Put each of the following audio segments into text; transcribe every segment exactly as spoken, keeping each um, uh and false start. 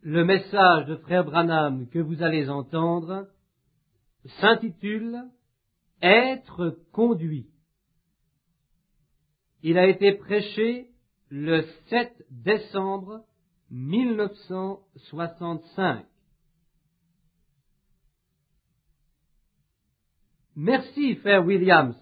Le message de Frère Branham que vous allez entendre s'intitule « Être conduit ». Il a été prêché le sept décembre mille neuf cent soixante-cinq. Merci, Frère Williams.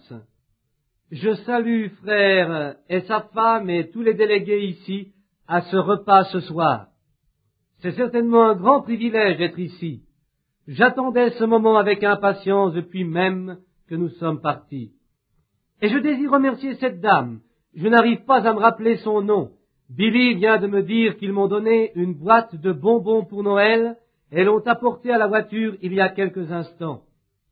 Je salue Frère et sa femme et tous les délégués ici à ce repas ce soir. C'est certainement un grand privilège d'être ici. J'attendais ce moment avec impatience depuis même que nous sommes partis. Et je désire remercier cette dame. Je n'arrive pas à me rappeler son nom. Billy vient de me dire qu'ils m'ont donné une boîte de bonbons pour Noël et l'ont apportée à la voiture il y a quelques instants.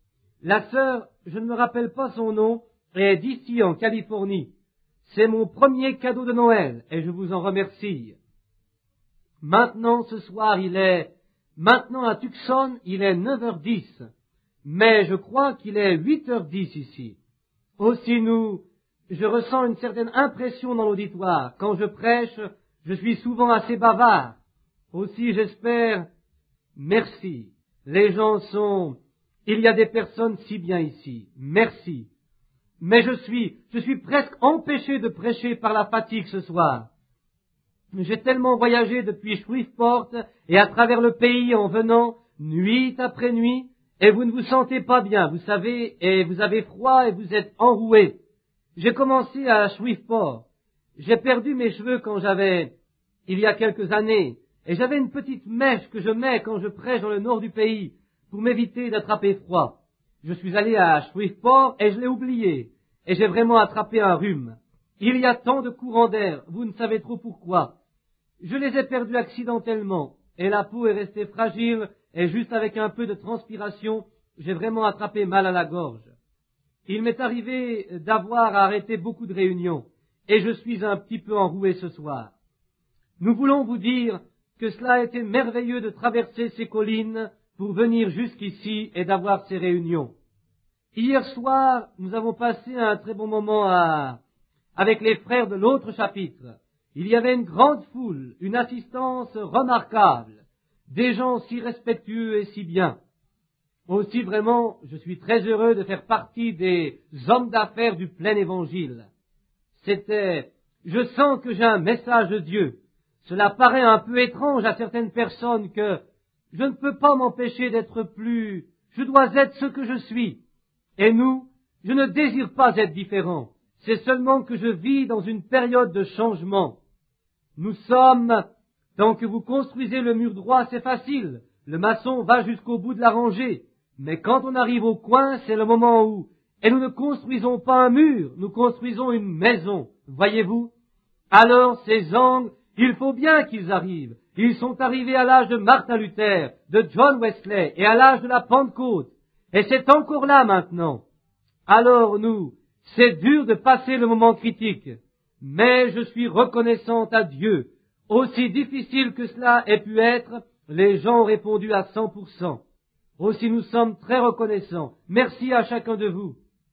La sœur, je ne me rappelle pas son nom, est d'ici en Californie. C'est mon premier cadeau de Noël et je vous en remercie. Maintenant, ce soir, il est, maintenant à Tucson, il est neuf heures dix, mais je crois qu'il est huit heures dix ici. Aussi nous, je ressens une certaine impression dans l'auditoire. Quand je prêche, je suis souvent assez bavard. Aussi, j'espère, merci. Les gens sont, il y a des personnes si bien ici. Merci. Mais je suis, je suis presque empêché de prêcher par la fatigue ce soir. J'ai tellement voyagé depuis Shreveport et à travers le pays en venant nuit après nuit, et vous ne vous sentez pas bien, vous savez, et vous avez froid et vous êtes enroué. J'ai commencé à Shreveport. J'ai perdu mes cheveux quand j'avais, il y a quelques années, et j'avais une petite mèche que je mets quand je prêche dans le nord du pays pour m'éviter d'attraper froid. Je suis allé à Shreveport et je l'ai oublié, et j'ai vraiment attrapé un rhume. Il y a tant de courants d'air, vous ne savez trop pourquoi. Je les ai perdus accidentellement, et la peau est restée fragile, et juste avec un peu de transpiration, j'ai vraiment attrapé mal à la gorge. Il m'est arrivé d'avoir à arrêter beaucoup de réunions, et je suis un petit peu enroué ce soir. Nous voulons vous dire que cela a été merveilleux de traverser ces collines pour venir jusqu'ici et d'avoir ces réunions. Hier soir, nous avons passé un très bon moment à, avec les frères de l'autre chapitre. Il y avait une grande foule, une assistance remarquable, des gens si respectueux et si bien. Aussi vraiment, je suis très heureux de faire partie des hommes d'affaires du plein évangile. C'était, je sens que j'ai un message de Dieu. Cela paraît un peu étrange à certaines personnes que je ne peux pas m'empêcher d'être plus, je dois être ce que je suis. Et nous, je ne désire pas être différent. C'est seulement que je vis dans une période de changement. Nous sommes, tant que vous construisez le mur droit, c'est facile. Le maçon va jusqu'au bout de la rangée. Mais quand on arrive au coin, c'est le moment où, et nous ne construisons pas un mur, nous construisons une maison. Voyez-vous? Alors, ces angles, il faut bien qu'ils arrivent. Ils sont arrivés à l'âge de Martin Luther, de John Wesley, et à l'âge de la Pentecôte. Et c'est encore là maintenant. Alors nous, c'est dur de passer le moment critique. Mais je suis reconnaissant à Dieu. Aussi difficile que cela ait pu être, les gens ont répondu à cent pour cent. Aussi nous sommes très reconnaissants. Merci à chacun de vous.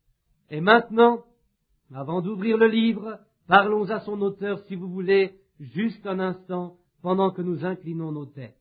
Et maintenant, avant d'ouvrir le livre, parlons à son auteur si vous voulez, juste un instant, pendant que nous inclinons nos têtes.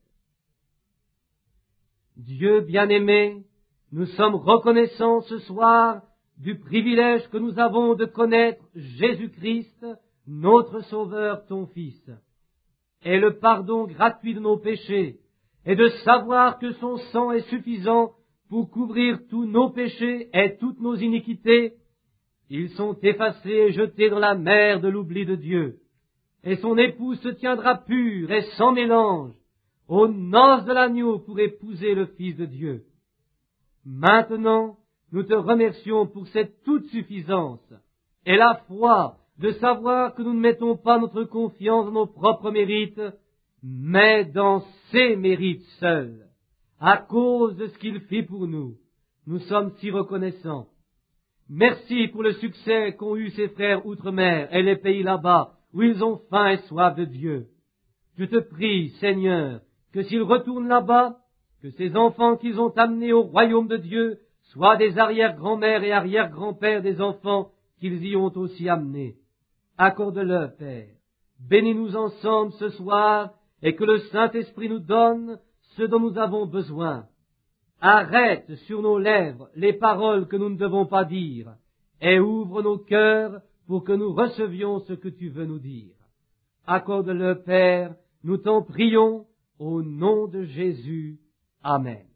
Dieu bien-aimé, nous sommes reconnaissants ce soir du privilège que nous avons de connaître Jésus-Christ, notre Sauveur, ton Fils, et le pardon gratuit de nos péchés, et de savoir que son sang est suffisant pour couvrir tous nos péchés et toutes nos iniquités. Ils sont effacés et jetés dans la mer de l'oubli de Dieu, et son épouse se tiendra pure et sans mélange aux noces de l'agneau pour épouser le Fils de Dieu. Maintenant, nous te remercions pour cette toute suffisance et la foi de savoir que nous ne mettons pas notre confiance dans nos propres mérites, mais dans ses mérites seuls, à cause de ce qu'il fit pour nous. Nous sommes si reconnaissants. Merci pour le succès qu'ont eu ces frères outre-mer et les pays là-bas où ils ont faim et soif de Dieu. Je te prie, Seigneur, que s'ils retournent là-bas, que ces enfants qu'ils ont amenés au royaume de Dieu soient des arrière-grand-mères et arrière-grands-pères des enfants qu'ils y ont aussi amenés. Accorde-le, Père. Bénis-nous ensemble ce soir et que le Saint-Esprit nous donne ce dont nous avons besoin. Arrête sur nos lèvres les paroles que nous ne devons pas dire et ouvre nos cœurs pour que nous recevions ce que tu veux nous dire. Accorde-le, Père, nous t'en prions, au nom de Jésus. Amen.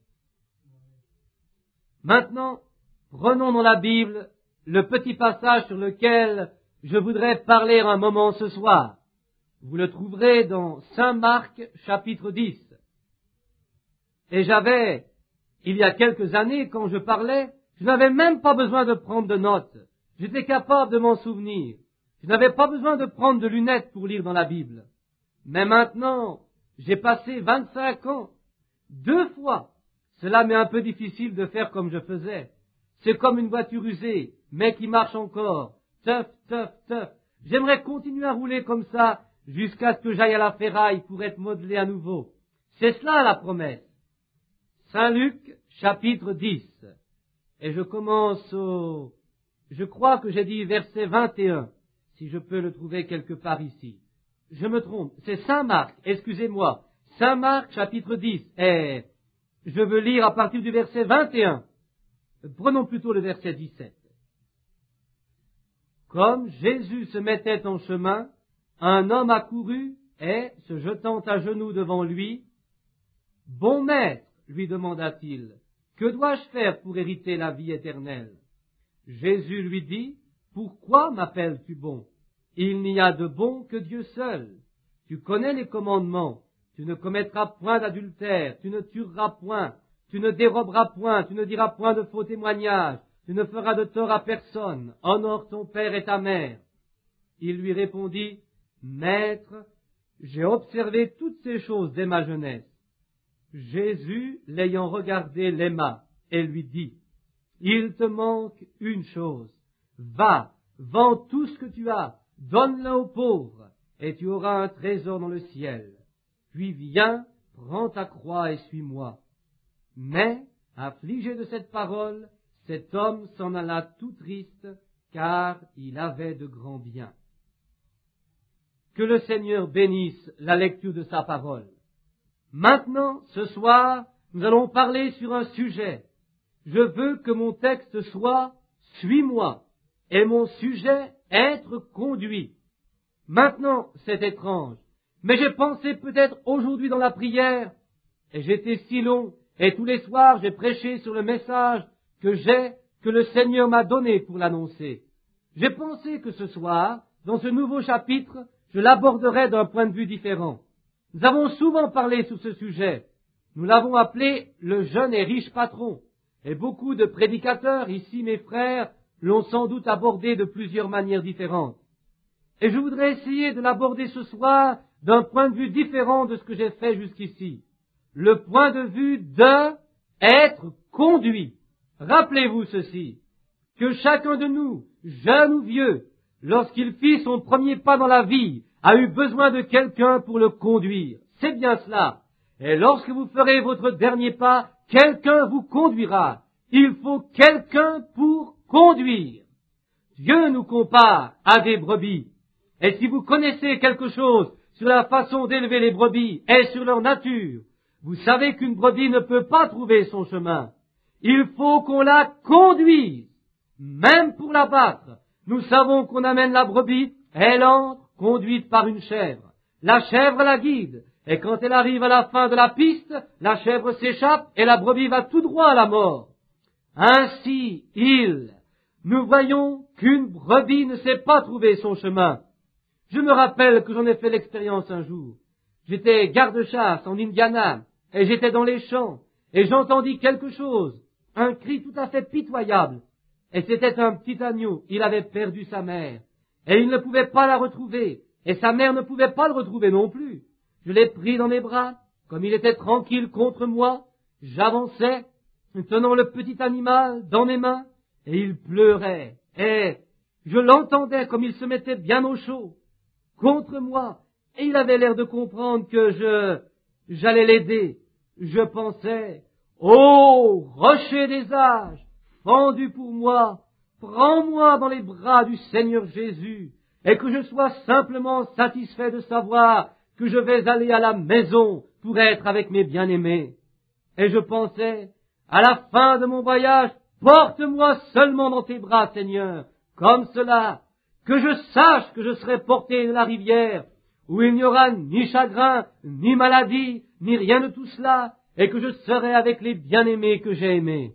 Maintenant, prenons dans la Bible le petit passage sur lequel je voudrais parler un moment ce soir. Vous le trouverez dans Saint Marc, chapitre dix. Et j'avais, il y a quelques années, quand je parlais, je n'avais même pas besoin de prendre de notes. J'étais capable de m'en souvenir. Je n'avais pas besoin de prendre de lunettes pour lire dans la Bible. Mais maintenant, j'ai passé vingt-cinq ans. Deux fois, cela m'est un peu difficile de faire comme je faisais. C'est comme une voiture usée, mais qui marche encore. Teuf, teuf, teuf. J'aimerais continuer à rouler comme ça jusqu'à ce que j'aille à la ferraille pour être modelé à nouveau. C'est cela la promesse. Saint Luc, chapitre dix. Et je commence au... Je crois que j'ai dit verset vingt et un, si je peux le trouver quelque part ici. Je me trompe, c'est Saint Marc, excusez-moi. Saint Marc, chapitre dix. Et je veux lire à partir du verset vingt et un. Prenons plutôt le verset dix-sept. Comme Jésus se mettait en chemin, un homme accourut et, se jetant à genoux devant lui, « Bon maître, lui demanda-t-il, que dois-je faire pour hériter la vie éternelle ?» Jésus lui dit, « Pourquoi m'appelles-tu bon? Il n'y a de bon que Dieu seul. Tu connais les commandements. Tu ne commettras point d'adultère, tu ne tueras point, tu ne déroberas point, tu ne diras point de faux témoignages, tu ne feras de tort à personne. Honore ton père et ta mère. » Il lui répondit, « Maître, j'ai observé toutes ces choses dès ma jeunesse. » Jésus, l'ayant regardé, l'aima et lui dit, « Il te manque une chose. Va, vends tout ce que tu as, donne-le aux pauvres, et tu auras un trésor dans le ciel. Puis viens, prends ta croix et suis-moi. » Mais, affligé de cette parole, cet homme s'en alla tout triste, car il avait de grands biens. Que le Seigneur bénisse la lecture de sa parole. Maintenant, ce soir, nous allons parler sur un sujet. Je veux que mon texte soit « Suis-moi » et mon sujet « Être conduit ». Maintenant, c'est étrange, mais j'ai pensé peut-être aujourd'hui dans la prière, et j'étais si long, et tous les soirs j'ai prêché sur le message que j'ai, que le Seigneur m'a donné pour l'annoncer. J'ai pensé que ce soir, dans ce nouveau chapitre, je l'aborderai d'un point de vue différent. Nous avons souvent parlé sur ce sujet. Nous l'avons appelé le jeune et riche patron. Et beaucoup de prédicateurs, ici mes frères, l'ont sans doute abordé de plusieurs manières différentes. Et je voudrais essayer de l'aborder ce soir d'un point de vue différent de ce que j'ai fait jusqu'ici. Le point de vue de être conduit. Rappelez-vous ceci, que chacun de nous, jeune ou vieux, lorsqu'il fit son premier pas dans la vie, a eu besoin de quelqu'un pour le conduire. C'est bien cela. Et lorsque vous ferez votre dernier pas, quelqu'un vous conduira. Il faut quelqu'un pour conduire. Dieu nous compare à des brebis. Et si vous connaissez quelque chose sur la façon d'élever les brebis et sur leur nature, vous savez qu'une brebis ne peut pas trouver son chemin. Il faut qu'on la conduise. Même pour la battre, nous savons qu'on amène la brebis, elle entre, conduite par une chèvre. La chèvre la guide, et quand elle arrive à la fin de la piste, la chèvre s'échappe et la brebis va tout droit à la mort. Ainsi, il, nous voyons qu'une brebis ne sait pas trouver son chemin. Je me rappelle que j'en ai fait l'expérience un jour. J'étais garde-chasse en Indiana, et j'étais dans les champs, et j'entendis quelque chose, un cri tout à fait pitoyable. Et c'était un petit agneau, il avait perdu sa mère, et il ne pouvait pas la retrouver, et sa mère ne pouvait pas le retrouver non plus. Je l'ai pris dans mes bras, comme il était tranquille contre moi, j'avançais, tenant le petit animal dans mes mains, et il pleurait, et je l'entendais comme il se mettait bien au chaud, contre moi, et il avait l'air de comprendre que je, j'allais l'aider. Je pensais, ô rocher des âges, fendu pour moi, prends-moi dans les bras du Seigneur Jésus, et que je sois simplement satisfait de savoir que je vais aller à la maison pour être avec mes bien-aimés. Et je pensais, à la fin de mon voyage, porte-moi seulement dans tes bras, Seigneur, comme cela, que je sache que je serai porté de la rivière, où il n'y aura ni chagrin, ni maladie, ni rien de tout cela, et que je serai avec les bien-aimés que j'ai aimés.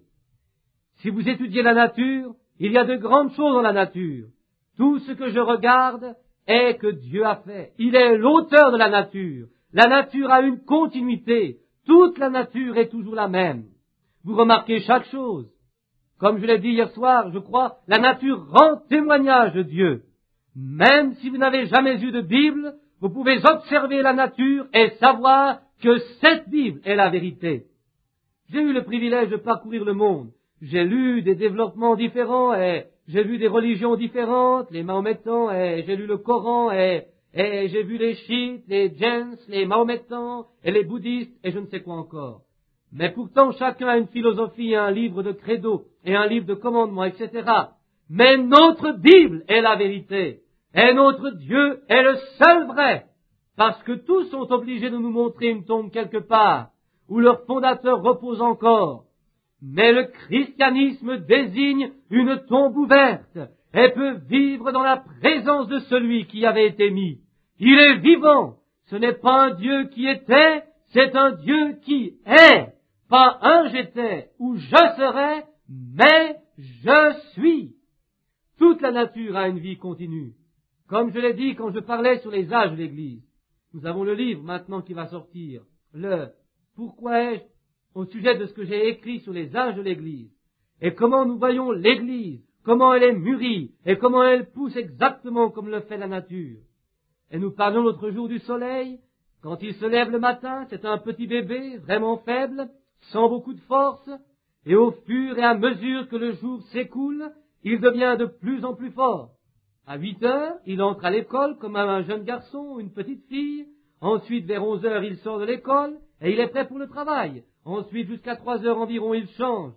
Si vous étudiez la nature, il y a de grandes choses dans la nature. Tout ce que je regarde est que Dieu a fait. Il est l'auteur de la nature. La nature a une continuité. Toute la nature est toujours la même. Vous remarquez chaque chose. Comme je l'ai dit hier soir, je crois, la nature rend témoignage de Dieu. Même si vous n'avez jamais eu de Bible, vous pouvez observer la nature et savoir que cette Bible est la vérité. J'ai eu le privilège de parcourir le monde. J'ai lu des développements différents et j'ai vu des religions différentes, les mahométans, et j'ai lu le Coran, et, et j'ai vu les chiites, les jains, les mahométans, et les bouddhistes, et je ne sais quoi encore. Mais pourtant, chacun a une philosophie, un livre de credo, et un livre de commandements, et cetera. Mais notre Bible est la vérité, et notre Dieu est le seul vrai, parce que tous sont obligés de nous montrer une tombe quelque part, où leur fondateur repose encore. Mais le christianisme désigne une tombe ouverte et peut vivre dans la présence de celui qui y avait été mis. Il est vivant. Ce n'est pas un Dieu qui était, c'est un Dieu qui est. Pas un j'étais ou je serai, mais je suis. Toute la nature a une vie continue. Comme je l'ai dit quand je parlais sur les âges de l'Église. Nous avons le livre maintenant qui va sortir. Le « Pourquoi ai-je » au sujet de ce que j'ai écrit sur les âges de l'Église, et comment nous voyons l'Église, comment elle est mûrie, et comment elle pousse exactement comme le fait la nature. Et nous parlions l'autre jour du soleil, quand il se lève le matin, c'est un petit bébé, vraiment faible, sans beaucoup de force, et au fur et à mesure que le jour s'écoule, il devient de plus en plus fort. À huit heures, il entre à l'école comme un jeune garçon ou une petite fille, ensuite vers onze heures, il sort de l'école, et il est prêt pour le travail. Ensuite, jusqu'à trois heures environ, il change.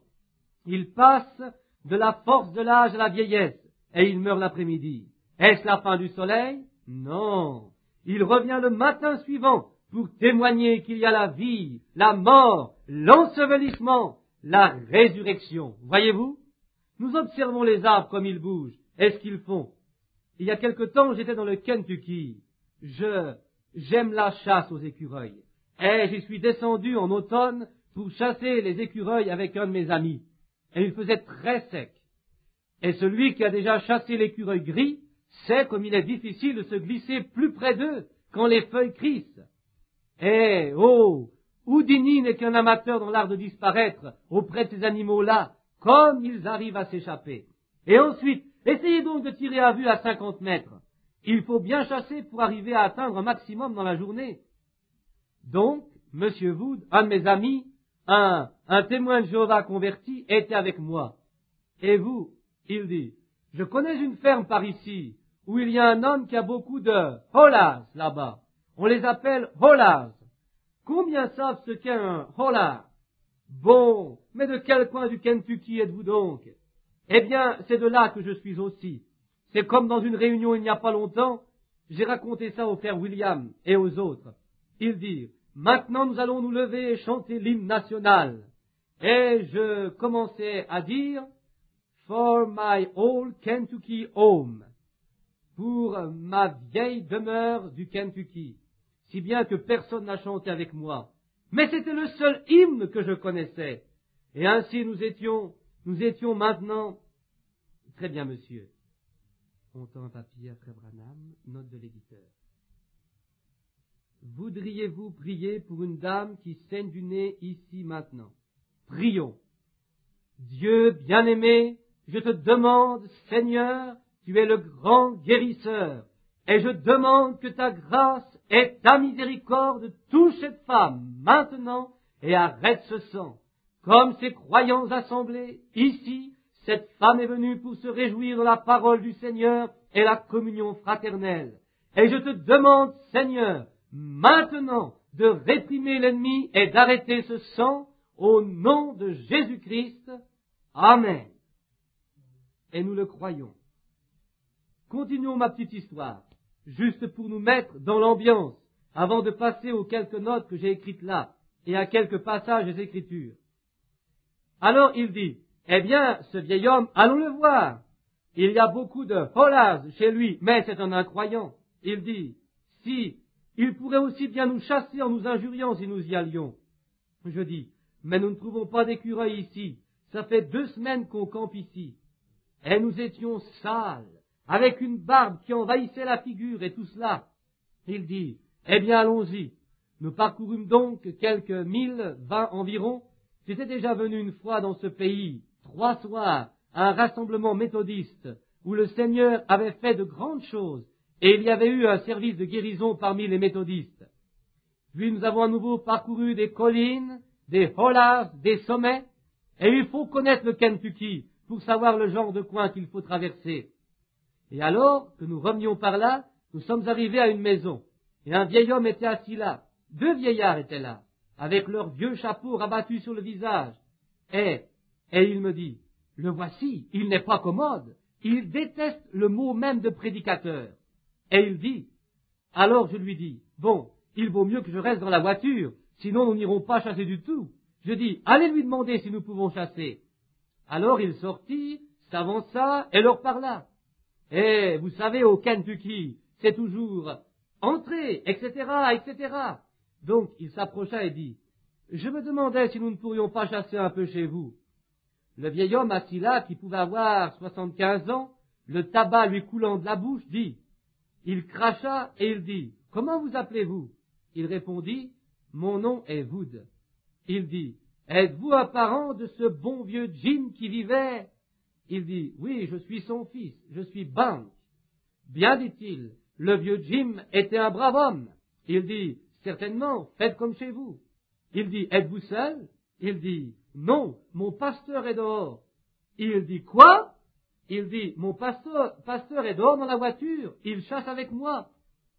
Il passe de la force de l'âge à la vieillesse, et il meurt l'après-midi. Est-ce la fin du soleil? Non. Il revient le matin suivant pour témoigner qu'il y a la vie, la mort, l'ensevelissement, la résurrection. Voyez-vous? Nous observons les arbres comme ils bougent. Est-ce qu'ils font? Il y a quelque temps, j'étais dans le Kentucky. Je, j'aime la chasse aux écureuils. Et j'y suis descendu en automne pour chasser les écureuils avec un de mes amis. Et il faisait très sec. Et celui qui a déjà chassé l'écureuil gris sait comme il est difficile de se glisser plus près d'eux quand les feuilles crissent. Et, oh, Houdini n'est qu'un amateur dans l'art de disparaître auprès de ces animaux-là, comme ils arrivent à s'échapper. Et ensuite, essayez donc de tirer à vue à cinquante mètres. Il faut bien chasser pour arriver à atteindre un maximum dans la journée. Donc, Monsieur Wood, un de mes amis, un, un témoin de Jéhovah converti, était avec moi. Et vous, il dit, je connais une ferme par ici, où il y a un homme qui a beaucoup de holas là-bas. On les appelle holas. Combien savent ce qu'est un holas? Bon, mais de quel coin du Kentucky êtes-vous donc? Eh bien, c'est de là que je suis aussi. C'est comme dans une réunion il n'y a pas longtemps, j'ai raconté ça au frère William et aux autres. Ils dirent, maintenant nous allons nous lever et chanter l'hymne national. Et je commençais à dire, For my old Kentucky home, pour ma vieille demeure du Kentucky, si bien que personne n'a chanté avec moi. Mais c'était le seul hymne que je connaissais. Et ainsi nous étions, nous étions maintenant, très bien monsieur, on tend un papier à Frère Branham, note de l'éditeur. Voudriez-vous prier pour une dame qui saigne du nez ici maintenant? Prions. Dieu bien-aimé, je te demande, Seigneur, tu es le grand guérisseur, et je demande que ta grâce et ta miséricorde touchent cette femme maintenant et arrête ce sang. Comme ces croyants assemblés, ici, cette femme est venue pour se réjouir de la parole du Seigneur et la communion fraternelle. Et je te demande, Seigneur, maintenant, de réprimer l'ennemi et d'arrêter ce sang au nom de Jésus-Christ. Amen. Et nous le croyons. Continuons ma petite histoire, juste pour nous mettre dans l'ambiance. avant de passer aux quelques notes que j'ai écrites là, et à quelques passages des Écritures. Alors il dit, eh bien, ce vieil homme, allons le voir. Il y a beaucoup de holas chez lui, mais c'est un incroyant. Il dit, si, il pourrait aussi bien nous chasser en nous injuriant si nous y allions. Je dis, mais nous ne trouvons pas d'écureuil ici. Ça fait deux semaines qu'on campe ici. Et nous étions sales, avec une barbe qui envahissait la figure et tout cela. Il dit, eh bien, allons-y. Nous parcourûmes donc quelques milles, vingt environ. J'étais déjà venu une fois dans ce pays, trois soirs, à un rassemblement méthodiste, où le Seigneur avait fait de grandes choses, et il y avait eu un service de guérison parmi les méthodistes. Puis nous avons à nouveau parcouru des collines, des holas, des sommets, et il faut connaître le Kentucky pour savoir le genre de coin qu'il faut traverser. Et alors que nous revenions par là, nous sommes arrivés à une maison, et un vieil homme était assis là, deux vieillards étaient là, avec leurs vieux chapeaux rabattus sur le visage. Et, et il me dit, le voici, il n'est pas commode, il déteste le mot même de prédicateur. Et il dit, alors je lui dis, bon, il vaut mieux que je reste dans la voiture, sinon nous n'irons pas chasser du tout. Je dis, allez lui demander si nous pouvons chasser. Alors il sortit, s'avança et leur parla. Et vous savez, au Kentucky, c'est toujours entrez, et cetera, et cetera. Donc il s'approcha et dit, je me demandais si nous ne pourrions pas chasser un peu chez vous. Le vieil homme assis là, qui pouvait avoir soixante-quinze ans, le tabac lui coulant de la bouche, dit, il cracha et il dit, comment vous appelez-vous? Il répondit, mon nom est Wood. Il dit, êtes-vous un parent de ce bon vieux Jim qui vivait? Il dit, oui, je suis son fils, je suis Bank. Bien, dit-il, le vieux Jim était un brave homme. Il dit, certainement, faites comme chez vous. Il dit, êtes-vous seul? Il dit, non, mon pasteur est dehors. Il dit, quoi? Il dit, mon pasteur, pasteur est dehors dans la voiture, il chasse avec moi.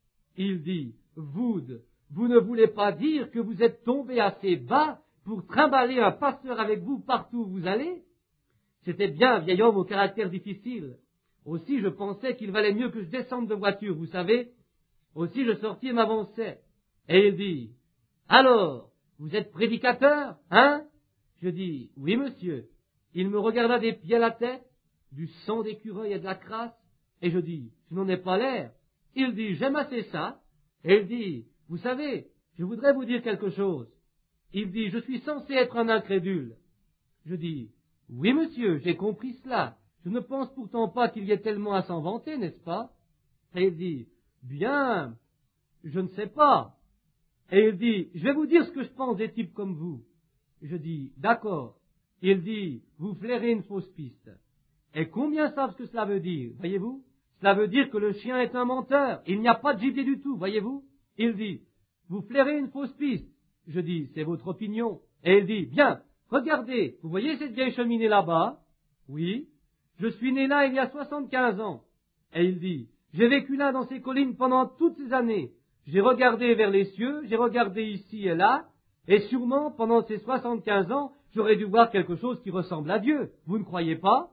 Il dit, Wood, vous ne voulez pas dire que vous êtes tombé assez bas pour trimballer un pasteur avec vous partout où vous allez? C'était bien un vieil homme au caractère difficile. Aussi, je pensais qu'il valait mieux que je descende de voiture, vous savez. Aussi, je sortis et m'avançai. Et il dit, alors, vous êtes prédicateur, hein? Je dis, oui, monsieur. Il me regarda des pieds à la tête, du sang d'écureuil et de la crasse, et je dis, je n'en ai pas l'air. Il dit, j'aime assez ça. Et il dit, vous savez, je voudrais vous dire quelque chose. Il dit, je suis censé être un incrédule. Je dis, oui, monsieur, j'ai compris cela. Je ne pense pourtant pas qu'il y ait tellement à s'en vanter, n'est-ce pas? Et il dit, bien, je ne sais pas. Et il dit, je vais vous dire ce que je pense des types comme vous. Je dis, d'accord. Il dit, vous flairez une fausse piste. Et combien savent ce que cela veut dire, voyez-vous? Cela veut dire que le chien est un menteur. Il n'y a pas de gibier du tout, voyez-vous? Il dit, vous flairez une fausse piste. Je dis, c'est votre opinion. Et il dit, bien, regardez, vous voyez cette vieille cheminée là-bas? Oui. Je suis né là il y a soixante-quinze ans. Et il dit, j'ai vécu là dans ces collines pendant toutes ces années. J'ai regardé vers les cieux, j'ai regardé ici et là, et sûrement pendant ces soixante-quinze ans, j'aurais dû voir quelque chose qui ressemble à Dieu. Vous ne croyez pas?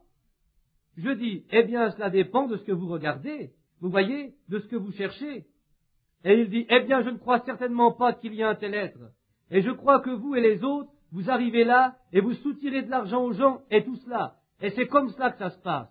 Je dis, eh bien, cela dépend de ce que vous regardez, vous voyez, de ce que vous cherchez. Et il dit, eh bien, je ne crois certainement pas qu'il y ait un tel être. Et je crois que vous et les autres, vous arrivez là et vous soutirez de l'argent aux gens et tout cela. Et c'est comme cela que ça se passe.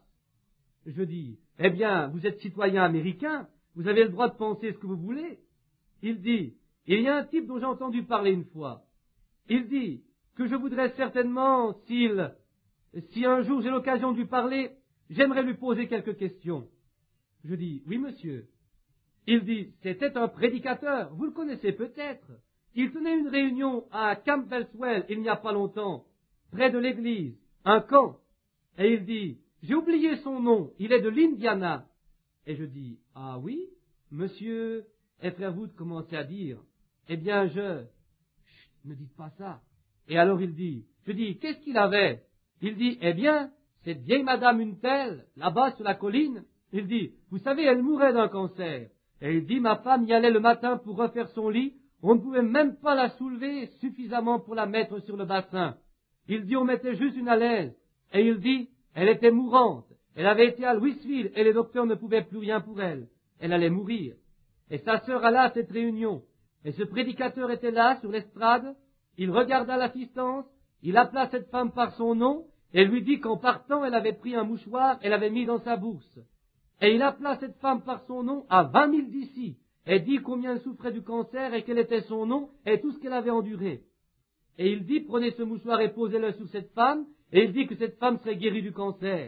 Je dis, eh bien, vous êtes citoyen américain, vous avez le droit de penser ce que vous voulez. Il dit, il y a un type dont j'ai entendu parler une fois. Il dit que je voudrais certainement, s'il, si un jour j'ai l'occasion de lui parler, j'aimerais lui poser quelques questions. Je dis, oui, monsieur. Il dit, c'était un prédicateur, vous le connaissez peut-être. Il tenait une réunion à Campbellswell il n'y a pas longtemps, près de l'église, un camp. Et il dit, j'ai oublié son nom, il est de l'Indiana. Et je dis, ah oui, monsieur, et frère Wood commençait à dire, eh bien je, chut, ne dites pas ça. Et alors il dit, je dis, qu'est-ce qu'il avait? Il dit, eh bien, cette vieille madame une telle, là-bas sur la colline, il dit, vous savez, elle mourait d'un cancer. Et il dit, ma femme y allait le matin pour refaire son lit, on ne pouvait même pas la soulever suffisamment pour la mettre sur le bassin. Il dit, on mettait juste une à l'aise. Et il dit, elle était mourante. Elle avait été à Louisville et les docteurs ne pouvaient plus rien pour elle. Elle allait mourir. Et sa sœur alla à cette réunion. Et ce prédicateur était là, sur l'estrade, il regarda l'assistance, il appela cette femme par son nom, et lui dit qu'en partant, elle avait pris un mouchoir et l'avait mis dans sa bourse. Et il appela cette femme par son nom à vingt mille d'ici, et dit combien elle souffrait du cancer et quel était son nom et tout ce qu'elle avait enduré. Et il dit, prenez ce mouchoir et posez-le sur cette femme, et il dit que cette femme serait guérie du cancer.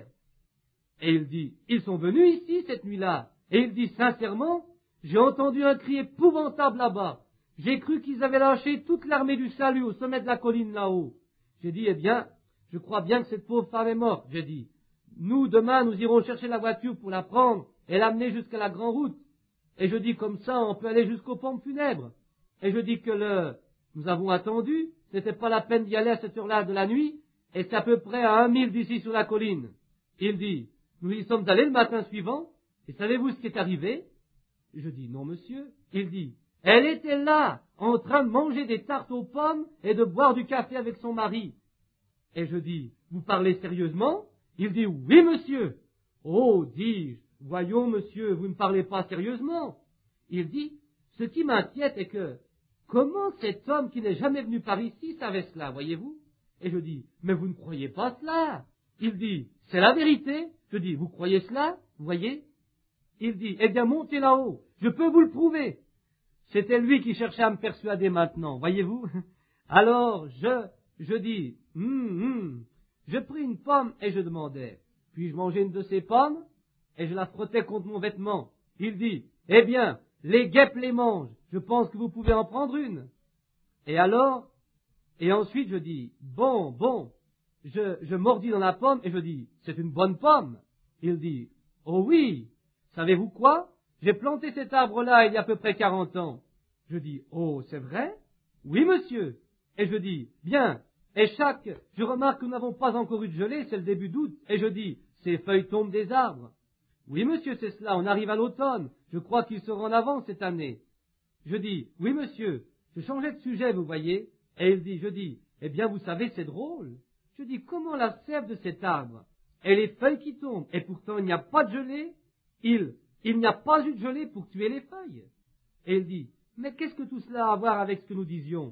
Et il dit, ils sont venus ici cette nuit-là. Et il dit, sincèrement, j'ai entendu un cri épouvantable là-bas. J'ai cru qu'ils avaient lâché toute l'armée du salut au sommet de la colline là-haut. J'ai dit, eh bien, je crois bien que cette pauvre femme est morte. J'ai dit, nous, demain, nous irons chercher la voiture pour la prendre et l'amener jusqu'à la grande route. Et je dis, comme ça, on peut aller jusqu'aux pompes funèbres. Et je dis que le, nous avons attendu, c'était pas la peine d'y aller à cette heure-là de la nuit, et c'est à peu près à un mille d'ici sur la colline. Il dit, nous y sommes allés le matin suivant, et savez-vous ce qui est arrivé? Je dis, non, monsieur. Il dit, elle était là, en train de manger des tartes aux pommes et de boire du café avec son mari. Et je dis, vous parlez sérieusement? Il dit, oui, monsieur. Oh, dis-je, voyons, monsieur, vous ne parlez pas sérieusement. Il dit, ce qui m'inquiète est que, comment cet homme qui n'est jamais venu par ici savait cela, voyez-vous? Et je dis, mais vous ne croyez pas cela? Il dit, c'est la vérité. Je dis, vous croyez cela? Vous voyez? Il dit, eh bien, montez là-haut, je peux vous le prouver. C'était lui qui cherchait à me persuader maintenant, voyez-vous? Alors, je, je dis, hum, hum. Je pris une pomme et je demandais, puis-je manger une de ces pommes? Et je la frottais contre mon vêtement. Il dit, eh bien, les guêpes les mangent, je pense que vous pouvez en prendre une. Et alors, et ensuite je dis, bon, bon, je, je mordis dans la pomme et je dis, c'est une bonne pomme. Il dit, oh oui, savez-vous quoi? J'ai planté cet arbre-là il y a à peu près quarante ans. Je dis, oh, c'est vrai? Oui, monsieur. Et je dis, bien. Et chaque, je remarque que nous n'avons pas encore eu de gelée, c'est le début d'août. Et je dis, ces feuilles tombent des arbres. Oui, monsieur, c'est cela, on arrive à l'automne. Je crois qu'ils seront en avance cette année. Je dis, oui, monsieur. Je changeais de sujet, vous voyez. Et il dit, je dis, eh bien, vous savez, c'est drôle. Je dis, comment la sève de cet arbre et les feuilles qui tombent, et pourtant il n'y a pas de gelée, il, il n'y a pas eu de gelée pour tuer les feuilles. Et il dit, mais qu'est-ce que tout cela a à voir avec ce que nous disions?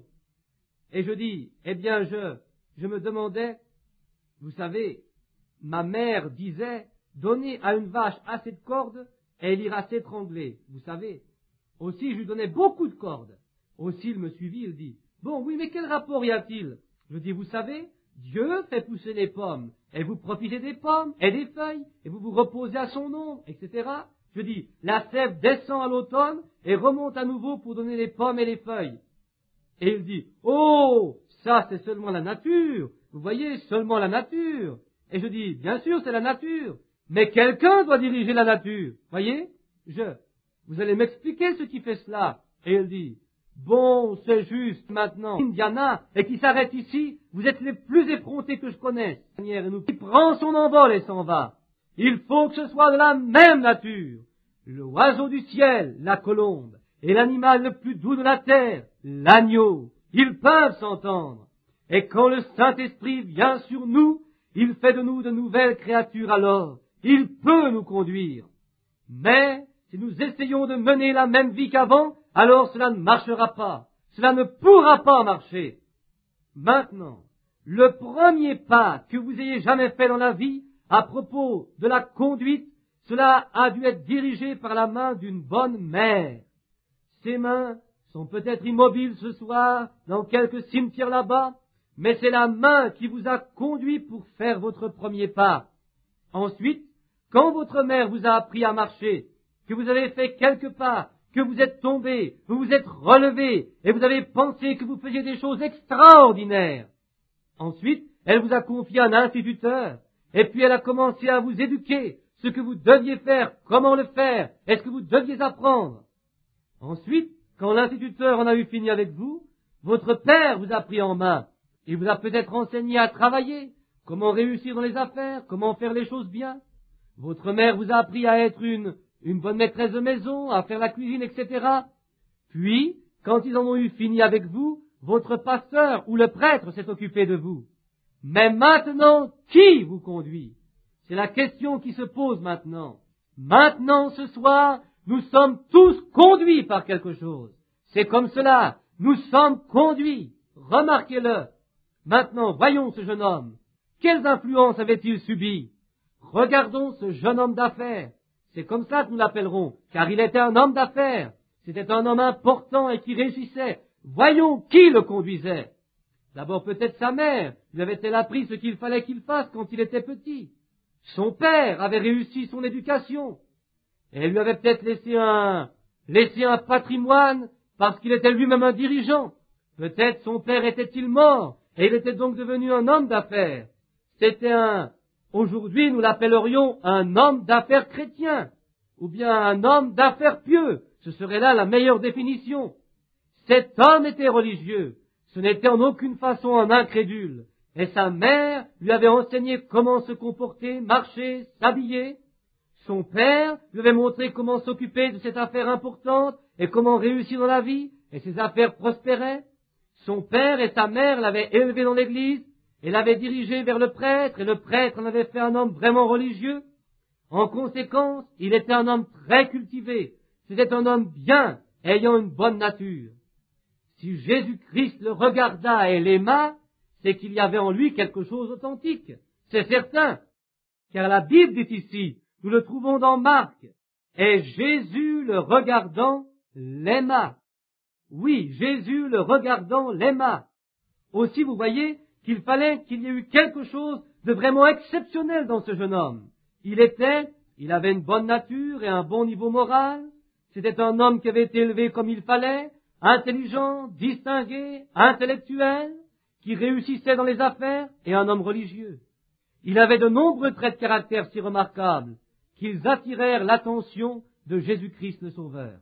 Et je dis, eh bien, je, je me demandais, vous savez, ma mère disait, donnez à une vache assez de cordes, et elle ira s'étrangler, vous savez. Aussi, je lui donnais beaucoup de cordes. Aussi, il me suivit, il dit, bon, oui, mais quel rapport y a-t-il? Je dis, vous savez, Dieu fait pousser les pommes, et vous profitez des pommes et des feuilles, et vous vous reposez à son nom, et cetera. Je dis, la sève descend à l'automne et remonte à nouveau pour donner les pommes et les feuilles. Et il dit, oh, ça c'est seulement la nature, vous voyez, seulement la nature. Et je dis, bien sûr, c'est la nature, mais quelqu'un doit diriger la nature, voyez, je, vous allez m'expliquer ce qui fait cela. Et il dit, bon, c'est juste maintenant, Indiana, et qui s'arrête ici, vous êtes les plus effrontés que je connaisse. Et nous, qui prend son envol et s'en va. Il faut que ce soit de la même nature. L'oiseau du ciel, la colombe, et l'animal le plus doux de la terre, l'agneau, ils peuvent s'entendre. Et quand le Saint-Esprit vient sur nous, il fait de nous de nouvelles créatures alors. Il peut nous conduire. Mais, si nous essayons de mener la même vie qu'avant, alors cela ne marchera pas. Cela ne pourra pas marcher. Maintenant, le premier pas que vous ayez jamais fait dans la vie, à propos de la conduite, cela a dû être dirigé par la main d'une bonne mère. Ses mains sont peut-être immobiles ce soir, dans quelques cimetières là-bas, mais c'est la main qui vous a conduit pour faire votre premier pas. Ensuite, quand votre mère vous a appris à marcher, que vous avez fait quelques pas, que vous êtes tombé, vous vous êtes relevé, et vous avez pensé que vous faisiez des choses extraordinaires. Ensuite, elle vous a confié un instituteur, et puis elle a commencé à vous éduquer, ce que vous deviez faire, comment le faire, et ce que vous deviez apprendre. Ensuite, quand l'instituteur en a eu fini avec vous, votre père vous a pris en main. Il vous a peut-être enseigné à travailler, comment réussir dans les affaires, comment faire les choses bien. Votre mère vous a appris à être une, une bonne maîtresse de maison, à faire la cuisine, et cetera. Puis, quand ils en ont eu fini avec vous, votre pasteur ou le prêtre s'est occupé de vous. Mais maintenant, qui vous conduit? C'est la question qui se pose maintenant. Maintenant, ce soir, nous sommes tous conduits par quelque chose. C'est comme cela. Nous sommes conduits. Remarquez-le. Maintenant, voyons ce jeune homme. Quelles influences avait-il subies? Regardons ce jeune homme d'affaires. C'est comme ça que nous l'appellerons, car il était un homme d'affaires. C'était un homme important et qui réussissait. Voyons qui le conduisait. D'abord peut-être sa mère, lui avait-elle appris ce qu'il fallait qu'il fasse quand il était petit. Son père avait réussi son éducation. Et elle lui avait peut-être laissé un, laissé un patrimoine parce qu'il était lui-même un dirigeant. Peut-être son père était-il mort et il était donc devenu un homme d'affaires. C'était un, aujourd'hui nous l'appellerions un homme d'affaires chrétien, ou bien un homme d'affaires pieux. Ce serait là la meilleure définition. Cet homme était religieux. Ce n'était en aucune façon un incrédule. Et sa mère lui avait enseigné comment se comporter, marcher, s'habiller. Son père lui avait montré comment s'occuper de cette affaire importante et comment réussir dans la vie, et ses affaires prospéraient. Son père et sa mère l'avaient élevé dans l'église et l'avaient dirigé vers le prêtre, et le prêtre en avait fait un homme vraiment religieux. En conséquence, il était un homme très cultivé. C'était un homme bien, ayant une bonne nature. Si Jésus-Christ le regarda et l'aima, c'est qu'il y avait en lui quelque chose d'authentique. C'est certain. Car la Bible dit ici, nous le trouvons dans Marc, et Jésus le regardant l'aima. Oui, Jésus le regardant l'aima. Aussi, vous voyez qu'il fallait qu'il y ait eu quelque chose de vraiment exceptionnel dans ce jeune homme. Il était, il avait une bonne nature et un bon niveau moral. C'était un homme qui avait été élevé comme il fallait, intelligent, distingué, intellectuel, qui réussissait dans les affaires, et un homme religieux. Il avait de nombreux traits de caractère si remarquables qu'ils attirèrent l'attention de Jésus-Christ le Sauveur.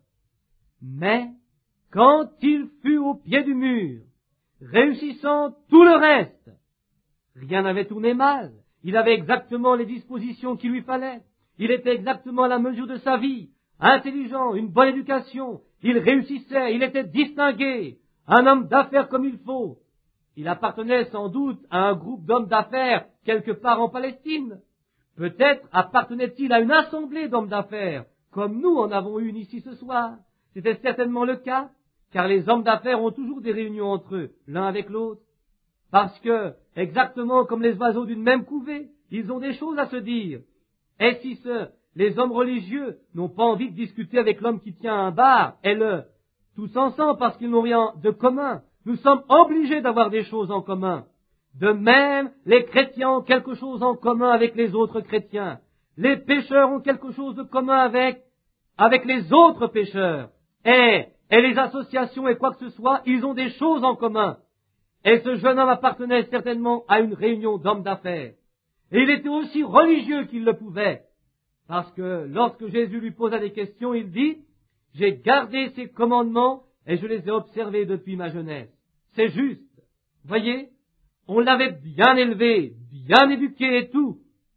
Mais, quand il fut au pied du mur, réussissant tout le reste, rien n'avait tourné mal. Il avait exactement les dispositions qu'il lui fallait. Il était exactement à la mesure de sa vie, intelligent, une bonne éducation. Il réussissait, il était distingué, un homme d'affaires comme il faut. Il appartenait sans doute à un groupe d'hommes d'affaires quelque part en Palestine. Peut-être appartenait-il à une assemblée d'hommes d'affaires, comme nous en avons une ici ce soir. C'était certainement le cas, car les hommes d'affaires ont toujours des réunions entre eux, l'un avec l'autre. Parce que, exactement comme les oiseaux d'une même couvée, ils ont des choses à se dire. Et si ce, les hommes religieux n'ont pas envie de discuter avec l'homme qui tient un bar, et le, tous ensemble parce qu'ils n'ont rien de commun, nous sommes obligés d'avoir des choses en commun. De même, les chrétiens ont quelque chose en commun avec les autres chrétiens. Les pécheurs ont quelque chose de commun avec, avec les autres pécheurs. Et, et les associations et quoi que ce soit, ils ont des choses en commun. Et ce jeune homme appartenait certainement à une réunion d'hommes d'affaires. Et il était aussi religieux qu'il le pouvait. Parce que lorsque Jésus lui posa des questions, il dit, « J'ai gardé ses commandements et je les ai observés depuis ma jeunesse. » C'est juste. Voyez, on l'avait bien élevé, bien éduqué et tout.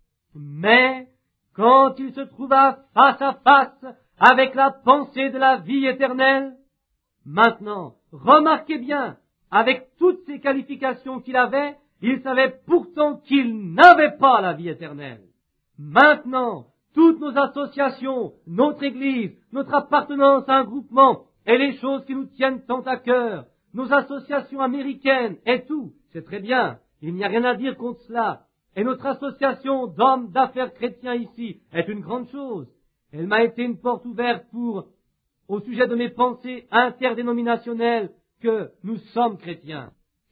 Mais quand il se trouva face à face avec la pensée de la vie éternelle, maintenant, remarquez bien, avec toutes ces qualifications qu'il avait, il savait pourtant qu'il n'avait pas la vie éternelle. Maintenant, toutes nos associations, notre Église, notre appartenance à un groupement et les choses qui nous tiennent tant à cœur, nos associations américaines et tout, c'est très bien, il n'y a rien à dire contre cela. Et notre association d'hommes d'affaires chrétiens ici est une grande chose. Elle m'a été une porte ouverte pour, au sujet de mes pensées interdénominationnelles, que nous sommes chrétiens.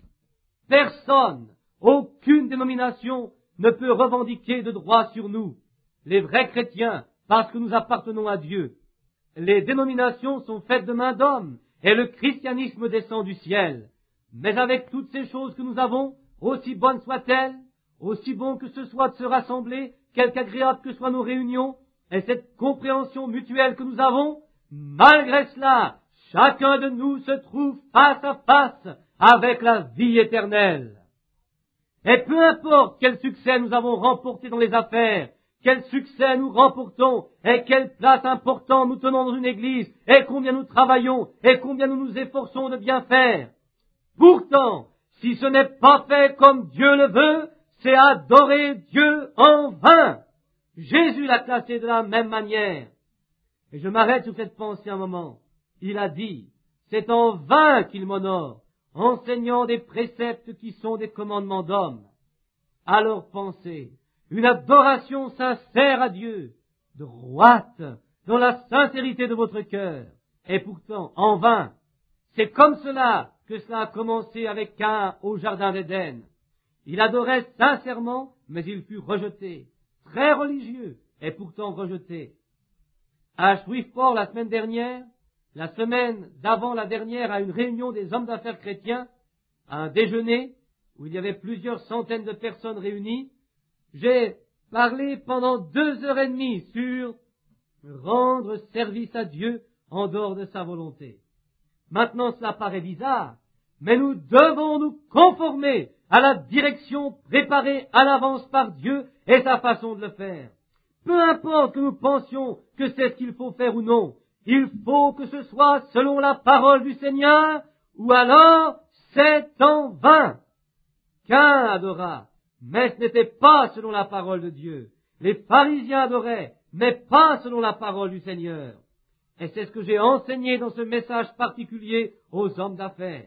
Personne, aucune dénomination ne peut revendiquer de droit sur nous, les vrais chrétiens, parce que nous appartenons à Dieu. Les dénominations sont faites de main d'hommes, et le christianisme descend du ciel. Mais avec toutes ces choses que nous avons, aussi bonnes soient-elles, aussi bon que ce soit de se rassembler, quelque agréable que soient nos réunions, et cette compréhension mutuelle que nous avons, malgré cela, chacun de nous se trouve face à face avec la vie éternelle. Et peu importe quel succès nous avons remporté dans les affaires, quel succès nous remportons, et quelle place importante nous tenons dans une église, et combien nous travaillons, et combien nous nous efforçons de bien faire. Pourtant, si ce n'est pas fait comme Dieu le veut, c'est adorer Dieu en vain. Jésus l'a classé de la même manière. Et je m'arrête sur cette pensée un moment. Il a dit, C'est en vain qu'ils m'honorent, enseignant des préceptes qui sont des commandements d'hommes. Alors pensez, une adoration sincère à Dieu, droite, dans la sincérité de votre cœur, et pourtant en vain. C'est comme cela que cela a commencé avec Caïn au jardin d'Éden. Il adorait sincèrement, mais il fut rejeté, très religieux, et pourtant rejeté. À Shreveport, la semaine dernière, la semaine d'avant la dernière, à une réunion des hommes d'affaires chrétiens, à un déjeuner, où il y avait plusieurs centaines de personnes réunies, j'ai parlé pendant deux heures et demie sur rendre service à Dieu en dehors de sa volonté. Maintenant, cela paraît bizarre, mais nous devons nous conformer à la direction préparée à l'avance par Dieu et sa façon de le faire. Peu importe que nous pensions que c'est ce qu'il faut faire ou non, il faut que ce soit selon la parole du Seigneur, ou alors c'est en vain. Caïn adora, mais ce n'était pas selon la parole de Dieu. Les pharisiens adoraient, mais pas selon la parole du Seigneur. Et c'est ce que j'ai enseigné dans ce message particulier aux hommes d'affaires.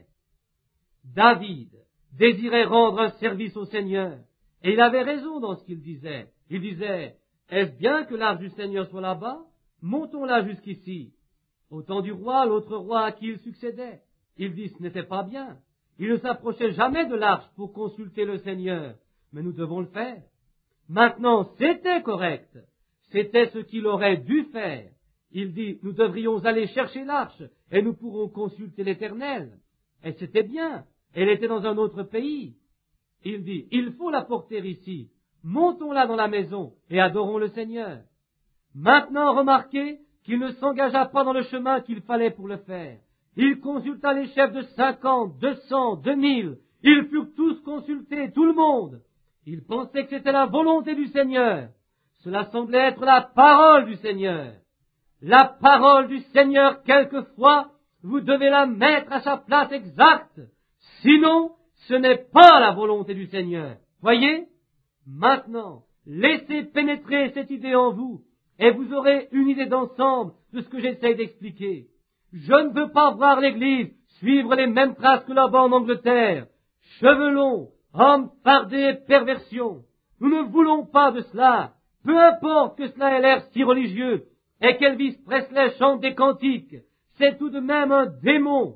David désirait rendre un service au Seigneur, et il avait raison dans ce qu'il disait. Il disait, est-ce bien que l'arche du Seigneur soit là-bas? Montons-la jusqu'ici. Au temps du roi, l'autre roi à qui il succédait, il dit, ce n'était pas bien. Il ne s'approchait jamais de l'arche pour consulter le Seigneur, mais nous devons le faire. Maintenant, c'était correct. C'était ce qu'il aurait dû faire. Il dit, nous devrions aller chercher l'arche, et nous pourrons consulter l'Éternel. Et c'était bien. Elle était dans un autre pays. Il dit, il faut la porter ici. Montons-la dans la maison, et adorons le Seigneur. Maintenant, remarquez qu'il ne s'engagea pas dans le chemin qu'il fallait pour le faire. Il consulta les chefs de cinquante, deux cents, deux mille. Ils furent tous consultés, tout le monde. Il pensait que c'était la volonté du Seigneur. Cela semblait être la parole du Seigneur. La parole du Seigneur, quelquefois, vous devez la mettre à sa place exacte. Sinon, ce n'est pas la volonté du Seigneur. Voyez? Maintenant, laissez pénétrer cette idée en vous, et vous aurez une idée d'ensemble de ce que j'essaie d'expliquer. Je ne veux pas voir l'Église suivre les mêmes traces que là-bas en Angleterre. Cheveux longs, hommes fardés et perversion. Nous ne voulons pas de cela. Peu importe que cela ait l'air si religieux, et qu'Elvis Presley chante des cantiques. C'est tout de même un démon.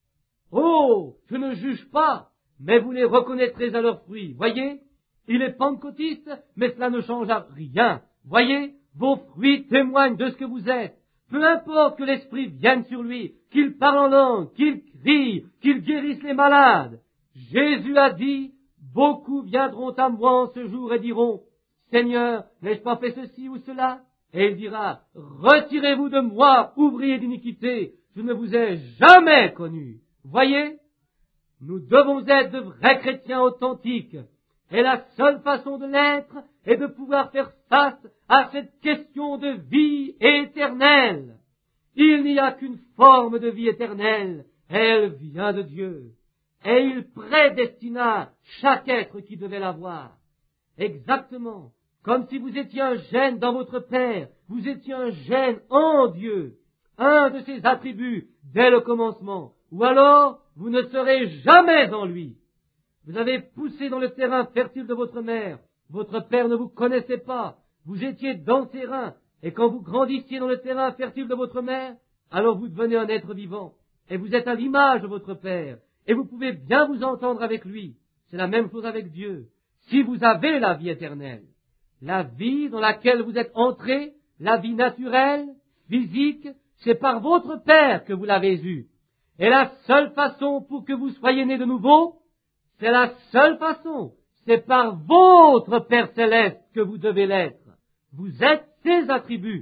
Oh, je ne juge pas, mais vous les reconnaîtrez à leurs fruits. Voyez? Il est pentecôtiste, mais cela ne change rien. Voyez? Vos fruits témoignent de ce que vous êtes. Peu importe que l'Esprit vienne sur lui, qu'il parle en langue, qu'il crie, qu'il guérisse les malades. Jésus a dit, beaucoup viendront à moi en ce jour et diront, Seigneur, n'ai-je pas fait ceci ou cela? Et il dira, retirez-vous de moi, ouvriers d'iniquité, je ne vous ai jamais connu. Voyez? Nous devons être de vrais chrétiens authentiques. Et la seule façon de l'être est de pouvoir faire face à cette question de vie éternelle. Il n'y a qu'une forme de vie éternelle, elle vient de Dieu. Et il prédestina chaque être qui devait l'avoir. Exactement, comme si vous étiez un gène dans votre Père, vous étiez un gène en Dieu, un de ses attributs dès le commencement, ou alors vous ne serez jamais en lui. Vous avez poussé dans le terrain fertile de votre mère. Votre père ne vous connaissait pas. Vous étiez dans ses reins. Et quand vous grandissiez dans le terrain fertile de votre mère, alors vous devenez un être vivant. Et vous êtes à l'image de votre père. Et vous pouvez bien vous entendre avec lui. C'est la même chose avec Dieu. Si vous avez la vie éternelle, la vie dans laquelle vous êtes entrés, la vie naturelle, physique, c'est par votre père que vous l'avez eue. Et la seule façon pour que vous soyez nés de nouveau, c'est la seule façon. C'est par votre Père céleste que vous devez l'être. Vous êtes ses attributs.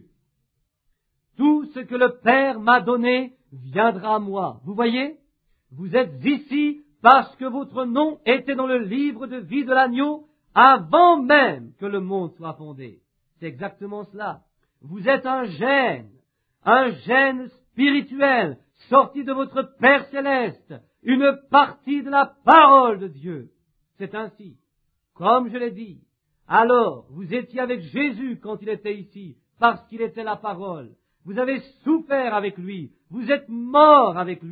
Tout ce que le Père m'a donné viendra à moi. Vous voyez? Vous êtes ici parce que votre nom était dans le livre de vie de l'agneau avant même que le monde soit fondé. C'est exactement cela. Vous êtes un gène, un gène spirituel sorti de votre Père céleste, une partie de la parole de Dieu. C'est ainsi. Comme je l'ai dit, alors vous étiez avec Jésus quand il était ici, parce qu'il était la parole. Vous avez souffert avec lui, vous êtes mort avec lui,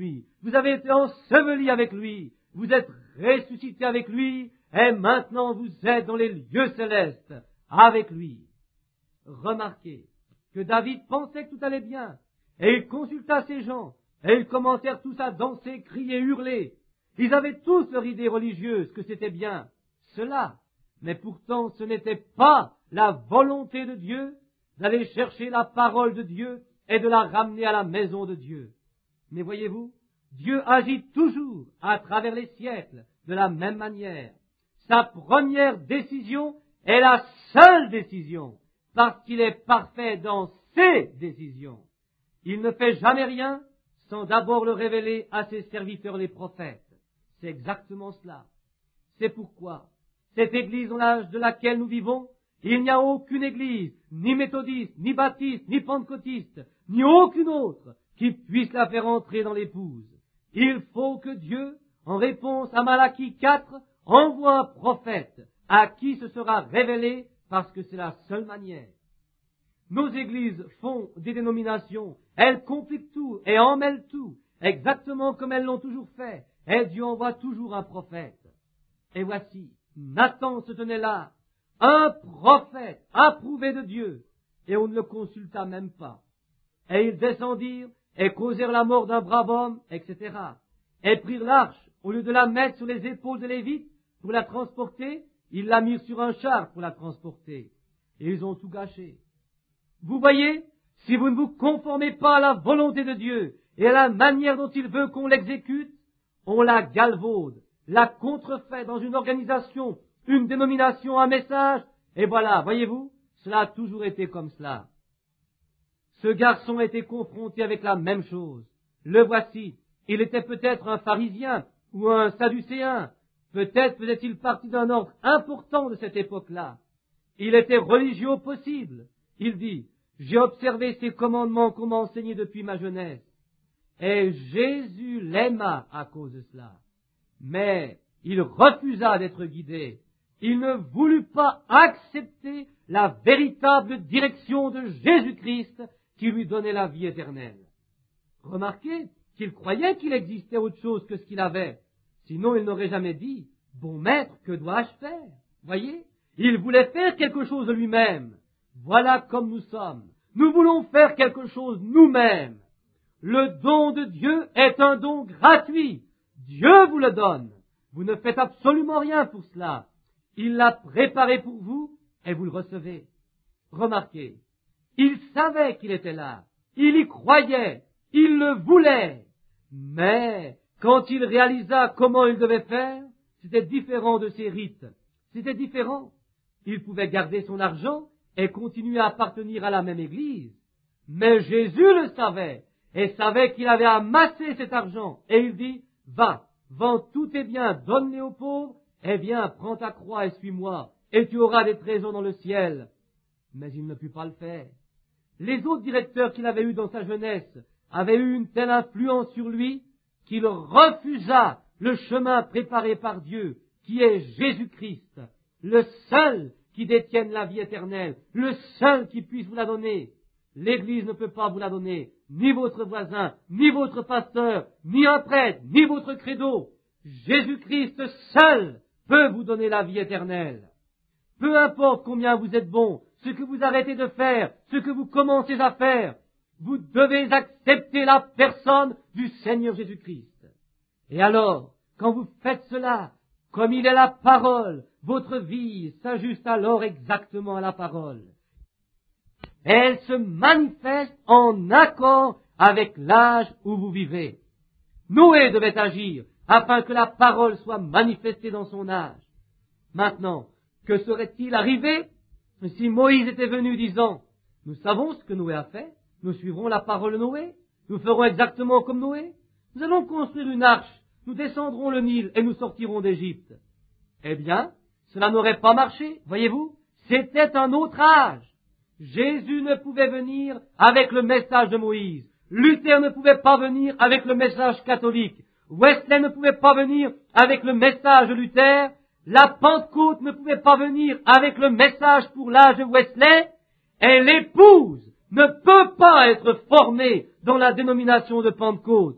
vous avez été ensevelis avec lui, vous êtes ressuscités avec lui, et maintenant vous êtes dans les lieux célestes avec lui. Remarquez que David pensait que tout allait bien, et il consulta ses gens, et ils commencèrent tous à danser, crier, hurler. Ils avaient tous leur idée religieuse que c'était bien cela, mais pourtant ce n'était pas la volonté de Dieu d'aller chercher la parole de Dieu et de la ramener à la maison de Dieu. Mais voyez-vous, Dieu agit toujours à travers les siècles de la même manière. Sa première décision est la seule décision, parce qu'il est parfait dans ses décisions. Il ne fait jamais rien sans d'abord le révéler à ses serviteurs les prophètes. C'est exactement cela. C'est pourquoi cette Église dans l'âge de laquelle nous vivons, il n'y a aucune Église, ni méthodiste, ni baptiste, ni pentecôtiste, ni aucune autre, qui puisse la faire entrer dans l'épouse. Il faut que Dieu, en réponse à Malachie quatre, envoie un prophète à qui ce sera révélé parce que c'est la seule manière. Nos églises font des dénominations, elles compliquent tout et emmêlent tout, exactement comme elles l'ont toujours fait, et Dieu envoie toujours un prophète. Et voici, Nathan se tenait là, un prophète approuvé de Dieu, et on ne le consulta même pas. Et ils descendirent et causèrent la mort d'un brave homme, et cetera. Et prirent l'arche, au lieu de la mettre sur les épaules de Lévite pour la transporter, ils la mirent sur un char pour la transporter. Et ils ont tout gâché. Vous voyez, si vous ne vous conformez pas à la volonté de Dieu et à la manière dont il veut qu'on l'exécute, on la galvaude, la contrefait dans une organisation, une dénomination, un message, et voilà, voyez-vous, cela a toujours été comme cela. Ce garçon a été confronté avec la même chose. Le voici, il était peut-être un pharisien ou un sadducéen, peut-être faisait-il partie d'un ordre important de cette époque-là. Il était religieux au possible. Il dit, j'ai observé ces commandements qu'on m'a enseignés depuis ma jeunesse. Et Jésus l'aima à cause de cela. Mais il refusa d'être guidé. Il ne voulut pas accepter la véritable direction de Jésus-Christ qui lui donnait la vie éternelle. Remarquez qu'il croyait qu'il existait autre chose que ce qu'il avait. Sinon, il n'aurait jamais dit, bon maître, que dois-je faire? Voyez, il voulait faire quelque chose de lui-même. Voilà comme nous sommes. Nous voulons faire quelque chose nous-mêmes. Le don de Dieu est un don gratuit. Dieu vous le donne. Vous ne faites absolument rien pour cela. Il l'a préparé pour vous et vous le recevez. Remarquez, il savait qu'il était là. Il y croyait. Il le voulait. Mais quand il réalisa comment il devait faire, c'était différent de ses rites. C'était différent. Il pouvait garder son argent et continuer à appartenir à la même Église. Mais Jésus le savait et savait qu'il avait amassé cet argent. Et il dit, va, vends tous tes biens, donne-les aux pauvres, et viens, prends ta croix et suis-moi, et tu auras des trésors dans le ciel. Mais il ne put pas le faire. Les autres directeurs qu'il avait eus dans sa jeunesse avaient eu une telle influence sur lui qu'il refusa le chemin préparé par Dieu, qui est Jésus-Christ, le seul qui détienne la vie éternelle, le seul qui puisse vous la donner. L'Église ne peut pas vous la donner, ni votre voisin, ni votre pasteur, ni un prêtre, ni votre credo. Jésus-Christ seul peut vous donner la vie éternelle. Peu importe combien vous êtes bon, ce que vous arrêtez de faire, ce que vous commencez à faire, vous devez accepter la personne du Seigneur Jésus-Christ. Et alors, quand vous faites cela, comme il est la parole, votre vie s'ajuste alors exactement à la parole. Elle se manifeste en accord avec l'âge où vous vivez. Noé devait agir afin que la parole soit manifestée dans son âge. Maintenant, que serait-il arrivé si Moïse était venu disant, nous savons ce que Noé a fait, nous suivrons la parole de Noé, nous ferons exactement comme Noé, nous allons construire une arche, nous descendrons le Nil et nous sortirons d'Égypte. Eh bien, cela n'aurait pas marché, voyez-vous, c'était un autre âge. Jésus ne pouvait venir avec le message de Moïse. Luther ne pouvait pas venir avec le message catholique. Wesley ne pouvait pas venir avec le message de Luther. La Pentecôte ne pouvait pas venir avec le message pour l'âge de Wesley. Et l'épouse ne peut pas être formée dans la dénomination de Pentecôte.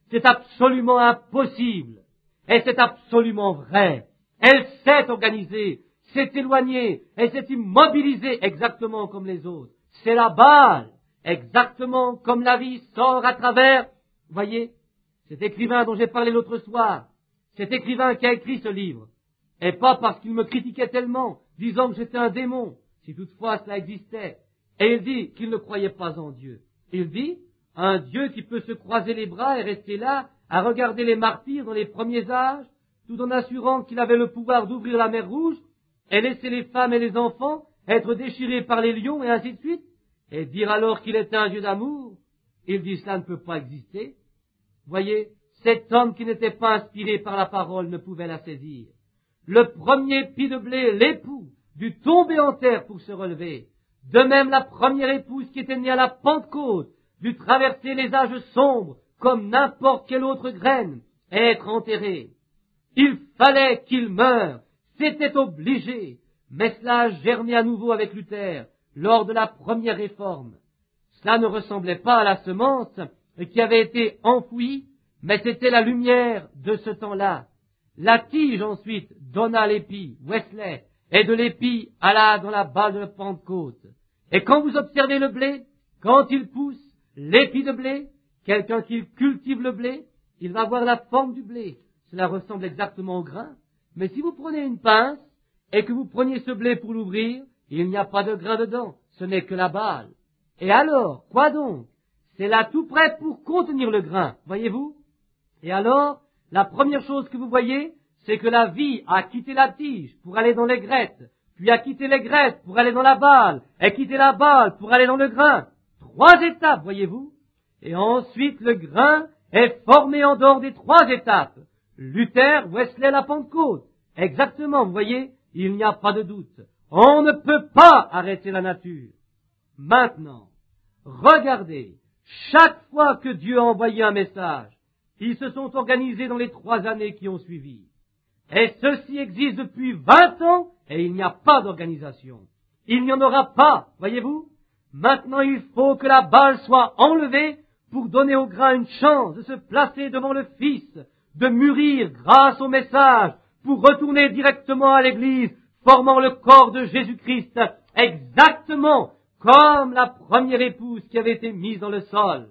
c'est absolument impossible. Et c'est absolument vrai. Elle s'est organisée, s'est éloignée, elle s'est immobilisée exactement comme les autres. C'est la Baal, exactement comme la vie sort à travers. Voyez, cet écrivain dont j'ai parlé l'autre soir, cet écrivain qui a écrit ce livre, et pas parce qu'il me critiquait tellement, disant que j'étais un démon, si toutefois cela existait. Et il dit qu'il ne croyait pas en Dieu. Il dit, un Dieu qui peut se croiser les bras et rester là, à regarder les martyrs dans les premiers âges, tout en assurant qu'il avait le pouvoir d'ouvrir la mer Rouge, et laisser les femmes et les enfants être déchirés par les lions, et ainsi de suite, et dire alors qu'il était un Dieu d'amour. Il dit, cela ne peut pas exister. Voyez, cet homme qui n'était pas inspiré par la parole ne pouvait la saisir. Le premier pis de blé, l'époux, dut tomber en terre pour se relever. De même, la première épouse qui était née à la Pentecôte dut traverser les âges sombres comme n'importe quelle autre graine et être enterrée. Il fallait qu'il meure, c'était obligé, mais cela a germé à nouveau avec Luther lors de la première réforme. Cela ne ressemblait pas à la semence qui avait été enfouie, mais c'était la lumière de ce temps-là. La tige ensuite donna l'épi, Wesley, et de l'épi alla dans la balle de la Pentecôte. Et quand vous observez le blé, quand il pousse, l'épi de blé, quelqu'un qui cultive le blé, il va avoir la forme du blé. Cela ressemble exactement au grain. Mais si vous prenez une pince et que vous preniez ce blé pour l'ouvrir, il n'y a pas de grain dedans, ce n'est que la balle. Et alors, quoi donc? C'est là tout prêt pour contenir le grain, voyez-vous? Et alors, la première chose que vous voyez, c'est que la vie a quitté la tige pour aller dans les graines, puis a quitté les graines pour aller dans la balle, et quitté la balle pour aller dans le grain. Trois étapes, voyez-vous? Et ensuite, le grain est formé en dehors des trois étapes. Luther, Wesley, la Pentecôte. Exactement, vous voyez, il n'y a pas de doute. On ne peut pas arrêter la nature. Maintenant, regardez, chaque fois que Dieu a envoyé un message, ils se sont organisés dans les trois années qui ont suivi. Et ceci existe depuis vingt ans, et il n'y a pas d'organisation. Il n'y en aura pas, voyez-vous? Maintenant, il faut que la balle soit enlevée pour donner au grain une chance de se placer devant le Fils, de mûrir grâce au message, pour retourner directement à l'Église, formant le corps de Jésus-Christ, exactement comme la première épouse qui avait été mise dans le sol.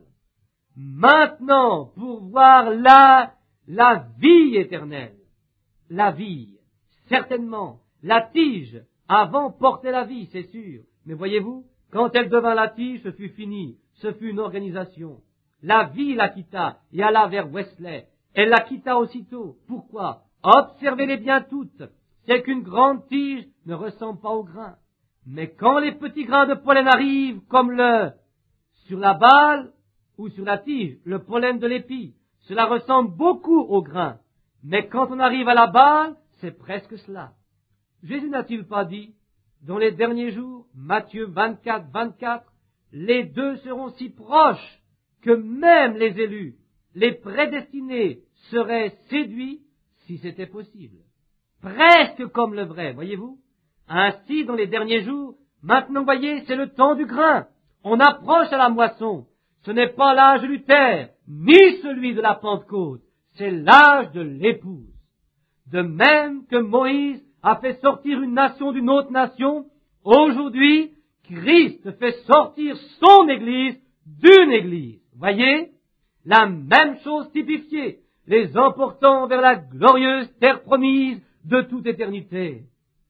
Maintenant, pour voir la, la vie éternelle, la vie, certainement, la tige, avant portait la vie, c'est sûr, mais voyez-vous, quand elle devint la tige, ce fut fini, ce fut une organisation. La vie la quitta et alla vers Wesley. Elle la quitta aussitôt. Pourquoi? Observez-les bien toutes. C'est qu'une grande tige ne ressemble pas au grain. Mais quand les petits grains de pollen arrivent, comme le sur la balle ou sur la tige, le pollen de l'épi, cela ressemble beaucoup au grain. Mais quand on arrive à la balle, c'est presque cela. Jésus n'a-t-il pas dit, dans les derniers jours, Matthieu vingt-quatre, vingt-quatre, les deux seront si proches que même les élus, les prédestinés, seraient séduits si c'était possible. Presque comme le vrai, voyez-vous? Ainsi, dans les derniers jours, maintenant, voyez, c'est le temps du grain. On approche à la moisson. Ce n'est pas l'âge de Luther, ni celui de la Pentecôte. C'est l'âge de l'épouse. De même que Moïse a fait sortir une nation d'une autre nation, aujourd'hui, Christ fait sortir son Église d'une Église. Voyez? La même chose typifiée, les emportant vers la glorieuse terre promise de toute éternité.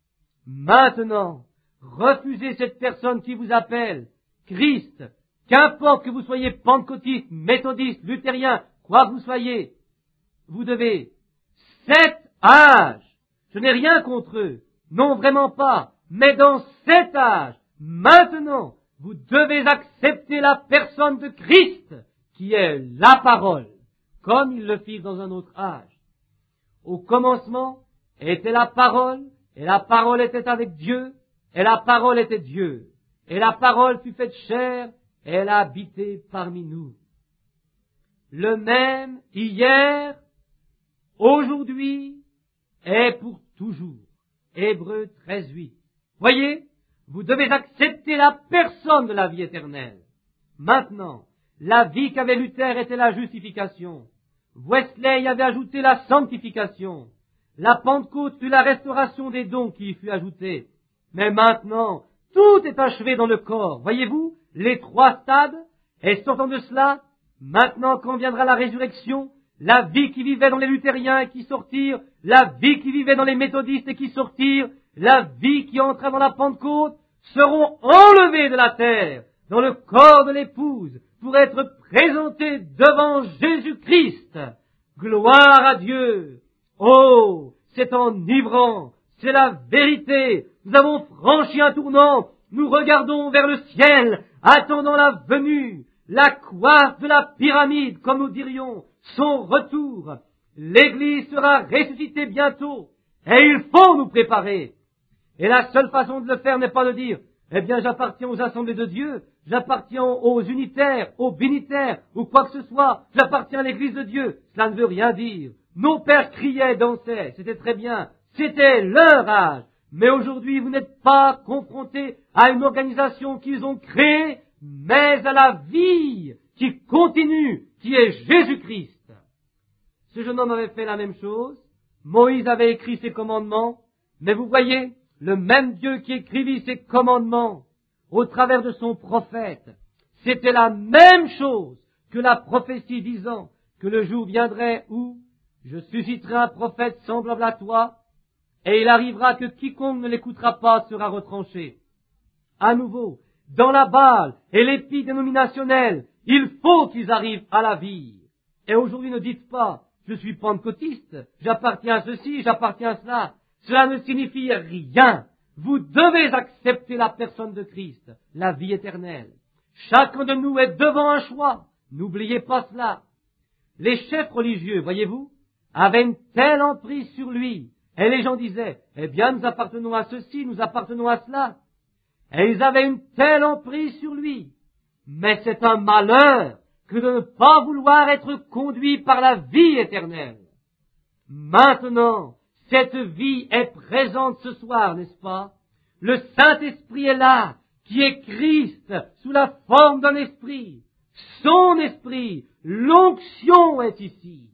Maintenant, refusez cette personne qui vous appelle Christ, qu'importe que vous soyez pentecôtiste, méthodiste, luthérien, quoi que vous soyez, vous devez, cet âge, je n'ai rien contre eux, non vraiment pas, mais dans cet âge, maintenant, vous devez accepter la personne de Christ, qui est la parole, comme ils le firent dans un autre âge. Au commencement était la parole, et la parole était avec Dieu, et la parole était Dieu. Et la parole fut faite chair, et elle a habité parmi nous. Le même hier, aujourd'hui, et pour toujours. Hébreux treize, huit. Voyez, vous devez accepter la personne de la vie éternelle. Maintenant, la vie qu'avait Luther était la justification. Wesley y avait ajouté la sanctification. La Pentecôte fut la restauration des dons qui y fut ajoutée. Mais maintenant, tout est achevé dans le corps. Voyez-vous, les trois stades. Et sortant de cela, maintenant quand viendra la résurrection, la vie qui vivait dans les luthériens et qui sortirent, la vie qui vivait dans les méthodistes et qui sortirent, la vie qui entra dans la Pentecôte, seront enlevés de la terre, dans le corps de l'épouse, pour être présentés devant Jésus-Christ. Gloire à Dieu! Oh, c'est enivrant, c'est la vérité. Nous avons franchi un tournant, nous regardons vers le ciel, attendant la venue, la coiffe de la pyramide, comme nous dirions, son retour. L'Église sera ressuscitée bientôt, et il faut nous préparer. Et la seule façon de le faire n'est pas de dire, eh bien j'appartiens aux assemblées de Dieu, j'appartiens aux unitaires, aux binitaires, ou quoi que ce soit, j'appartiens à l'Église de Dieu. Cela ne veut rien dire. Nos pères criaient, dansaient, c'était très bien, c'était leur âge. Mais aujourd'hui, vous n'êtes pas confrontés à une organisation qu'ils ont créée, mais à la vie qui continue, qui est Jésus-Christ. Ce jeune homme avait fait la même chose. Moïse avait écrit ses commandements, mais vous voyez, le même Dieu qui écrivit ses commandements au travers de son prophète, c'était la même chose que la prophétie disant que le jour viendrait où je susciterai un prophète semblable à toi, et il arrivera que quiconque ne l'écoutera pas sera retranché. À nouveau, dans la Baal et l'épi dénominationnel, il faut qu'ils arrivent à la vie. Et aujourd'hui, ne dites pas, je suis pentecôtiste, j'appartiens à ceci, j'appartiens à cela. Cela ne signifie rien. Vous devez accepter la personne de Christ, la vie éternelle. Chacun de nous est devant un choix. N'oubliez pas cela. Les chefs religieux, voyez-vous, avaient une telle emprise sur lui. Et les gens disaient, eh bien, nous appartenons à ceci, nous appartenons à cela. Et ils avaient une telle emprise sur lui. Mais c'est un malheur que de ne pas vouloir être conduit par la vie éternelle. Maintenant, cette vie est présente ce soir, n'est-ce pas? Le Saint-Esprit est là, qui est Christ, sous la forme d'un esprit. Son esprit, l'onction est ici.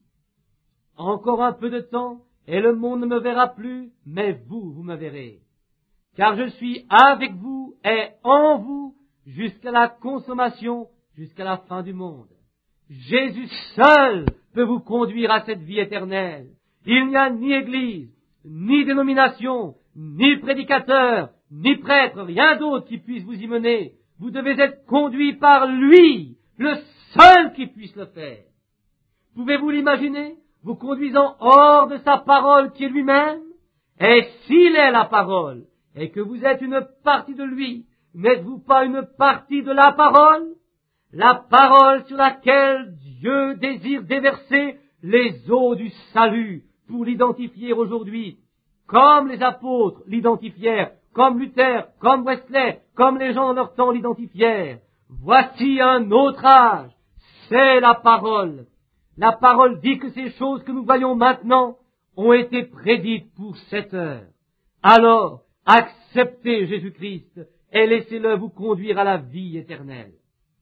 Encore un peu de temps, et le monde ne me verra plus, mais vous, vous me verrez. Car je suis avec vous et en vous jusqu'à la consommation, jusqu'à la fin du monde. Jésus seul peut vous conduire à cette vie éternelle. Il n'y a ni église, ni dénomination, ni prédicateur, ni prêtre, rien d'autre qui puisse vous y mener. Vous devez être conduit par lui, le seul qui puisse le faire. Pouvez-vous l'imaginer, vous conduisant hors de sa parole qui est lui-même? Et s'il est la parole, et que vous êtes une partie de lui, n'êtes-vous pas une partie de la parole? La parole sur laquelle Dieu désire déverser les eaux du salut pour l'identifier aujourd'hui, comme les apôtres l'identifièrent, comme Luther, comme Wesley, comme les gens de leur temps l'identifièrent. Voici un autre âge, c'est la parole. La parole dit que ces choses que nous voyons maintenant ont été prédites pour cette heure. Alors, acceptez Jésus-Christ et laissez-le vous conduire à la vie éternelle.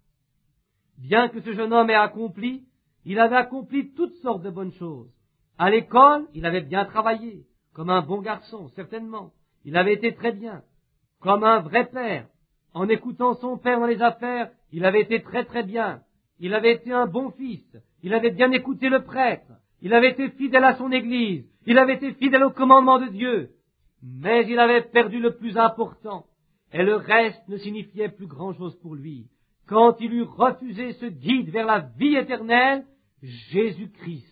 Bien que ce jeune homme ait accompli, il avait accompli toutes sortes de bonnes choses. À l'école, il avait bien travaillé, comme un bon garçon, certainement. Il avait été très bien, comme un vrai père. En écoutant son père dans les affaires, il avait été très très bien. Il avait été un bon fils. Il avait bien écouté le prêtre. Il avait été fidèle à son église. Il avait été fidèle au commandement de Dieu. Mais il avait perdu le plus important. Et le reste ne signifiait plus grand-chose pour lui. Quand il eut refusé ce guide vers la vie éternelle, Jésus-Christ.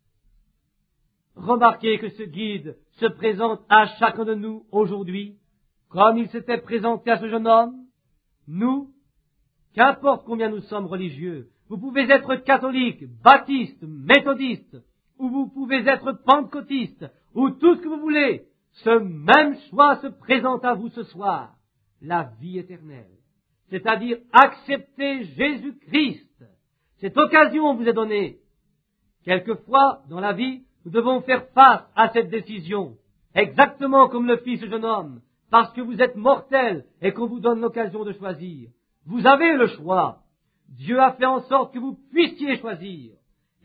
Remarquez que ce guide se présente à chacun de nous aujourd'hui, comme il s'était présenté à ce jeune homme. Nous, qu'importe combien nous sommes religieux, vous pouvez être catholique, baptiste, méthodiste, ou vous pouvez être pentecôtiste, ou tout ce que vous voulez. Ce même choix se présente à vous ce soir, la vie éternelle. C'est-à-dire accepter Jésus-Christ. Cette occasion vous est donnée. Quelquefois, dans la vie, nous devons faire face à cette décision, exactement comme le fit ce jeune homme, parce que vous êtes mortel et qu'on vous donne l'occasion de choisir. Vous avez le choix. Dieu a fait en sorte que vous puissiez choisir.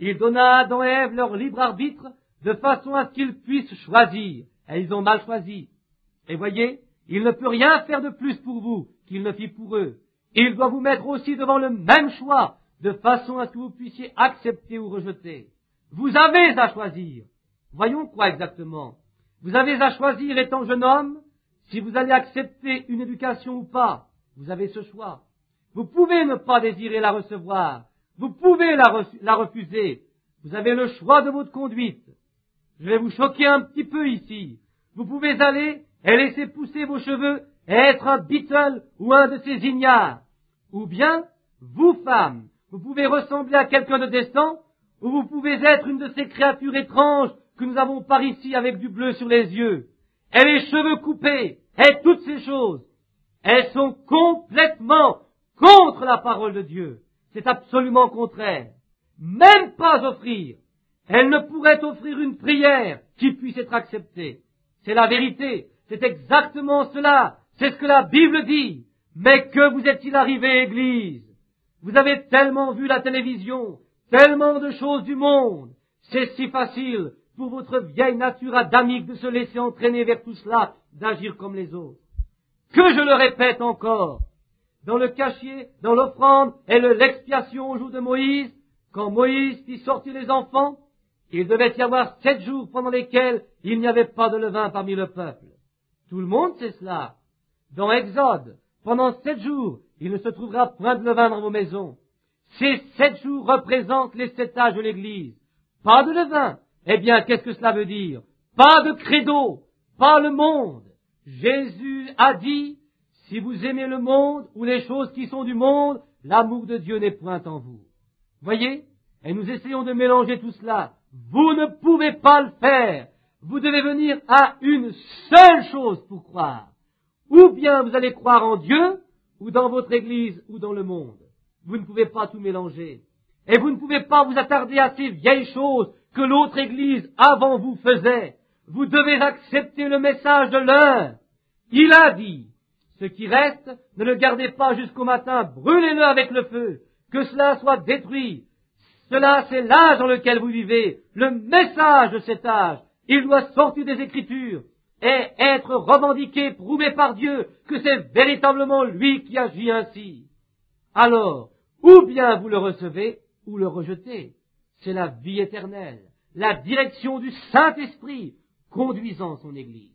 Il donna à Adam et Ève leur libre arbitre de façon à ce qu'ils puissent choisir. Et ils ont mal choisi. Et voyez, il ne peut rien faire de plus pour vous qu'il ne fit pour eux. Il doit vous mettre aussi devant le même choix, de façon à ce que vous puissiez accepter ou rejeter. Vous avez à choisir. Voyons quoi exactement. Vous avez à choisir, étant jeune homme, si vous allez accepter une éducation ou pas. Vous avez ce choix. Vous pouvez ne pas désirer la recevoir. Vous pouvez la, re- la refuser. Vous avez le choix de votre conduite. Je vais vous choquer un petit peu ici. Vous pouvez aller et laisser pousser vos cheveux et être un Beatle ou un de ces ignares. Ou bien, vous, femmes, vous pouvez ressembler à quelqu'un de décent, ou vous pouvez être une de ces créatures étranges que nous avons par ici avec du bleu sur les yeux, et les cheveux coupés, et toutes ces choses. Elles sont complètement contre la parole de Dieu. C'est absolument contraire. Même pas offrir. Elles ne pourraient offrir une prière qui puisse être acceptée. C'est la vérité. C'est exactement cela. C'est ce que la Bible dit. Mais que vous est-il arrivé, Église? Vous avez tellement vu la télévision, tellement de choses du monde. C'est si facile pour votre vieille nature adamique de se laisser entraîner vers tout cela, d'agir comme les autres. Que je le répète encore, dans le cachetier, dans l'offrande et le- l'expiation au jour de Moïse, quand Moïse fit sortir les enfants, il devait y avoir sept jours pendant lesquels il n'y avait pas de levain parmi le peuple. Tout le monde sait cela. Dans Exode, pendant sept jours, il ne se trouvera point de levain dans vos maisons. Ces sept jours représentent les sept âges de l'Église. Pas de levain. Eh bien, qu'est-ce que cela veut dire? Pas de credo, pas le monde. Jésus a dit, si vous aimez le monde ou les choses qui sont du monde, l'amour de Dieu n'est point en vous. Voyez? Et nous essayons de mélanger tout cela. Vous ne pouvez pas le faire. Vous devez venir à une seule chose pour croire. Ou bien vous allez croire en Dieu, ou dans votre Église, ou dans le monde. Vous ne pouvez pas tout mélanger. Et vous ne pouvez pas vous attarder à ces vieilles choses que l'autre Église avant vous faisait. Vous devez accepter le message de l'heure. Il a dit, ce qui reste, ne le gardez pas jusqu'au matin, brûlez-le avec le feu, que cela soit détruit. Cela, c'est l'âge dans lequel vous vivez, le message de cet âge. Il doit sortir des Écritures et être revendiqué, prouvé par Dieu que c'est véritablement lui qui agit ainsi. Alors, ou bien vous le recevez, ou le rejetez. C'est la vie éternelle, la direction du Saint-Esprit conduisant son Église.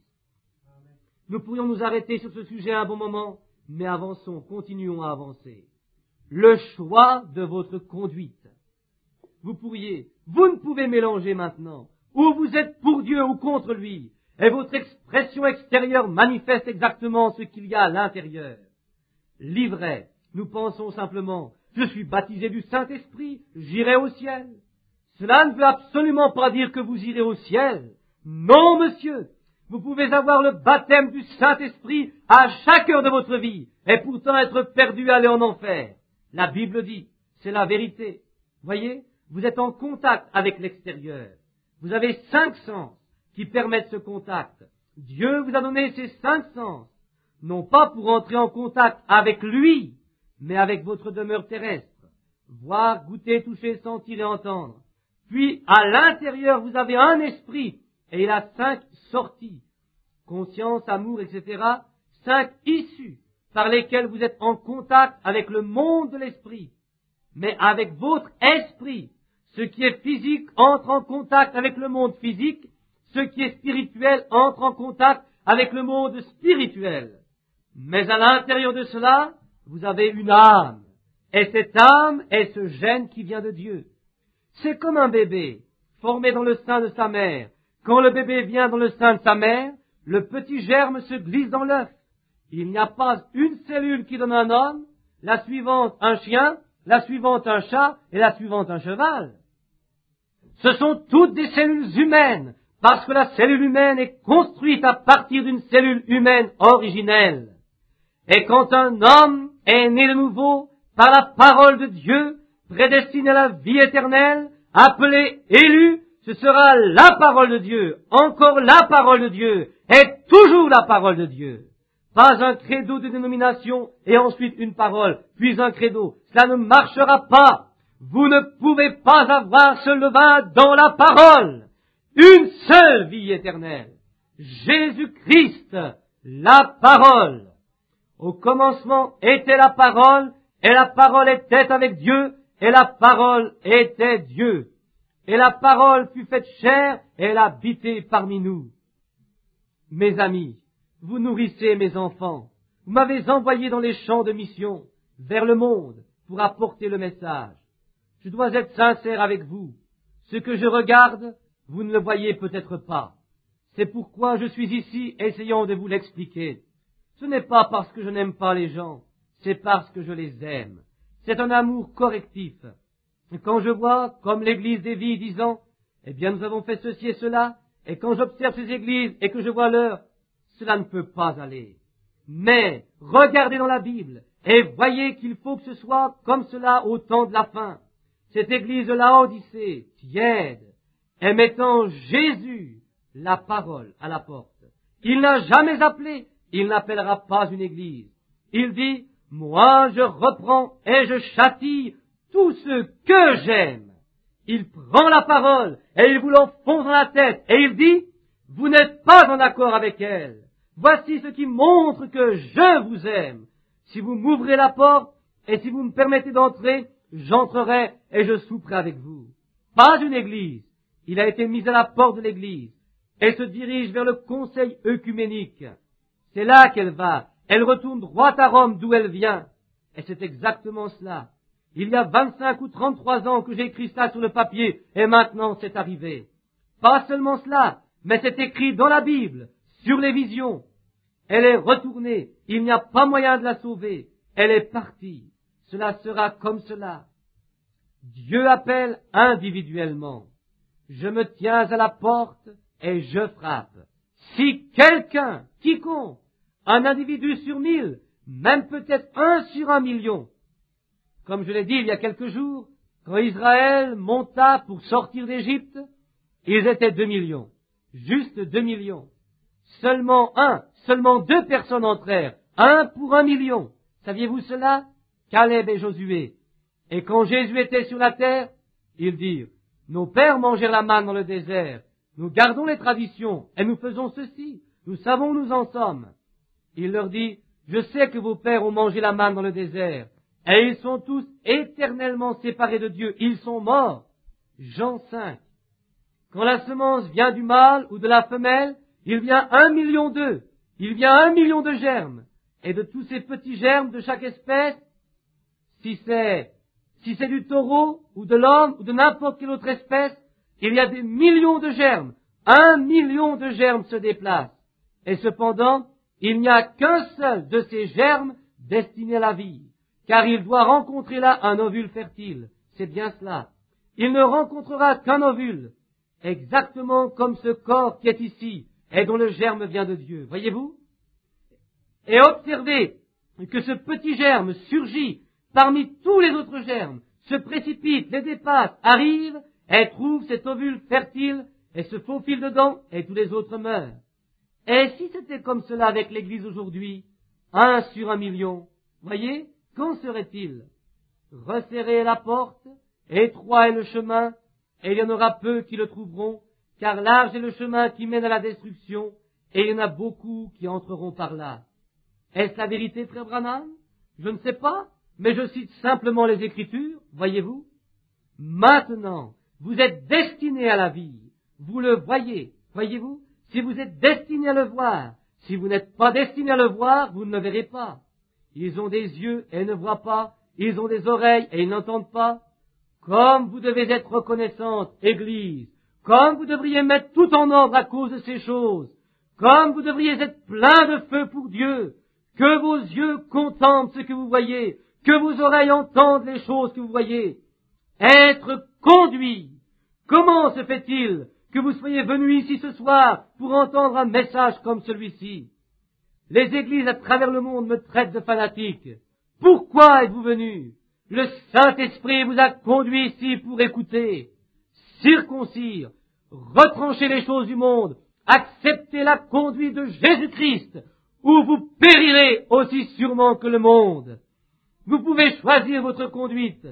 Nous pourrions nous arrêter sur ce sujet un bon moment, mais avançons, continuons à avancer. Le choix de votre conduite. Vous pourriez, vous ne pouvez mélanger maintenant, ou vous êtes pour Dieu ou contre lui, et votre expression extérieure manifeste exactement ce qu'il y a à l'intérieur. L'ivraie, nous pensons simplement, je suis baptisé du Saint-Esprit, j'irai au ciel. Cela ne veut absolument pas dire que vous irez au ciel. Non, monsieur. Vous pouvez avoir le baptême du Saint-Esprit à chaque heure de votre vie, et pourtant être perdu, aller en enfer. La Bible dit, c'est la vérité. Voyez, vous êtes en contact avec l'extérieur. Vous avez cinq sens qui permettent ce contact. Dieu vous a donné ces cinq sens, non pas pour entrer en contact avec lui, mais avec votre demeure terrestre. Voir, goûter, toucher, sentir et entendre. Puis, à l'intérieur, vous avez un esprit, et il a cinq sorties. Conscience, amour, et cetera. Cinq issues par lesquelles vous êtes en contact avec le monde de l'esprit. Mais avec votre esprit, ce qui est physique entre en contact avec le monde physique, ce qui est spirituel entre en contact avec le monde spirituel. Mais à l'intérieur de cela, vous avez une âme. Et cette âme est ce gène qui vient de Dieu. C'est comme un bébé formé dans le sein de sa mère. Quand le bébé vient dans le sein de sa mère, le petit germe se glisse dans l'œuf. Il n'y a pas une cellule qui donne un homme, la suivante un chien, la suivante un chat et la suivante un cheval. Ce sont toutes des cellules humaines, parce que la cellule humaine est construite à partir d'une cellule humaine originelle. Et quand un homme est né de nouveau par la parole de Dieu, prédestiné à la vie éternelle, appelé élu, ce sera la parole de Dieu, encore la parole de Dieu, et toujours la parole de Dieu. Pas un credo de dénomination et ensuite une parole, puis un credo. Cela ne marchera pas. Vous ne pouvez pas avoir ce levain dans la parole. Une seule vie éternelle. Jésus-Christ, la parole. Au commencement était la parole, et la parole était avec Dieu, et la parole était Dieu. Et la parole fut faite chair, et elle a habité parmi nous. Mes amis, vous nourrissez mes enfants. Vous m'avez envoyé dans les champs de mission, vers le monde, pour apporter le message. Je dois être sincère avec vous. Ce que je regarde, vous ne le voyez peut-être pas. C'est pourquoi je suis ici essayant de vous l'expliquer. Ce n'est pas parce que je n'aime pas les gens, c'est parce que je les aime. C'est un amour correctif. Et quand je vois, comme l'église des vies disant, eh bien nous avons fait ceci et cela, et quand j'observe ces églises et que je vois l'heure, cela ne peut pas aller. Mais regardez dans la Bible et voyez qu'il faut que ce soit comme cela au temps de la fin. Cette église de Laodicée, tiède, est mettant Jésus, la parole, à la porte. Il n'a jamais appelé, il n'appellera pas une église. Il dit, moi je reprends et je châtie tous ceux que j'aime. Il prend la parole et il vous l'enfonce dans la tête et il dit, vous n'êtes pas en accord avec elle. Voici ce qui montre que je vous aime. Si vous m'ouvrez la porte et si vous me permettez d'entrer, j'entrerai et je souperai avec vous. Pas une église. Il a été mis à la porte de l'église. Elle se dirige vers le conseil œcuménique. C'est là qu'elle va. Elle retourne droit à Rome d'où elle vient. Et c'est exactement cela. Il y a vingt-cinq ou trente-trois ans que j'ai écrit cela sur le papier, et maintenant c'est arrivé. Pas seulement cela, mais c'est écrit dans la Bible, sur les visions. Elle est retournée, il n'y a pas moyen de la sauver. Elle est partie. Cela sera comme cela. Dieu appelle individuellement. Je me tiens à la porte et je frappe. Si quelqu'un, quiconque, un individu sur mille, même peut-être un sur un million, comme je l'ai dit il y a quelques jours, quand Israël monta pour sortir d'Égypte, ils étaient deux millions. Juste deux millions. Seulement un, seulement deux personnes entrèrent. Un pour un million. Saviez-vous cela? Caleb et Josué. Et quand Jésus était sur la terre, ils dirent, nos pères mangèrent la manne dans le désert. Nous gardons les traditions et nous faisons ceci. Nous savons où nous en sommes. Il leur dit, je sais que vos pères ont mangé la manne dans le désert. Et ils sont tous éternellement séparés de Dieu. Ils sont morts. Jean cinq. Quand la semence vient du mâle ou de la femelle, il vient un million d'œufs. Il vient un million de germes. Et de tous ces petits germes de chaque espèce, si c'est, si c'est du taureau ou de l'homme ou de n'importe quelle autre espèce, il y a des millions de germes. Un million de germes se déplacent. Et cependant, il n'y a qu'un seul de ces germes destiné à la vie. Car il doit rencontrer là un ovule fertile. C'est bien cela. Il ne rencontrera qu'un ovule, exactement comme ce corps qui est ici, et dont le germe vient de Dieu. Voyez-vous? Et observez que ce petit germe surgit parmi tous les autres germes, se précipite, les dépasse, arrive, et trouve cet ovule fertile, et se faufile dedans, et tous les autres meurent. Et si c'était comme cela avec l'Église aujourd'hui, un sur un million, voyez, qu'en serait-il? Resserrez la porte, étroit est le chemin, et il y en aura peu qui le trouveront, car large est le chemin qui mène à la destruction, et il y en a beaucoup qui entreront par là. Est-ce la vérité, frère Branham? Je ne sais pas, mais je cite simplement les Écritures, voyez-vous. Maintenant, vous êtes destinés à la vie, vous le voyez, voyez-vous. Si vous êtes destinés à le voir, si vous n'êtes pas destinés à le voir, vous ne le verrez pas. Ils ont des yeux et ils ne voient pas, ils ont des oreilles et ils n'entendent pas. Comme vous devez être reconnaissante, Église, comme vous devriez mettre tout en ordre à cause de ces choses, comme vous devriez être plein de feu pour Dieu, que vos yeux contemplent ce que vous voyez, que vos oreilles entendent les choses que vous voyez. Être conduit. Comment se fait-il que vous soyez venus ici ce soir pour entendre un message comme celui-ci? Les églises à travers le monde me traitent de fanatique. Pourquoi êtes-vous venus? Le Saint-Esprit vous a conduit ici pour écouter, circoncire, retrancher les choses du monde, accepter la conduite de Jésus-Christ, ou vous périrez aussi sûrement que le monde. Vous pouvez choisir votre conduite.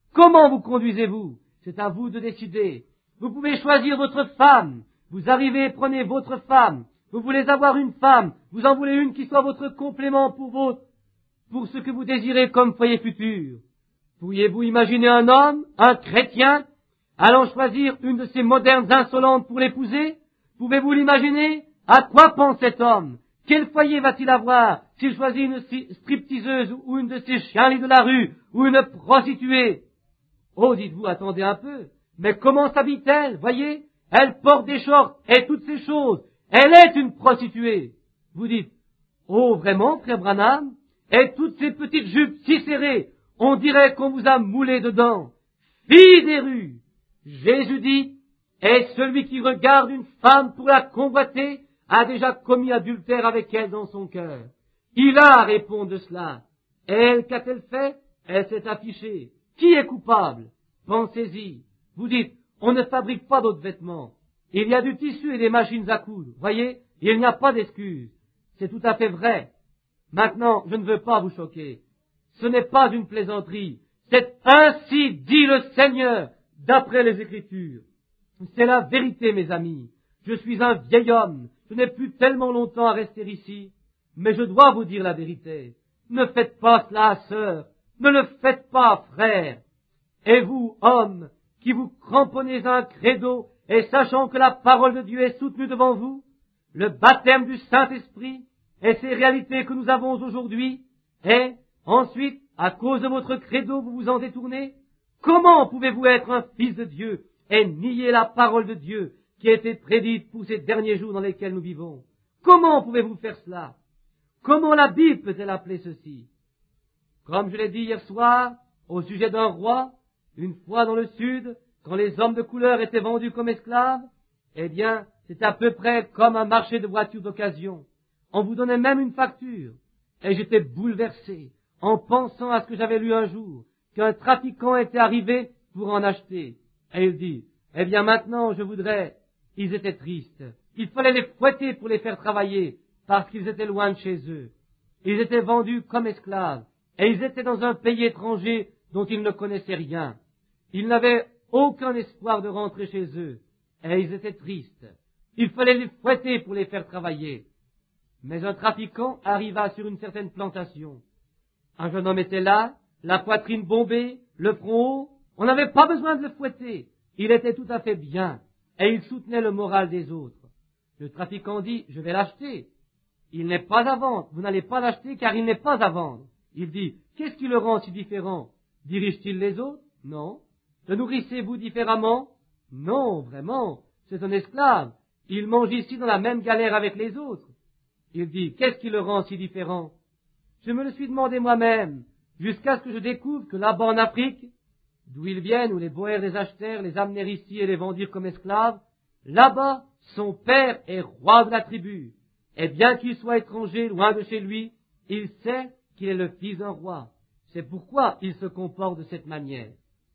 Comment vous conduisez-vous? C'est à vous de décider. Vous pouvez choisir votre femme. Vous arrivez, prenez votre femme. Vous voulez avoir une femme. Vous en voulez une qui soit votre complément pour votre, pour ce que vous désirez comme foyer futur. Pourriez-vous imaginer un homme, un chrétien, allant choisir une de ces modernes insolentes pour l'épouser? Pouvez-vous l'imaginer? À quoi pense cet homme? Quel foyer va-t-il avoir s'il choisit une stripteaseuse ou une de ces chiens-lits de la rue ou une prostituée? Oh, dites-vous, attendez un peu. Mais comment s'habille-t-elle? Voyez, elle porte des shorts et toutes ces choses. Elle est une prostituée. Vous dites, oh, vraiment, frère Branham? Et toutes ces petites jupes si serrées, on dirait qu'on vous a moulé dedans. Fille des rues! Jésus dit, et celui qui regarde une femme pour la convoiter a déjà commis adultère avec elle dans son cœur. Il a, répond de cela. Elle, qu'a-t-elle fait? Elle s'est affichée. Qui est coupable? Pensez-y. Vous dites, on ne fabrique pas d'autres vêtements. Il y a du tissu et des machines à coudre. Voyez, il n'y a pas d'excuse. C'est tout à fait vrai. Maintenant, je ne veux pas vous choquer. Ce n'est pas une plaisanterie. C'est ainsi dit le Seigneur, d'après les Écritures. C'est la vérité, mes amis. Je suis un vieil homme. Je n'ai plus tellement longtemps à rester ici. Mais je dois vous dire la vérité. Ne faites pas cela, sœur. Ne le faites pas, frère. Et vous, hommes, qui vous cramponnez à un credo et sachant que la parole de Dieu est soutenue devant vous, le baptême du Saint-Esprit et ces réalités que nous avons aujourd'hui, et ensuite, à cause de votre credo, vous vous en détournez? Comment pouvez-vous être un fils de Dieu et nier la parole de Dieu qui a été prédite pour ces derniers jours dans lesquels nous vivons? Comment pouvez-vous faire cela? Comment la Bible peut-elle appeler ceci? Comme je l'ai dit hier soir, au sujet d'un roi, une fois dans le sud, quand les hommes de couleur étaient vendus comme esclaves, eh bien, c'est à peu près comme un marché de voitures d'occasion. On vous donnait même une facture. Et j'étais bouleversé en pensant à ce que j'avais lu un jour, qu'un trafiquant était arrivé pour en acheter. Et il dit, eh bien maintenant, je voudrais... Ils étaient tristes. Il fallait les fouetter pour les faire travailler, parce qu'ils étaient loin de chez eux. Ils étaient vendus comme esclaves, et ils étaient dans un pays étranger dont ils ne connaissaient rien. Ils n'avaient aucun espoir de rentrer chez eux, et ils étaient tristes. Il fallait les fouetter pour les faire travailler. Mais un trafiquant arriva sur une certaine plantation. Un jeune homme était là, la poitrine bombée, le front haut. On n'avait pas besoin de le fouetter. Il était tout à fait bien, et il soutenait le moral des autres. Le trafiquant dit, je vais l'acheter. Il n'est pas à vendre. Vous n'allez pas l'acheter car il n'est pas à vendre. Il dit, qu'est-ce qui le rend si différent? Dirige-t-il les autres? Non. Le nourrissez-vous différemment? Non, vraiment. C'est un esclave. Il mange ici dans la même galère avec les autres. Il dit, qu'est-ce qui le rend si différent? Je me le suis demandé moi-même, jusqu'à ce que je découvre que là-bas en Afrique, d'où ils viennent, où les Boers les achetèrent, les amenèrent ici et les vendirent comme esclaves, là-bas, son père est roi de la tribu. Et bien qu'il soit étranger, loin de chez lui, il sait qu'il est le fils d'un roi. C'est pourquoi il se comporte de cette manière.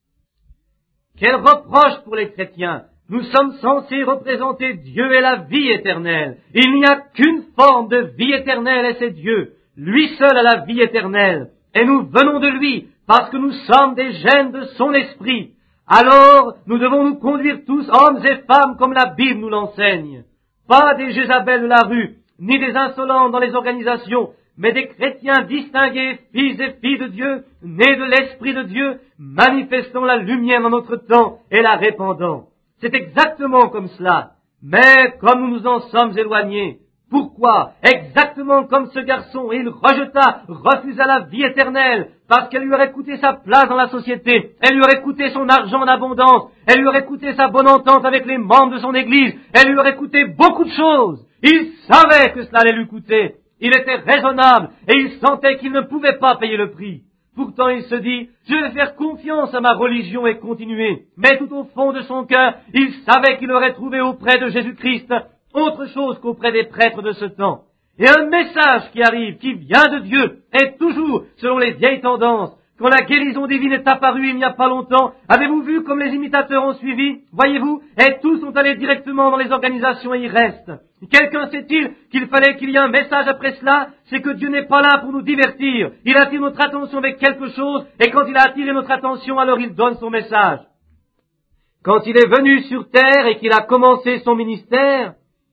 Quel reproche pour les chrétiens! Nous sommes censés représenter Dieu et la vie éternelle. Il n'y a qu'une forme de vie éternelle et c'est Dieu. Lui seul a la vie éternelle. Et nous venons de lui parce que nous sommes des gènes de son esprit. Alors, nous devons nous conduire tous, hommes et femmes, comme la Bible nous l'enseigne. Pas des Jézabel de la rue, ni des insolents dans les organisations, mais des chrétiens distingués, fils et filles de Dieu, nés de l'Esprit de Dieu, manifestant la lumière dans notre temps et la répandant. C'est exactement comme cela. Mais comme nous nous en sommes éloignés, pourquoi? Exactement comme ce garçon, il rejeta, refusa la vie éternelle, parce qu'elle lui aurait coûté sa place dans la société, elle lui aurait coûté son argent en abondance, elle lui aurait coûté sa bonne entente avec les membres de son église, elle lui aurait coûté beaucoup de choses. Il savait que cela allait lui coûter. Il était raisonnable et il sentait qu'il ne pouvait pas payer le prix. Pourtant il se dit, je vais faire confiance à ma religion et continuer. Mais tout au fond de son cœur, il savait qu'il aurait trouvé auprès de Jésus-Christ autre chose qu'auprès des prêtres de ce temps. Et un message qui arrive, qui vient de Dieu, est toujours, selon les vieilles tendances, quand la guérison divine est apparue il n'y a pas longtemps, avez-vous vu comme les imitateurs ont suivi? Voyez-vous? Et tous sont allés directement dans les organisations et y restent. Quelqu'un sait-il qu'il fallait qu'il y ait un message après cela? C'est que Dieu n'est pas là pour nous divertir. Il attire notre attention avec quelque chose, et quand il a attiré notre attention, alors il donne son message. Quand il est venu sur terre et qu'il a commencé son ministère,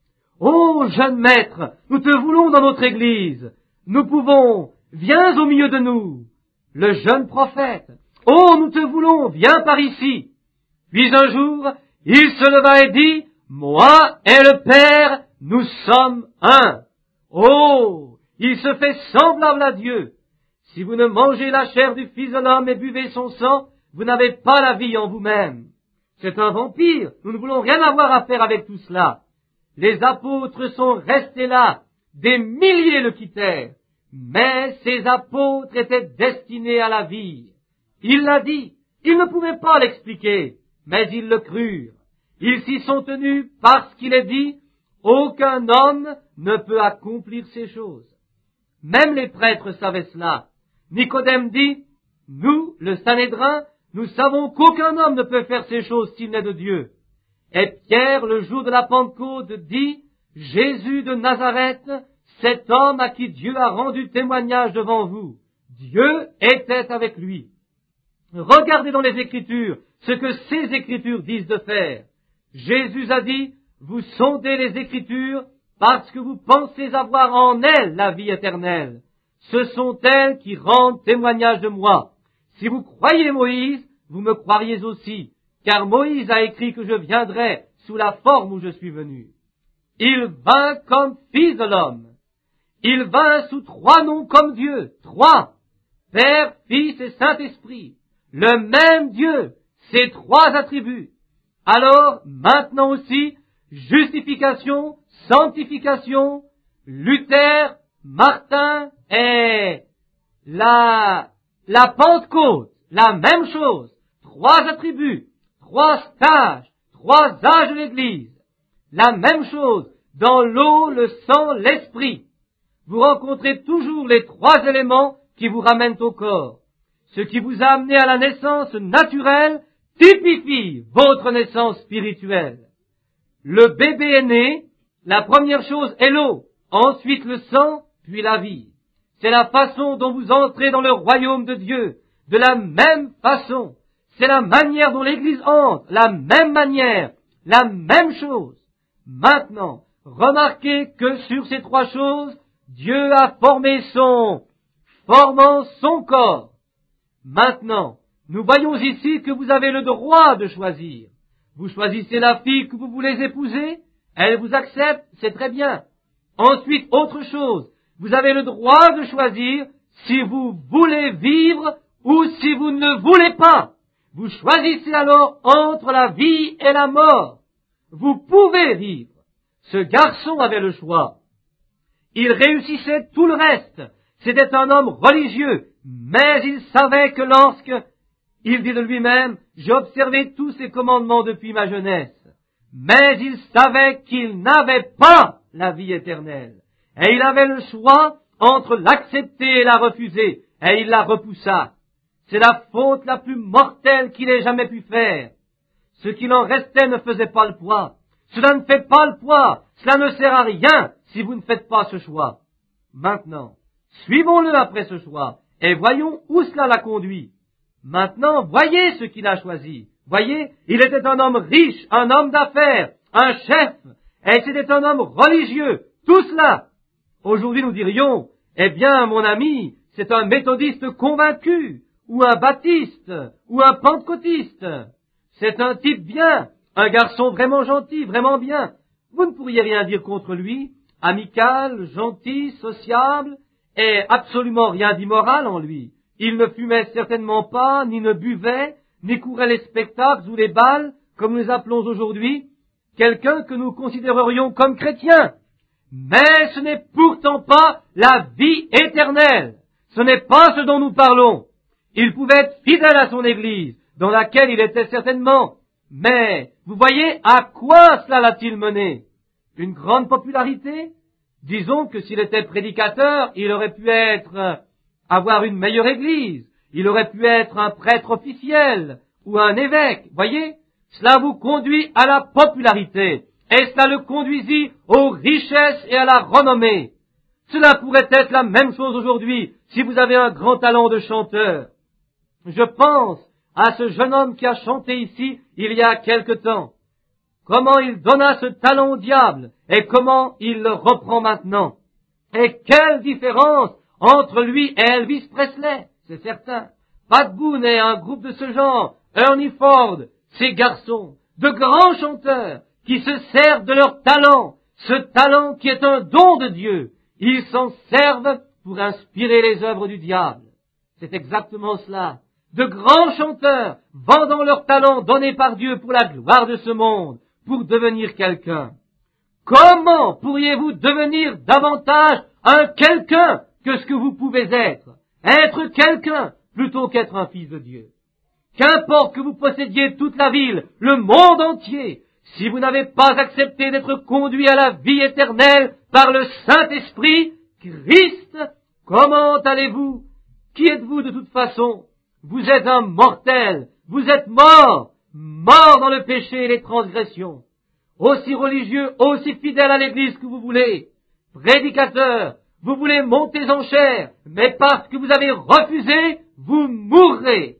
ô jeune maître, nous te voulons dans notre église. Nous pouvons, viens au milieu de nous. Le jeune prophète, oh, nous te voulons, viens par ici. Puis un jour, il se leva et dit, moi et le Père, nous sommes un. Oh, il se fait semblable à Dieu. Si vous ne mangez la chair du Fils de l'homme et buvez son sang, vous n'avez pas la vie en vous-même. C'est un vampire, nous ne voulons rien avoir à faire avec tout cela. Les apôtres sont restés là, des milliers le quittèrent. Mais ces apôtres étaient destinés à la vie. Il l'a dit, ils ne pouvaient pas l'expliquer, mais ils le crurent. Ils s'y sont tenus parce qu'il est dit, aucun homme ne peut accomplir ces choses. Même les prêtres savaient cela. Nicodème dit, nous, le Sanhédrin, nous savons qu'aucun homme ne peut faire ces choses s'il n'est de Dieu. Et Pierre, le jour de la Pentecôte, dit, Jésus de Nazareth, cet homme à qui Dieu a rendu témoignage devant vous, Dieu était avec lui. Regardez dans les Écritures ce que ces Écritures disent de faire. Jésus a dit, vous sondez les Écritures parce que vous pensez avoir en elles la vie éternelle. Ce sont elles qui rendent témoignage de moi. Si vous croyez Moïse, vous me croiriez aussi, car Moïse a écrit que je viendrai sous la forme où je suis venu. Il vint comme fils de l'homme. Il vint sous trois noms comme Dieu, trois, Père, Fils et Saint-Esprit, le même Dieu, ces trois attributs. Alors, maintenant aussi, justification, sanctification, Luther, Martin et la, la Pentecôte, la même chose, trois attributs, trois stages, trois âges de l'Église, la même chose, dans l'eau, le sang, l'esprit. Vous rencontrez toujours les trois éléments qui vous ramènent au corps. Ce qui vous a amené à la naissance naturelle typifie votre naissance spirituelle. Le bébé est né, la première chose est l'eau, ensuite le sang, puis la vie. C'est la façon dont vous entrez dans le royaume de Dieu, de la même façon. C'est la manière dont l'Église entre, la même manière, la même chose. Maintenant, remarquez que sur ces trois choses, Dieu a formé son, formant son corps. Maintenant, nous voyons ici que vous avez le droit de choisir. Vous choisissez la fille que vous voulez épouser, elle vous accepte, c'est très bien. Ensuite, autre chose, vous avez le droit de choisir si vous voulez vivre ou si vous ne voulez pas. Vous choisissez alors entre la vie et la mort. Vous pouvez vivre. Ce garçon avait le choix. Il réussissait tout le reste. C'était un homme religieux, mais il savait que lorsque il dit de lui-même, j'ai observé tous ces commandements depuis ma jeunesse, mais il savait qu'il n'avait pas la vie éternelle. Et il avait le choix entre l'accepter et la refuser, et il la repoussa. C'est la faute la plus mortelle qu'il ait jamais pu faire. Ce qu'il en restait ne faisait pas le poids. Cela ne fait pas le poids. Cela ne sert à rien si vous ne faites pas ce choix. Maintenant, suivons-le après ce choix et voyons où cela l'a conduit. Maintenant, voyez ce qu'il a choisi. Voyez, il était un homme riche, un homme d'affaires, un chef, et c'était un homme religieux. Tout cela. Aujourd'hui, nous dirions, eh bien, mon ami, c'est un méthodiste convaincu, ou un baptiste, ou un pentecôtiste. C'est un type bien, un garçon vraiment gentil, vraiment bien. Vous ne pourriez rien dire contre lui, amical, gentil, sociable, et absolument rien d'immoral en lui. Il ne fumait certainement pas, ni ne buvait, ni courait les spectacles ou les bals, comme nous les appelons aujourd'hui, quelqu'un que nous considérerions comme chrétien. Mais ce n'est pourtant pas la vie éternelle. Ce n'est pas ce dont nous parlons. Il pouvait être fidèle à son Église, dans laquelle il était certainement. Mais, vous voyez, à quoi cela l'a-t-il mené? Une grande popularité? Disons que s'il était prédicateur, il aurait pu être, avoir une meilleure Église. Il aurait pu être un prêtre officiel ou un évêque. Voyez, cela vous conduit à la popularité et cela le conduisit aux richesses et à la renommée. Cela pourrait être la même chose aujourd'hui si vous avez un grand talent de chanteur. Je pense à ce jeune homme qui a chanté ici il y a quelque temps. Comment il donna ce talent au diable et comment il le reprend maintenant. Et quelle différence entre lui et Elvis Presley, c'est certain. Pat Boone et un groupe de ce genre, Ernie Ford, ces garçons, de grands chanteurs qui se servent de leur talent, ce talent qui est un don de Dieu. Ils s'en servent pour inspirer les œuvres du diable. C'est exactement cela. De grands chanteurs vendant leur talent donné par Dieu pour la gloire de ce monde, pour devenir quelqu'un. Comment pourriez-vous devenir davantage un quelqu'un que ce que vous pouvez être? Être quelqu'un plutôt qu'être un fils de Dieu. Qu'importe que vous possédiez toute la ville, le monde entier, si vous n'avez pas accepté d'être conduit à la vie éternelle par le Saint-Esprit, Christ, comment allez-vous? Qui êtes-vous de toute façon? Vous êtes un mortel, vous êtes mort, mort dans le péché et les transgressions. Aussi religieux, aussi fidèle à l'Église que vous voulez, prédicateur, vous voulez monter en chair, mais parce que vous avez refusé, vous mourrez.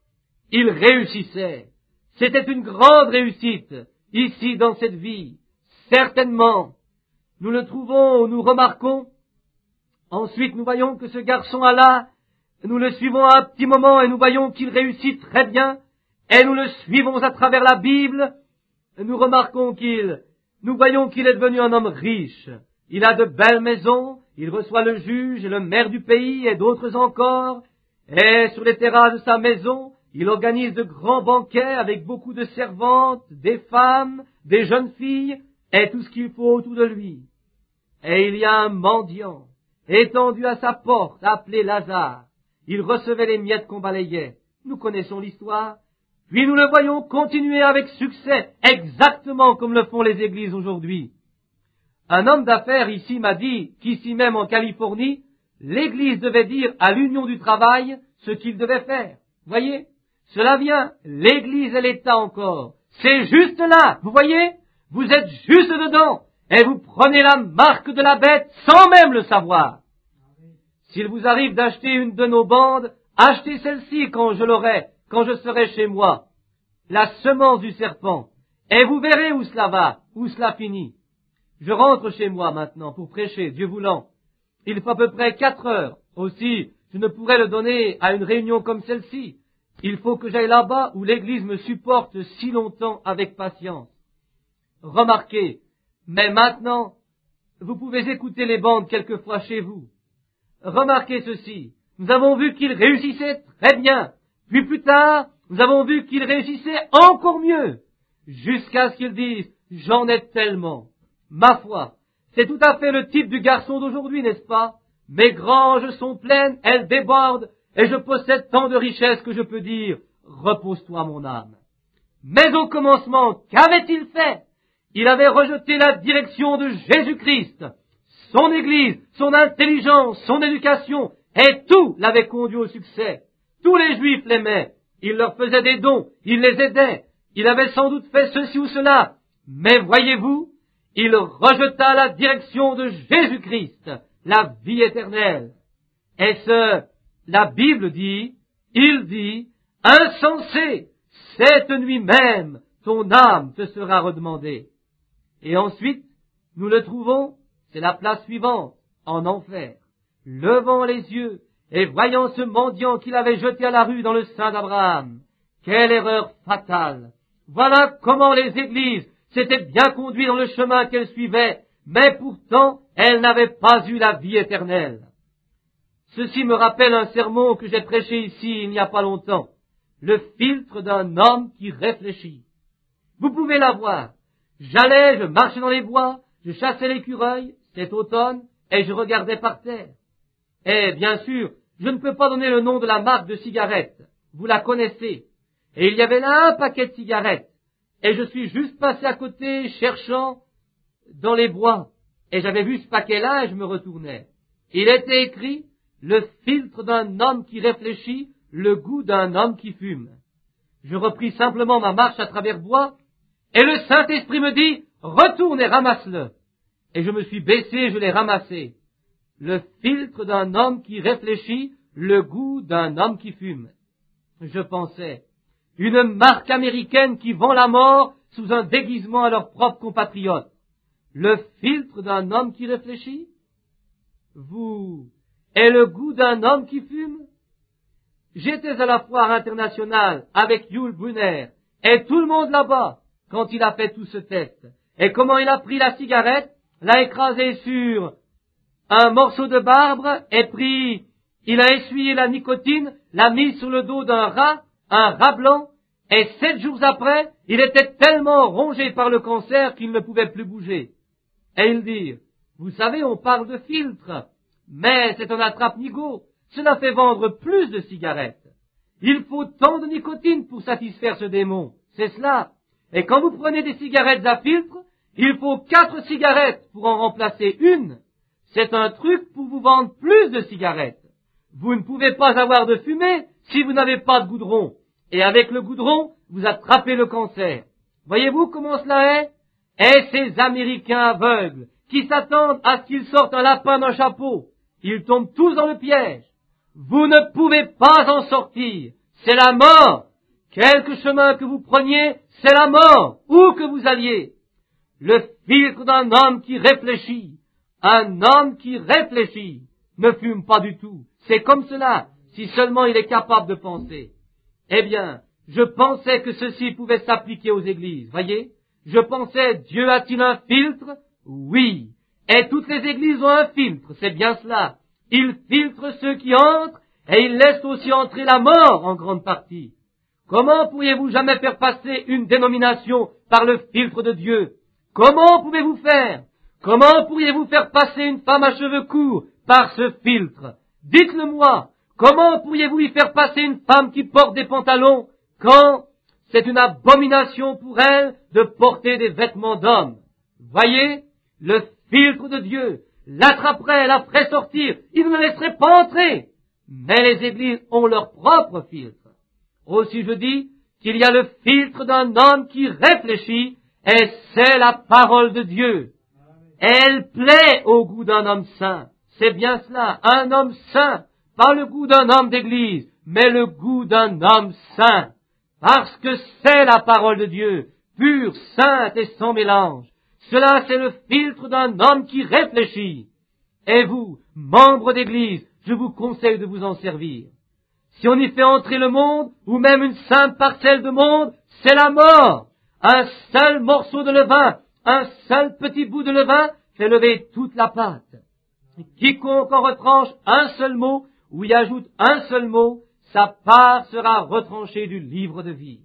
Il réussissait. C'était une grande réussite, ici dans cette vie. Certainement. Nous le trouvons, nous remarquons. Ensuite, nous voyons que ce garçon a là, nous le suivons un petit moment et nous voyons qu'il réussit très bien. Et nous le suivons à travers la Bible. Nous remarquons qu'il, nous voyons qu'il est devenu un homme riche. Il a de belles maisons, il reçoit le juge et le maire du pays et d'autres encore. Et sur les terrasses de sa maison, il organise de grands banquets avec beaucoup de servantes, des femmes, des jeunes filles et tout ce qu'il faut autour de lui. Et il y a un mendiant, étendu à sa porte, appelé Lazare. Il recevait les miettes qu'on balayait. Nous connaissons l'histoire. Puis nous le voyons continuer avec succès, exactement comme le font les églises aujourd'hui. Un homme d'affaires ici m'a dit qu'ici même en Californie, l'église devait dire à l'union du travail ce qu'il devait faire. Voyez, cela vient, l'église et l'État encore. C'est juste là, vous voyez, vous êtes juste dedans, et vous prenez la marque de la bête sans même le savoir. S'il vous arrive d'acheter une de nos bandes, achetez celle-ci quand je l'aurai, quand je serai chez moi. La semence du serpent. Et vous verrez où cela va, où cela finit. Je rentre chez moi maintenant pour prêcher, Dieu voulant. Il faut à peu près quatre heures. Aussi, je ne pourrais le donner à une réunion comme celle-ci. Il faut que j'aille là-bas où l'Église me supporte si longtemps avec patience. Remarquez, mais maintenant, vous pouvez écouter les bandes quelquefois chez vous. Remarquez ceci, nous avons vu qu'il réussissait très bien, puis plus tard, nous avons vu qu'il réussissait encore mieux, jusqu'à ce qu'il dise « j'en ai tellement ». Ma foi, c'est tout à fait le type du garçon d'aujourd'hui, n'est-ce pas? Mes granges sont pleines, elles débordent, et je possède tant de richesses que je peux dire « repose-toi mon âme ». Mais au commencement, qu'avait-il fait? Il avait rejeté la direction de Jésus-Christ, son Église, son intelligence, son éducation, et tout l'avait conduit au succès. Tous les Juifs l'aimaient, il leur faisait des dons, il les aidait, il avait sans doute fait ceci ou cela. Mais voyez-vous, il rejeta la direction de Jésus-Christ, la vie éternelle. Et ce, la Bible dit, il dit, insensé, cette nuit même, ton âme te sera redemandée. Et ensuite, nous le trouvons, c'est la place suivante, en enfer, levant les yeux et voyant ce mendiant qu'il avait jeté à la rue dans le sein d'Abraham. Quelle erreur fatale! Voilà comment les églises s'étaient bien conduites dans le chemin qu'elles suivaient, mais pourtant elles n'avaient pas eu la vie éternelle. Ceci me rappelle un sermon que j'ai prêché ici il n'y a pas longtemps, le filtre d'un homme qui réfléchit. Vous pouvez l'avoir. J'allais, je marchais dans les bois, je chassais l'écureuil, c'est automne, et je regardais par terre. Et bien sûr, je ne peux pas donner le nom de la marque de cigarettes. Vous la connaissez. Et il y avait là un paquet de cigarettes. Et je suis juste passé à côté, cherchant dans les bois. Et j'avais vu ce paquet-là et je me retournais. Il était écrit, le filtre d'un homme qui réfléchit, le goût d'un homme qui fume. Je repris simplement ma marche à travers bois, et le Saint-Esprit me dit, retourne et ramasse-le. Et je me suis baissé et je l'ai ramassé. Le filtre d'un homme qui réfléchit, le goût d'un homme qui fume. Je pensais, une marque américaine qui vend la mort sous un déguisement à leurs propres compatriotes. Le filtre d'un homme qui réfléchit? Vous, et le goût d'un homme qui fume? J'étais à la foire internationale avec Yul Brunner, et tout le monde là-bas, quand il a fait tout ce test. Et comment il a pris la cigarette, l'a écrasée sur un morceau de marbre, et pris, il a essuyé la nicotine, l'a mis sur le dos d'un rat, un rat blanc, et sept jours après, il était tellement rongé par le cancer qu'il ne pouvait plus bouger. Et il dit, vous savez, on parle de filtre, mais c'est un attrape-nigo. Cela fait vendre plus de cigarettes. Il faut tant de nicotine pour satisfaire ce démon. C'est cela. Et quand vous prenez des cigarettes à filtre, il faut quatre cigarettes pour en remplacer une. C'est un truc pour vous vendre plus de cigarettes. Vous ne pouvez pas avoir de fumée si vous n'avez pas de goudron. Et avec le goudron, vous attrapez le cancer. Voyez-vous comment cela est? Et ces Américains aveugles qui s'attendent à ce qu'ils sortent un lapin d'un chapeau, ils tombent tous dans le piège. Vous ne pouvez pas en sortir. C'est la mort. Quelque chemin que vous preniez, c'est la mort. Où que vous alliez. Le filtre d'un homme qui réfléchit. Un homme qui réfléchit ne fume pas du tout. C'est comme cela, si seulement il est capable de penser. Eh bien, je pensais que ceci pouvait s'appliquer aux églises. Voyez? Je pensais, Dieu a-t-il un filtre? Oui. Et toutes les églises ont un filtre. C'est bien cela. Il filtre ceux qui entrent et il laisse aussi entrer la mort en grande partie. Comment pourriez-vous jamais faire passer une dénomination par le filtre de Dieu? Comment pouvez-vous faire? Comment pourriez-vous faire passer une femme à cheveux courts par ce filtre? Dites-le-moi. Comment pourriez-vous y faire passer une femme qui porte des pantalons quand c'est une abomination pour elle de porter des vêtements d'homme? Voyez, le filtre de Dieu l'attraperait, la ferait sortir, il ne la laisserait pas entrer. Mais les églises ont leur propre filtre. Aussi je dis qu'il y a le filtre d'un homme qui réfléchit, et c'est la parole de Dieu. Elle plaît au goût d'un homme saint. C'est bien cela, un homme saint, pas le goût d'un homme d'église, mais le goût d'un homme saint. Parce que c'est la parole de Dieu, pure, sainte et sans mélange. Cela, c'est le filtre d'un homme qui réfléchit. Et vous, membres d'église, je vous conseille de vous en servir. Si on y fait entrer le monde, ou même une simple parcelle de monde, c'est la mort. Un seul morceau de levain, un seul petit bout de levain, fait lever toute la pâte. Quiconque en retranche un seul mot, ou y ajoute un seul mot, sa part sera retranchée du livre de vie.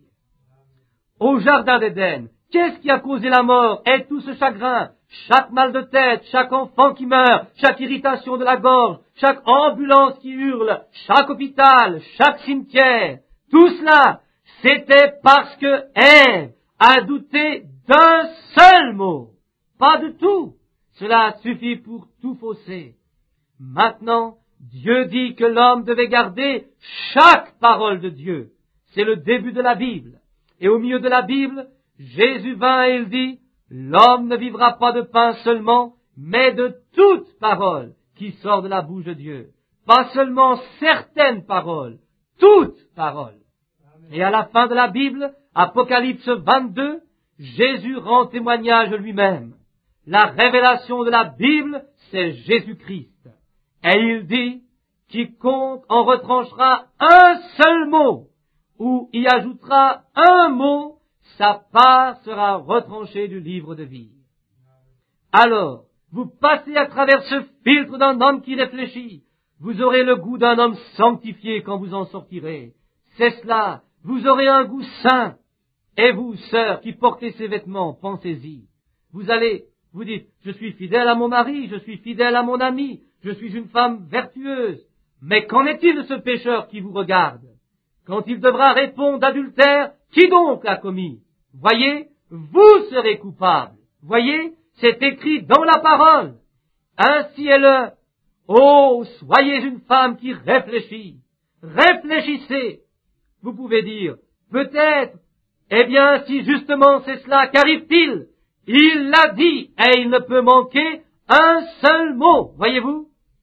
Au jardin d'Éden, qu'est-ce qui a causé la mort et tout ce chagrin? Chaque mal de tête, chaque enfant qui meurt, chaque irritation de la gorge, chaque ambulance qui hurle, chaque hôpital, chaque cimetière, tout cela, c'était parce que Ève a douté d'un seul mot, pas de tout. Cela suffit pour tout fausser. Maintenant, Dieu dit que l'homme devait garder chaque parole de Dieu. C'est le début de la Bible. Et au milieu de la Bible, Jésus vint et il dit, l'homme ne vivra pas de pain seulement, mais de toute parole qui sort de la bouche de Dieu. Pas seulement certaines paroles, toutes paroles. Et à la fin de la Bible, Apocalypse vingt-deux, Jésus rend témoignage de lui-même. La révélation de la Bible, c'est Jésus-Christ. Et il dit, quiconque en retranchera un seul mot, ou y ajoutera un mot, sa part sera retranchée du livre de vie. Alors, vous passez à travers ce filtre d'un homme qui réfléchit. Vous aurez le goût d'un homme sanctifié quand vous en sortirez. C'est cela, vous aurez un goût saint. Et vous, sœurs, qui portez ces vêtements, pensez-y. Vous allez, vous dites, je suis fidèle à mon mari, je suis fidèle à mon ami, je suis une femme vertueuse. Mais qu'en est-il de ce pécheur qui vous regarde? Quand il devra répondre d'adultère, qui donc l'a commis? Voyez, vous serez coupable. Voyez, c'est écrit dans la parole. Ainsi est le, oh, soyez une femme qui réfléchit. Réfléchissez. Vous pouvez dire, peut-être, eh bien, si justement c'est cela, qu'arrive-t-il? Il l'a dit, et il ne peut manquer un seul mot, voyez-vous?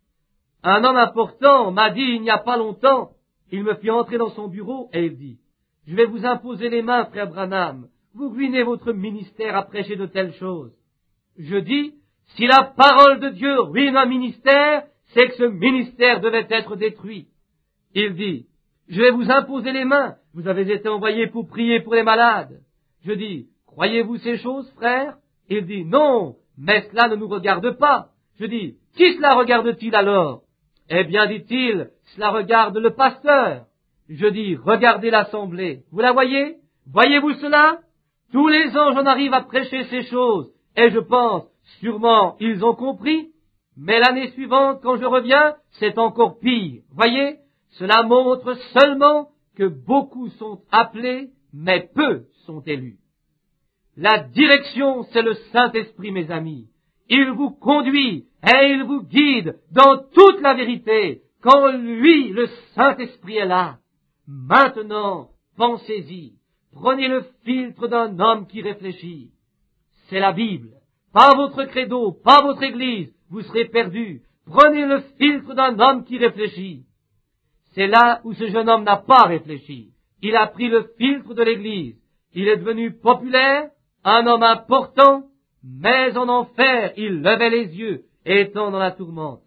Un homme important m'a dit il n'y a pas longtemps, il me fit entrer dans son bureau et il dit, je vais vous imposer les mains, frère Branham, vous ruinez votre ministère à prêcher de telles choses. Je dis, si la parole de Dieu ruine un ministère, c'est que ce ministère devait être détruit. Il dit, je vais vous imposer les mains, vous avez été envoyé pour prier pour les malades. Je dis, croyez-vous ces choses, frère? Il dit, non, mais cela ne nous regarde pas. Je dis, qui cela regarde-t-il alors? Eh bien, dit-il, cela regarde le pasteur. Je dis, regardez l'assemblée. Vous la voyez? Voyez-vous cela? Tous les ans, j'en arrive à prêcher ces choses. Et je pense, sûrement, ils ont compris. Mais l'année suivante, quand je reviens, c'est encore pire. Voyez? Cela montre seulement que beaucoup sont appelés, mais peu sont élus. La direction, c'est le Saint-Esprit, mes amis. Il vous conduit et il vous guide dans toute la vérité quand lui, le Saint-Esprit, est là. Maintenant, pensez-y. Prenez le filtre d'un homme qui réfléchit. C'est la Bible. Pas votre credo, pas votre église. Vous serez perdus. Prenez le filtre d'un homme qui réfléchit. C'est là où ce jeune homme n'a pas réfléchi. Il a pris le filtre de l'église. Il est devenu populaire, un homme important, mais en enfer, il levait les yeux, étant dans la tourmente.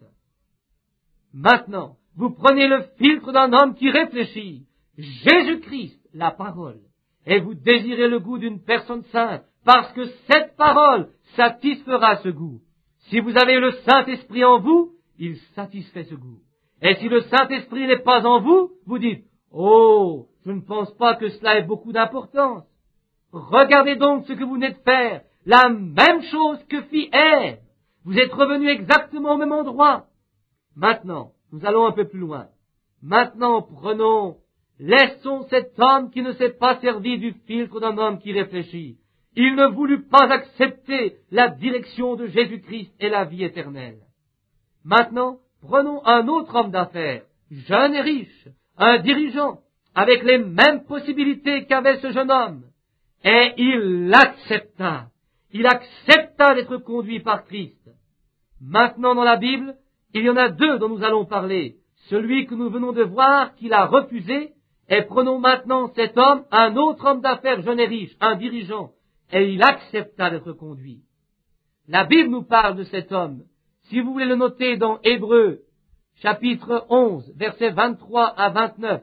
Maintenant, vous prenez le filtre d'un homme qui réfléchit, Jésus-Christ, la parole, et vous désirez le goût d'une personne sainte, parce que cette parole satisfera ce goût. Si vous avez le Saint-Esprit en vous, il satisfait ce goût. Et si le Saint-Esprit n'est pas en vous, vous dites, « Oh, je ne pense pas que cela ait beaucoup d'importance. » Regardez donc ce que vous venez de faire, la même chose que fit Ève. Vous êtes revenu exactement au même endroit. Maintenant, nous allons un peu plus loin. Maintenant, prenons, laissons cet homme qui ne s'est pas servi du filtre d'un homme qui réfléchit. Il ne voulut pas accepter la direction de Jésus-Christ et la vie éternelle. Maintenant, prenons un autre homme d'affaires, jeune et riche, un dirigeant, avec les mêmes possibilités qu'avait ce jeune homme. Et il l'accepta. Il accepta d'être conduit par Christ. Maintenant, dans la Bible, il y en a deux dont nous allons parler. Celui que nous venons de voir, qu'il a refusé, et prenons maintenant cet homme, un autre homme d'affaires jeune et riche, un dirigeant, et il accepta d'être conduit. La Bible nous parle de cet homme. Si vous voulez le noter dans Hébreux, chapitre onze, versets vingt-trois à vingt-neuf,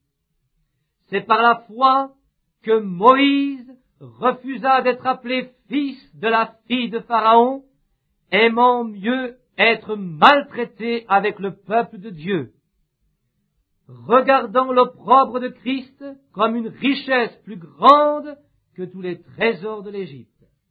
c'est par la foi que Moïse refusa d'être appelé fils de la fille de Pharaon, aimant mieux être maltraité avec le peuple de Dieu, regardant l'opprobre de Christ comme une richesse plus grande que tous les trésors de l'Égypte.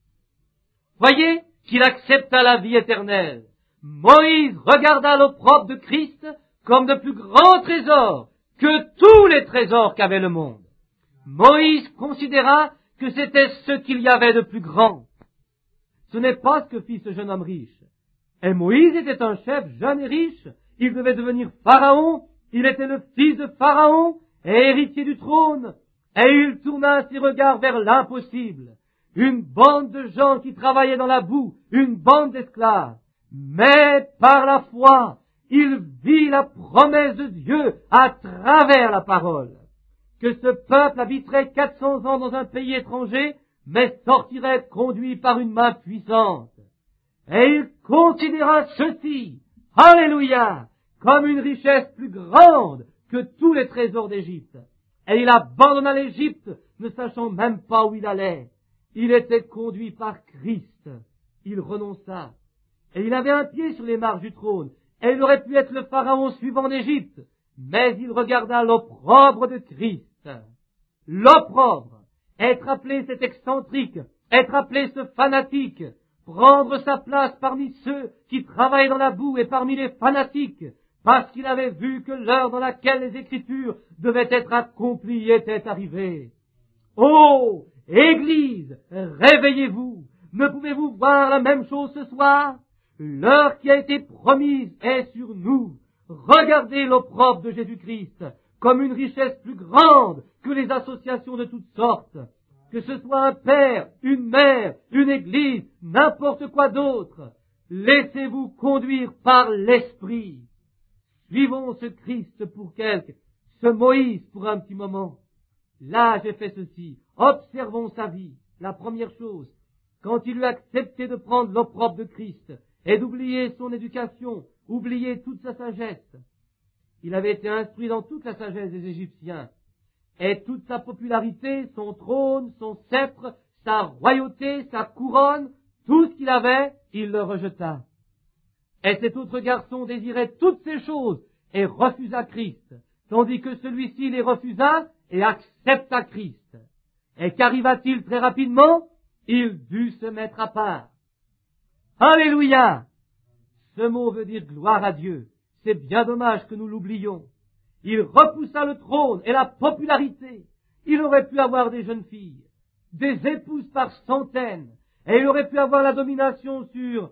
Voyez qu'il accepta la vie éternelle. Moïse regarda l'opprobre de Christ comme de plus grands trésors que tous les trésors qu'avait le monde. Moïse considéra que c'était ce qu'il y avait de plus grand. Ce n'est pas ce que fit ce jeune homme riche. Et Moïse était un chef jeune et riche. Il devait devenir Pharaon. Il était le fils de Pharaon et héritier du trône. Et il tourna ses regards vers l'impossible. Une bande de gens qui travaillaient dans la boue, une bande d'esclaves. Mais par la foi, il vit la promesse de Dieu à travers la parole. Que ce peuple habiterait quatre cents ans dans un pays étranger, mais sortirait conduit par une main puissante. Et il considéra ceci, alléluia, comme une richesse plus grande que tous les trésors d'Égypte. Et il abandonna l'Égypte, ne sachant même pas où il allait. Il était conduit par Christ. Il renonça. Et il avait un pied sur les marches du trône. Et il aurait pu être le pharaon suivant d'Égypte. Mais il regarda l'opprobre de Christ. L'opprobre. Être appelé cet excentrique. Être appelé ce fanatique. Prendre sa place parmi ceux qui travaillent dans la boue et parmi les fanatiques. Parce qu'il avait vu que l'heure dans laquelle les Écritures devaient être accomplies était arrivée. Oh, Église, réveillez-vous. Ne pouvez-vous voir la même chose ce soir? L'heure qui a été promise est sur nous. Regardez l'opprobre de Jésus-Christ. comme une richesse plus grande que les associations de toutes sortes, que ce soit un père, une mère, une église, n'importe quoi d'autre. Laissez-vous conduire par l'Esprit. Suivons ce Christ pour quelque, ce Moïse pour un petit moment. Là, j'ai fait ceci. Observons sa vie. La première chose, quand il eut accepté de prendre l'opprobre de Christ et d'oublier son éducation, oublier toute sa sagesse, il avait été instruit dans toute la sagesse des Égyptiens, et toute sa popularité, son trône, son sceptre, sa royauté, sa couronne, tout ce qu'il avait, il le rejeta. Et cet autre garçon désirait toutes ces choses et refusa Christ, tandis que celui-ci les refusa et accepta Christ. Et qu'arriva-t-il très rapidement? Il dut se mettre à part. Alléluia! Ce mot veut dire gloire à Dieu. C'est bien dommage que nous l'oublions. Il repoussa le trône et la popularité. Il aurait pu avoir des jeunes filles, des épouses par centaines, et il aurait pu avoir la domination sur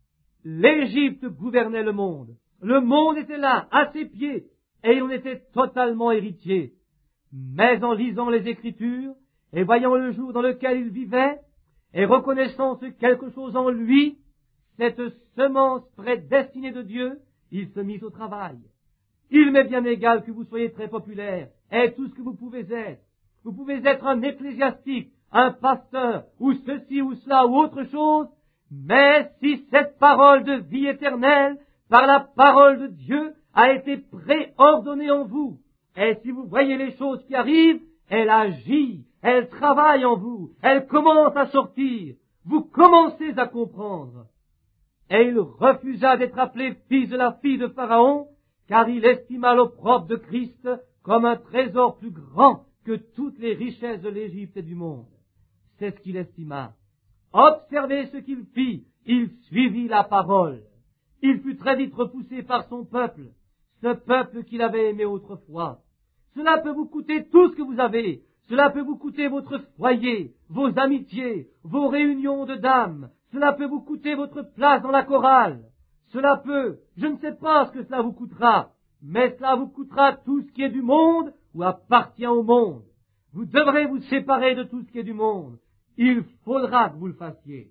l'Égypte gouvernait le monde. Le monde était là, à ses pieds, et il en était totalement héritier. Mais en lisant les Écritures, et voyant le jour dans lequel il vivait, et reconnaissant ce quelque chose en lui, cette semence prédestinée de Dieu, il se mit au travail. Il m'est bien égal que vous soyez très populaire, et tout ce que vous pouvez être. Vous pouvez être un ecclésiastique, un pasteur, ou ceci ou cela, ou autre chose, mais si cette parole de vie éternelle, par la parole de Dieu, a été préordonnée en vous, et si vous voyez les choses qui arrivent, elle agit, elle travaille en vous, elle commence à sortir, vous commencez à comprendre. Et il refusa d'être appelé fils de la fille de Pharaon, car il estima l'opprobre de Christ comme un trésor plus grand que toutes les richesses de l'Égypte et du monde. C'est ce qu'il estima. Observez ce qu'il fit, il suivit la parole. Il fut très vite repoussé par son peuple, ce peuple qu'il avait aimé autrefois. Cela peut vous coûter tout ce que vous avez, cela peut vous coûter votre foyer, vos amitiés, vos réunions de dames, cela peut vous coûter votre place dans la chorale. Cela peut, je ne sais pas ce que cela vous coûtera, mais cela vous coûtera tout ce qui est du monde ou appartient au monde. Vous devrez vous séparer de tout ce qui est du monde. Il faudra que vous le fassiez.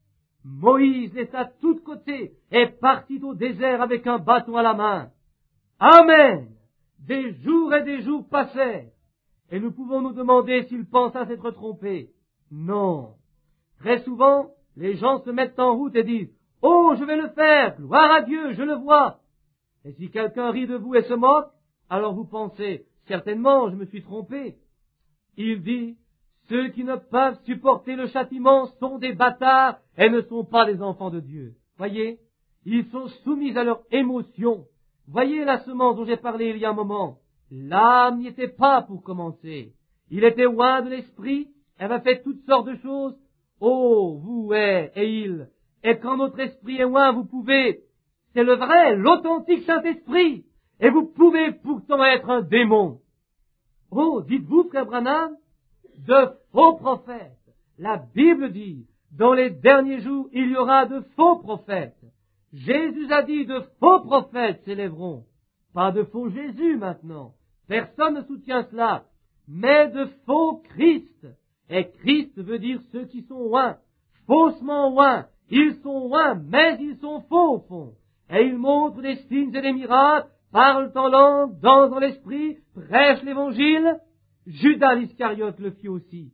Moïse laissa tout de côté et partit au désert avec un bâton à la main. Amen! Des jours et des jours passèrent, et nous pouvons nous demander s'il pensa s'être trompé. Non. Très souvent, les gens se mettent en route et disent « Oh, je vais le faire, gloire à Dieu, je le vois !» Et si quelqu'un rit de vous et se moque, alors vous pensez « Certainement, je me suis trompé. » Il dit « Ceux qui ne peuvent supporter le châtiment sont des bâtards et ne sont pas des enfants de Dieu. » Voyez, ils sont soumis à leurs émotions. Voyez la semence dont j'ai parlé il y a un moment. L'âme n'y était pas pour commencer. Il était loin de l'esprit, elle a fait toutes sortes de choses. Oh, vous et, et il. Et quand notre esprit est loin, vous pouvez, c'est le vrai, l'authentique Saint-Esprit. Et vous pouvez pourtant être un démon. Oh, dites-vous, frère Branham, de faux prophètes. La Bible dit, dans les derniers jours, il y aura de faux prophètes. Jésus a dit, de faux prophètes s'élèveront. Pas de faux Jésus maintenant. Personne ne soutient cela. Mais de faux Christ. Et Christ veut dire ceux qui sont loin. Faussement loin. Ils sont loin, mais ils sont faux au fond. Et ils montrent des signes et des miracles, parlent en langue, dansent dans l'esprit, prêchent l'évangile. Judas l'Iscariote le fit aussi.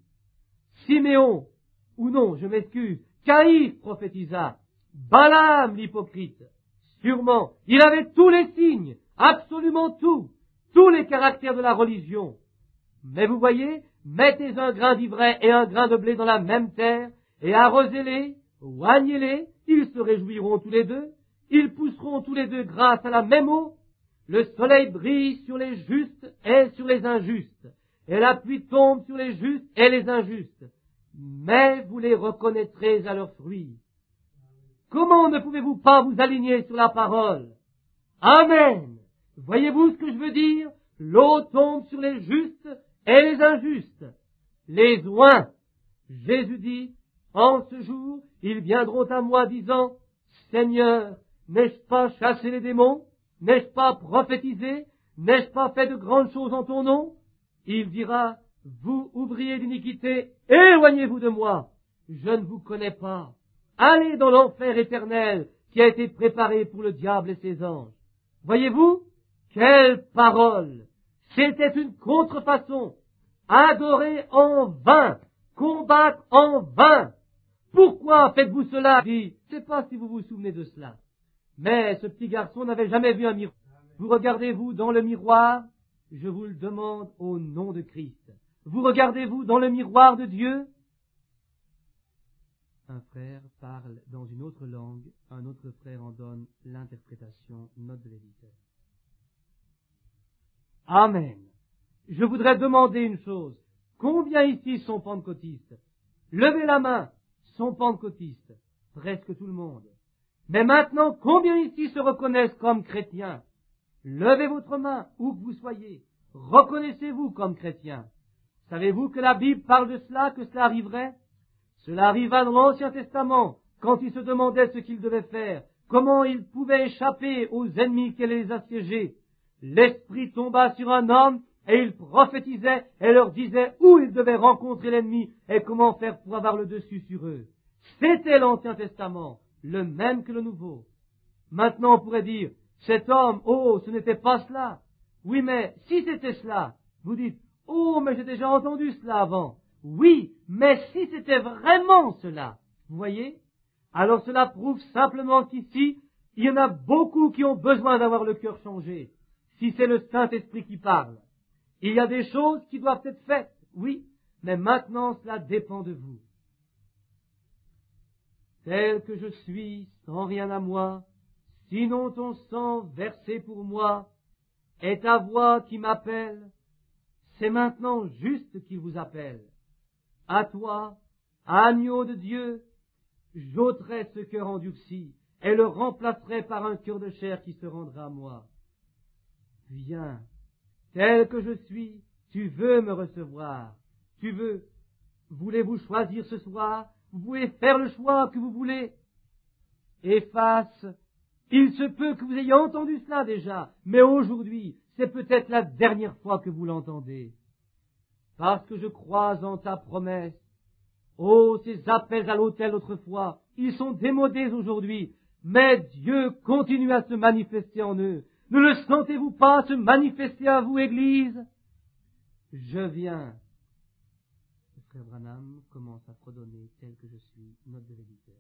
Siméon, ou non, je m'excuse, Caïphe prophétisa. Balaam l'hypocrite. Sûrement, il avait tous les signes, absolument tout, tous les caractères de la religion. Mais vous voyez, mettez un grain d'ivraie et un grain de blé dans la même terre, et arrosez-les, oignez-les, ils se réjouiront tous les deux, ils pousseront tous les deux grâce à la même eau, le soleil brille sur les justes et sur les injustes, et la pluie tombe sur les justes et les injustes, mais vous les reconnaîtrez à leurs fruits. Comment ne pouvez-vous pas vous aligner sur la parole? Amen! Voyez-vous ce que je veux dire? L'eau tombe sur les justes et les injustes. Les oins. Jésus dit, en ce jour, ils viendront à moi disant, Seigneur, n'ai-je pas chassé les démons? N'ai-je pas prophétisé? N'ai-je pas fait de grandes choses en ton nom? Il dira, vous ouvriers d'iniquité, éloignez-vous de moi, je ne vous connais pas. Allez dans l'enfer éternel qui a été préparé pour le diable et ses anges. Voyez-vous? Quelle parole! C'était une contrefaçon. Adorer en vain, combattre en vain. Pourquoi faites-vous cela? Je ne sais pas si vous vous souvenez de cela. Mais ce petit garçon n'avait jamais vu un miroir. Vous regardez-vous dans le miroir? Je vous le demande au nom de Christ. Vous regardez-vous dans le miroir de Dieu? Un frère parle dans une autre langue, un autre frère en donne l'interprétation, note de l'éditeur. Amen. Je voudrais demander une chose. Combien ici sont pentecôtistes? Levez la main. Sont pentecôtistes. Presque tout le monde. Mais maintenant, combien ici se reconnaissent comme chrétiens? Levez votre main, où que vous soyez. Reconnaissez-vous comme chrétiens? Savez-vous que la Bible parle de cela, que cela arriverait? Cela arriva dans l'Ancien Testament, quand ils se demandaient ce qu'ils devaient faire, comment ils pouvaient échapper aux ennemis qui allaient les assiéger. L'Esprit tomba sur un homme, et il prophétisait et leur disait où ils devaient rencontrer l'ennemi et comment faire pour avoir le dessus sur eux. C'était l'Ancien Testament, le même que le Nouveau. Maintenant on pourrait dire, cet homme, oh, ce n'était pas cela. Oui, mais si c'était cela, vous dites, oh, mais j'ai déjà entendu cela avant. Oui, mais si c'était vraiment cela, vous voyez, alors cela prouve simplement qu'ici, il y en a beaucoup qui ont besoin d'avoir le cœur changé, si c'est le Saint-Esprit qui parle. Il y a des choses qui doivent être faites, oui, mais maintenant cela dépend de vous. Tel que je suis, sans rien à moi, sinon ton sang versé pour moi, et ta voix qui m'appelle, c'est maintenant juste qu'il vous appelle. À toi, agneau de Dieu, j'ôterai ce cœur endurci, et le remplacerai par un cœur de chair qui se rendra à moi. Viens, tel que je suis, tu veux me recevoir, tu veux. Voulez-vous choisir ce soir? Vous pouvez faire le choix que vous voulez. Efface. Il se peut que vous ayez entendu cela déjà, mais aujourd'hui, c'est peut-être la dernière fois que vous l'entendez. Parce que je crois en ta promesse. Oh, ces appels à l'autel autrefois, ils sont démodés aujourd'hui, mais Dieu continue à se manifester en eux. Ne le sentez-vous pas se manifester à vous, Église? Je viens. Le frère Branham commence à fredonner tel que je suis, note de l'éditeur.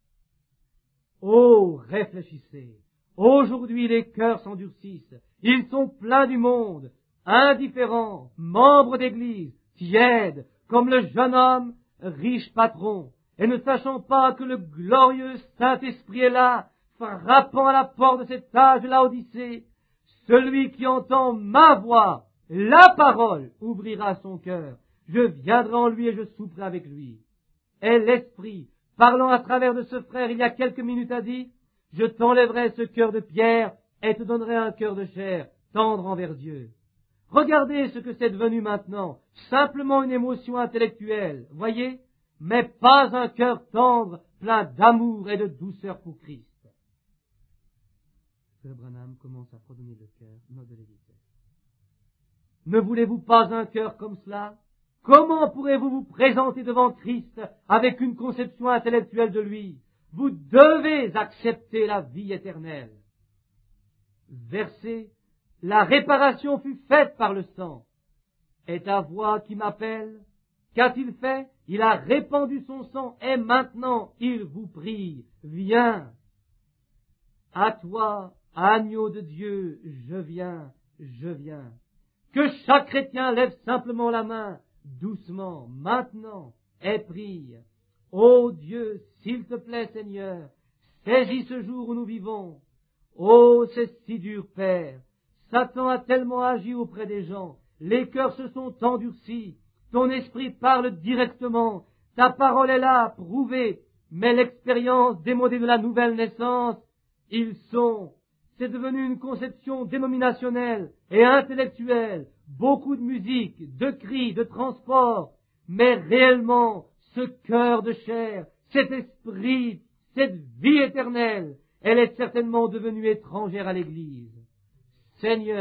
Oh, réfléchissez. Aujourd'hui, les cœurs s'endurcissent. Ils sont pleins du monde, indifférents, membres d'église, tièdes, comme le jeune homme, riche patron, et ne sachant pas que le glorieux Saint-Esprit est là, frappant à la porte de cet âge de Laodicée. Celui qui entend ma voix, la parole, ouvrira son cœur. Je viendrai en lui et je souperai avec lui. Et l'Esprit, parlant à travers de ce frère il y a quelques minutes, a dit, je t'enlèverai ce cœur de pierre et te donnerai un cœur de chair, tendre envers Dieu. Regardez ce que c'est devenu maintenant, simplement une émotion intellectuelle, voyez, mais pas un cœur tendre, plein d'amour et de douceur pour Christ. Frère Branham commence à fredonner le cœur, note de l'éditeur. Ne voulez-vous pas un cœur comme cela? Comment pourrez-vous vous présenter devant Christ avec une conception intellectuelle de lui? Vous devez accepter la vie éternelle. Verset, la réparation fut faite par le sang. Et ta voix qui m'appelle, qu'a-t-il fait? Il a répandu son sang et maintenant il vous prie, viens. À toi, agneau de Dieu, je viens, je viens. Que chaque chrétien lève simplement la main, doucement, maintenant, et prie. Ô Dieu, s'il te plaît, Seigneur, saisis ce jour où nous vivons. Oh, c'est si dur, Père. Satan a tellement agi auprès des gens. Les cœurs se sont endurcis. Ton esprit parle directement. Ta parole est là, prouvée. Mais l'expérience démodée de la nouvelle naissance, ils sont. C'est devenu une conception dénominationnelle et intellectuelle. Beaucoup de musique, de cris, de transport. Mais réellement, ce cœur de chair, cet esprit, cette vie éternelle, elle est certainement devenue étrangère à l'Église. Seigneur,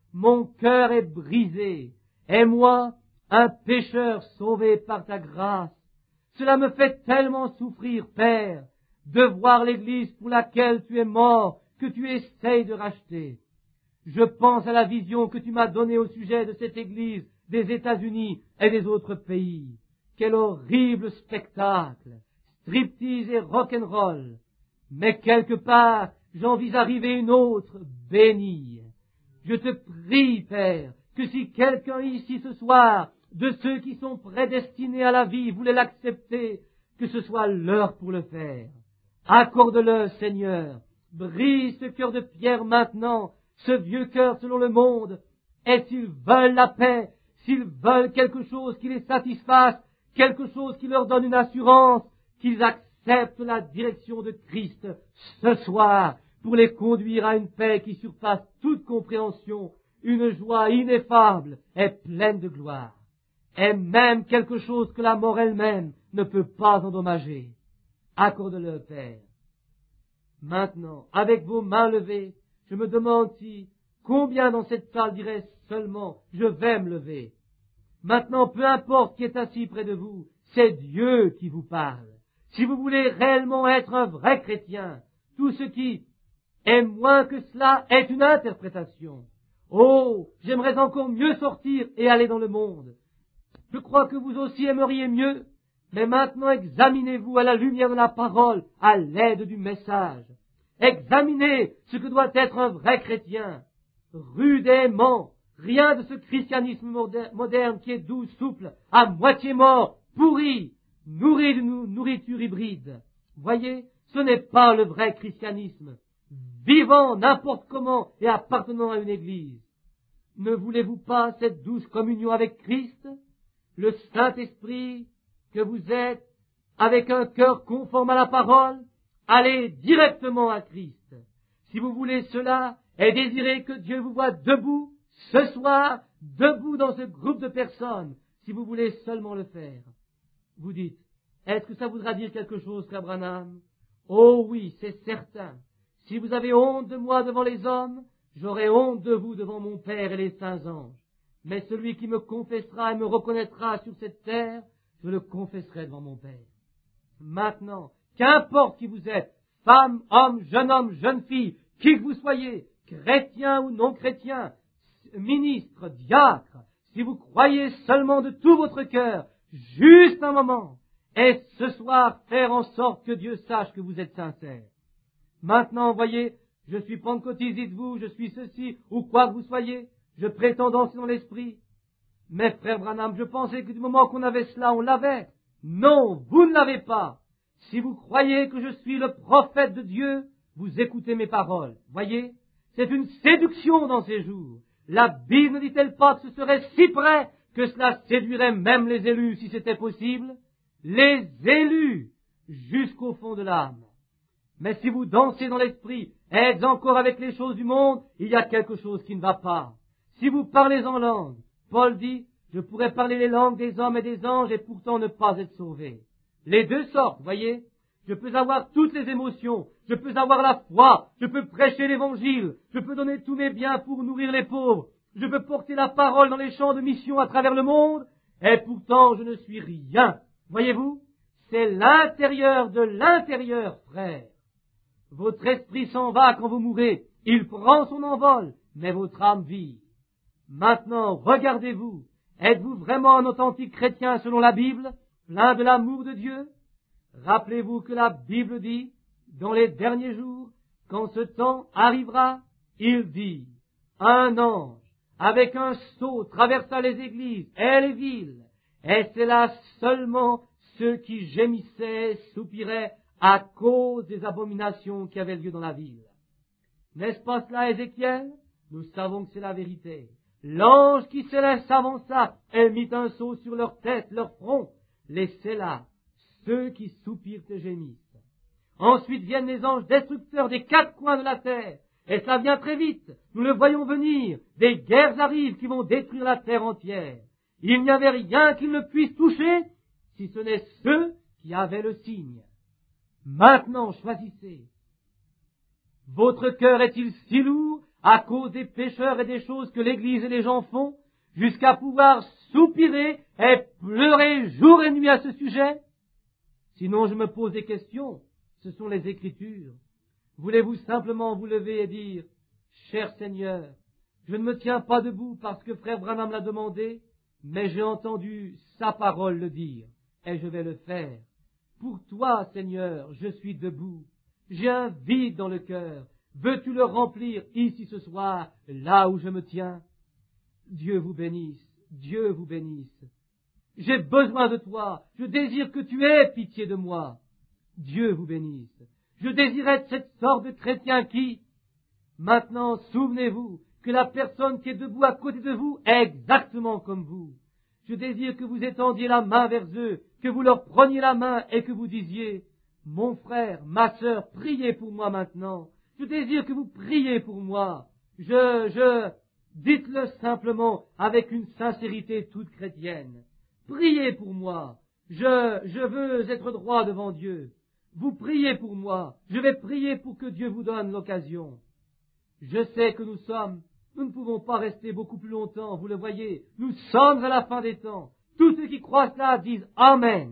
mon cœur est brisé, et moi, un pécheur sauvé par ta grâce. Cela me fait tellement souffrir, Père, de voir l'Église pour laquelle tu es mort, que tu essayes de racheter. Je pense à la vision que tu m'as donnée au sujet de cette Église des États-Unis et des autres pays. Quel horrible spectacle, striptease et rock'n'roll. Mais quelque part, j'en vis arriver une autre, bénie. Je te prie, Père, que si quelqu'un ici ce soir, de ceux qui sont prédestinés à la vie, voulait l'accepter, que ce soit l'heure pour le faire. Accorde-le, Seigneur. Brise ce cœur de pierre maintenant, ce vieux cœur selon le monde. Et s'ils veulent la paix, s'ils veulent quelque chose qui les satisfasse, quelque chose qui leur donne une assurance, qu'ils acceptent la direction de Christ ce soir pour les conduire à une paix qui surpasse toute compréhension, une joie ineffable et pleine de gloire, et même quelque chose que la mort elle-même ne peut pas endommager. Accorde-le, Père. Maintenant, avec vos mains levées, je me demande si combien dans cette salle diraient seulement « je vais me lever ». Maintenant, peu importe qui est assis près de vous, c'est Dieu qui vous parle. Si vous voulez réellement être un vrai chrétien, tout ce qui est moins que cela est une interprétation. Oh, j'aimerais encore mieux sortir et aller dans le monde. Je crois que vous aussi aimeriez mieux, mais maintenant examinez-vous à la lumière de la parole, à l'aide du message. Examinez ce que doit être un vrai chrétien, rude et aimant, rien de ce christianisme moderne qui est doux, souple, à moitié mort, pourri, nourri de nourriture hybride. Voyez, ce n'est pas le vrai christianisme, vivant n'importe comment et appartenant à une église. Ne voulez-vous pas cette douce communion avec Christ, le Saint-Esprit que vous êtes, avec un cœur conforme à la parole? Allez directement à Christ. Si vous voulez cela et désirez que Dieu vous voie debout, ce soir, debout dans ce groupe de personnes, si vous voulez seulement le faire, vous dites, est-ce que ça voudra dire quelque chose, Frère Branham? Oh oui, c'est certain. Si vous avez honte de moi devant les hommes, j'aurai honte de vous devant mon Père et les saints anges. Mais celui qui me confessera et me reconnaîtra sur cette terre, je le confesserai devant mon Père. Maintenant, qu'importe qui vous êtes, femme, homme, jeune homme, jeune fille, qui que vous soyez, chrétien ou non chrétien, ministre, diacre, si vous croyez seulement de tout votre cœur, juste un moment, et ce soir faire en sorte que Dieu sache que vous êtes sincère. Maintenant, voyez, je suis pentecôtiste, dites-vous, je suis ceci, ou quoi que vous soyez, je prétends danser dans l'esprit. Mais frère Branham, je pensais que du moment qu'on avait cela, on l'avait. Non, vous ne l'avez pas. Si vous croyez que je suis le prophète de Dieu, vous écoutez mes paroles. Voyez, c'est une séduction dans ces jours. La Bible ne dit-elle pas que ce serait si près que cela séduirait même les élus si c'était possible? Les élus jusqu'au fond de l'âme. Mais si vous dansez dans l'esprit et êtes encore avec les choses du monde, il y a quelque chose qui ne va pas. Si vous parlez en langue, Paul dit, je pourrais parler les langues des hommes et des anges et pourtant ne pas être sauvé. Les deux sortes, voyez. Je peux avoir toutes les émotions, je peux avoir la foi, je peux prêcher l'évangile, je peux donner tous mes biens pour nourrir les pauvres, je peux porter la parole dans les champs de mission à travers le monde, et pourtant je ne suis rien. Voyez-vous, c'est l'intérieur de l'intérieur, frère. Votre esprit s'en va quand vous mourrez, il prend son envol, mais votre âme vit. Maintenant, regardez-vous, êtes-vous vraiment un authentique chrétien selon la Bible, plein de l'amour de Dieu? Rappelez-vous que la Bible dit, dans les derniers jours, quand ce temps arrivera, il dit, un ange, avec un sceau, traversa les églises et les villes, et c'est là seulement ceux qui gémissaient, soupiraient à cause des abominations qui avaient lieu dans la ville. N'est-ce pas cela, Ézéchiel? Nous savons que c'est la vérité. L'ange qui céleste s'avança et mit un sceau sur leur tête, leur front. Laissez-là ceux qui soupirent et gémissent. Ensuite viennent les anges destructeurs des quatre coins de la terre. Et cela vient très vite. Nous le voyons venir. Des guerres arrivent qui vont détruire la terre entière. Il n'y avait rien qu'ils ne puissent toucher, si ce n'est ceux qui avaient le signe. Maintenant, choisissez. Votre cœur est-il si lourd à cause des pécheurs et des choses que l'Église et les gens font, jusqu'à pouvoir soupirer et pleurer jour et nuit à ce sujet? Sinon, je me pose des questions. Ce sont les Écritures. Voulez-vous simplement vous lever et dire, cher Seigneur, je ne me tiens pas debout parce que frère Branham l'a demandé, mais j'ai entendu sa parole le dire, et je vais le faire. Pour toi, Seigneur, je suis debout. J'ai un vide dans le cœur. Veux-tu le remplir ici ce soir, là où je me tiens? Dieu vous bénisse, Dieu vous bénisse. J'ai besoin de toi, je désire que tu aies pitié de moi. Dieu vous bénisse. Je désire être cette sorte de chrétien qui, maintenant, souvenez-vous que la personne qui est debout à côté de vous est exactement comme vous. Je désire que vous étendiez la main vers eux, que vous leur preniez la main et que vous disiez, mon frère, ma sœur, priez pour moi maintenant. Je désire que vous priez pour moi. Je, je, dites-le simplement avec une sincérité toute chrétienne. Priez pour moi. Je, je veux être droit devant Dieu. Vous priez pour moi. Je vais prier pour que Dieu vous donne l'occasion. Je sais que nous sommes, nous ne pouvons pas rester beaucoup plus longtemps, vous le voyez. Nous sommes à la fin des temps. Tous ceux qui croient cela disent Amen.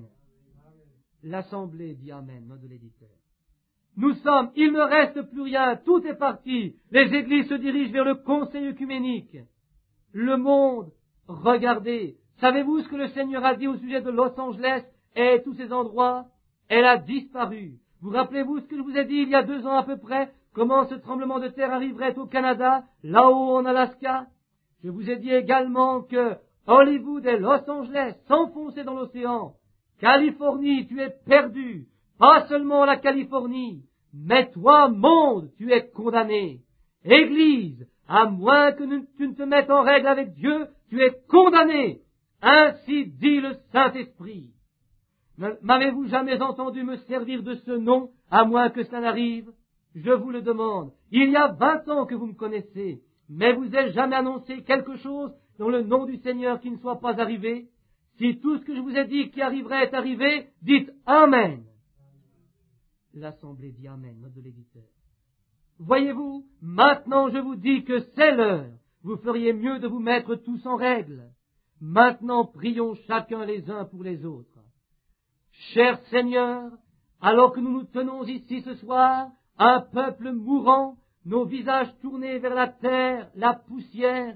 L'Assemblée dit Amen, mot de l'éditeur. Nous sommes, il ne reste plus rien, tout est parti. Les églises se dirigent vers le conseil œcuménique. Le monde, regardez, savez-vous ce que le Seigneur a dit au sujet de Los Angeles et tous ces endroits? Elle a disparu. Vous rappelez-vous ce que je vous ai dit il y a deux ans à peu près? Comment ce tremblement de terre arriverait au Canada, là-haut en Alaska? Je vous ai dit également que Hollywood et Los Angeles s'enfonçaient dans l'océan. Californie, tu es perdu. Pas seulement la Californie, mais toi, monde, tu es condamné. Église, à moins que tu ne te mettes en règle avec Dieu, tu es condamné. Ainsi dit le Saint-Esprit. M'avez-vous jamais entendu me servir de ce nom, à moins que cela n'arrive? Je vous le demande. Il y a vingt ans que vous me connaissez, mais vous ai jamais annoncé quelque chose dans le nom du Seigneur qui ne soit pas arrivé? Si tout ce que je vous ai dit qui arriverait est arrivé, dites Amen. L'Assemblée dit Amen, note de l'éditeur. Voyez-vous, maintenant je vous dis que c'est l'heure. Vous feriez mieux de vous mettre tous en règle. Maintenant prions chacun les uns pour les autres. Cher Seigneur, alors que nous nous tenons ici ce soir, un peuple mourant, nos visages tournés vers la terre, la poussière,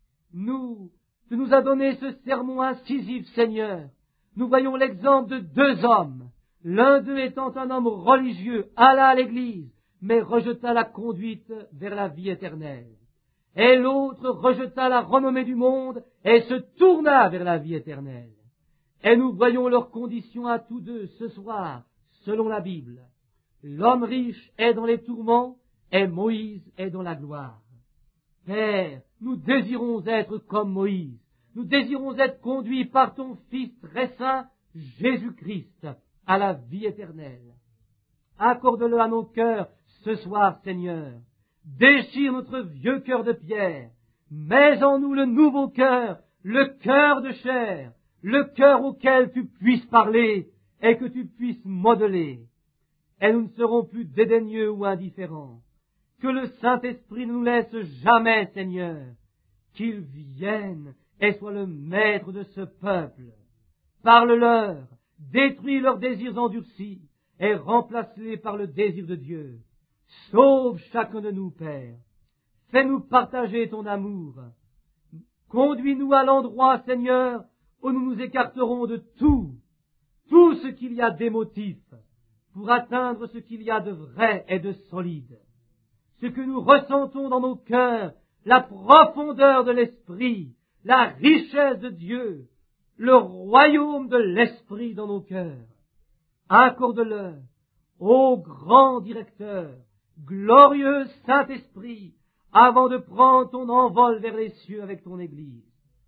nous, tu nous as donné ce sermon incisif, Seigneur. Nous voyons l'exemple de deux hommes, l'un d'eux étant un homme religieux, alla à l'église, mais rejeta la conduite vers la vie éternelle. Et l'autre rejeta la renommée du monde et se tourna vers la vie éternelle. Et nous voyons leurs conditions à tous deux ce soir, selon la Bible. L'homme riche est dans les tourments et Moïse est dans la gloire. Père, nous désirons être comme Moïse. Nous désirons être conduits par ton Fils très saint, Jésus-Christ, à la vie éternelle. Accorde-le à nos cœurs ce soir, Seigneur. Déchire notre vieux cœur de pierre. Mets en nous le nouveau cœur, le cœur de chair, le cœur auquel tu puisses parler et que tu puisses modeler. Et nous ne serons plus dédaigneux ou indifférents. Que le Saint-Esprit ne nous laisse jamais, Seigneur, qu'il vienne et soit le maître de ce peuple. Parle-leur, détruis leurs désirs endurcis et remplace-les par le désir de Dieu. Sauve chacun de nous, Père. Fais-nous partager ton amour. Conduis-nous à l'endroit, Seigneur, où nous nous écarterons de tout, tout ce qu'il y a d'émotif, pour atteindre ce qu'il y a de vrai et de solide. Ce que nous ressentons dans nos cœurs, la profondeur de l'esprit, la richesse de Dieu, le royaume de l'esprit dans nos cœurs. Accorde-le, ô grand directeur, glorieux Saint-Esprit, avant de prendre ton envol vers les cieux avec ton Église.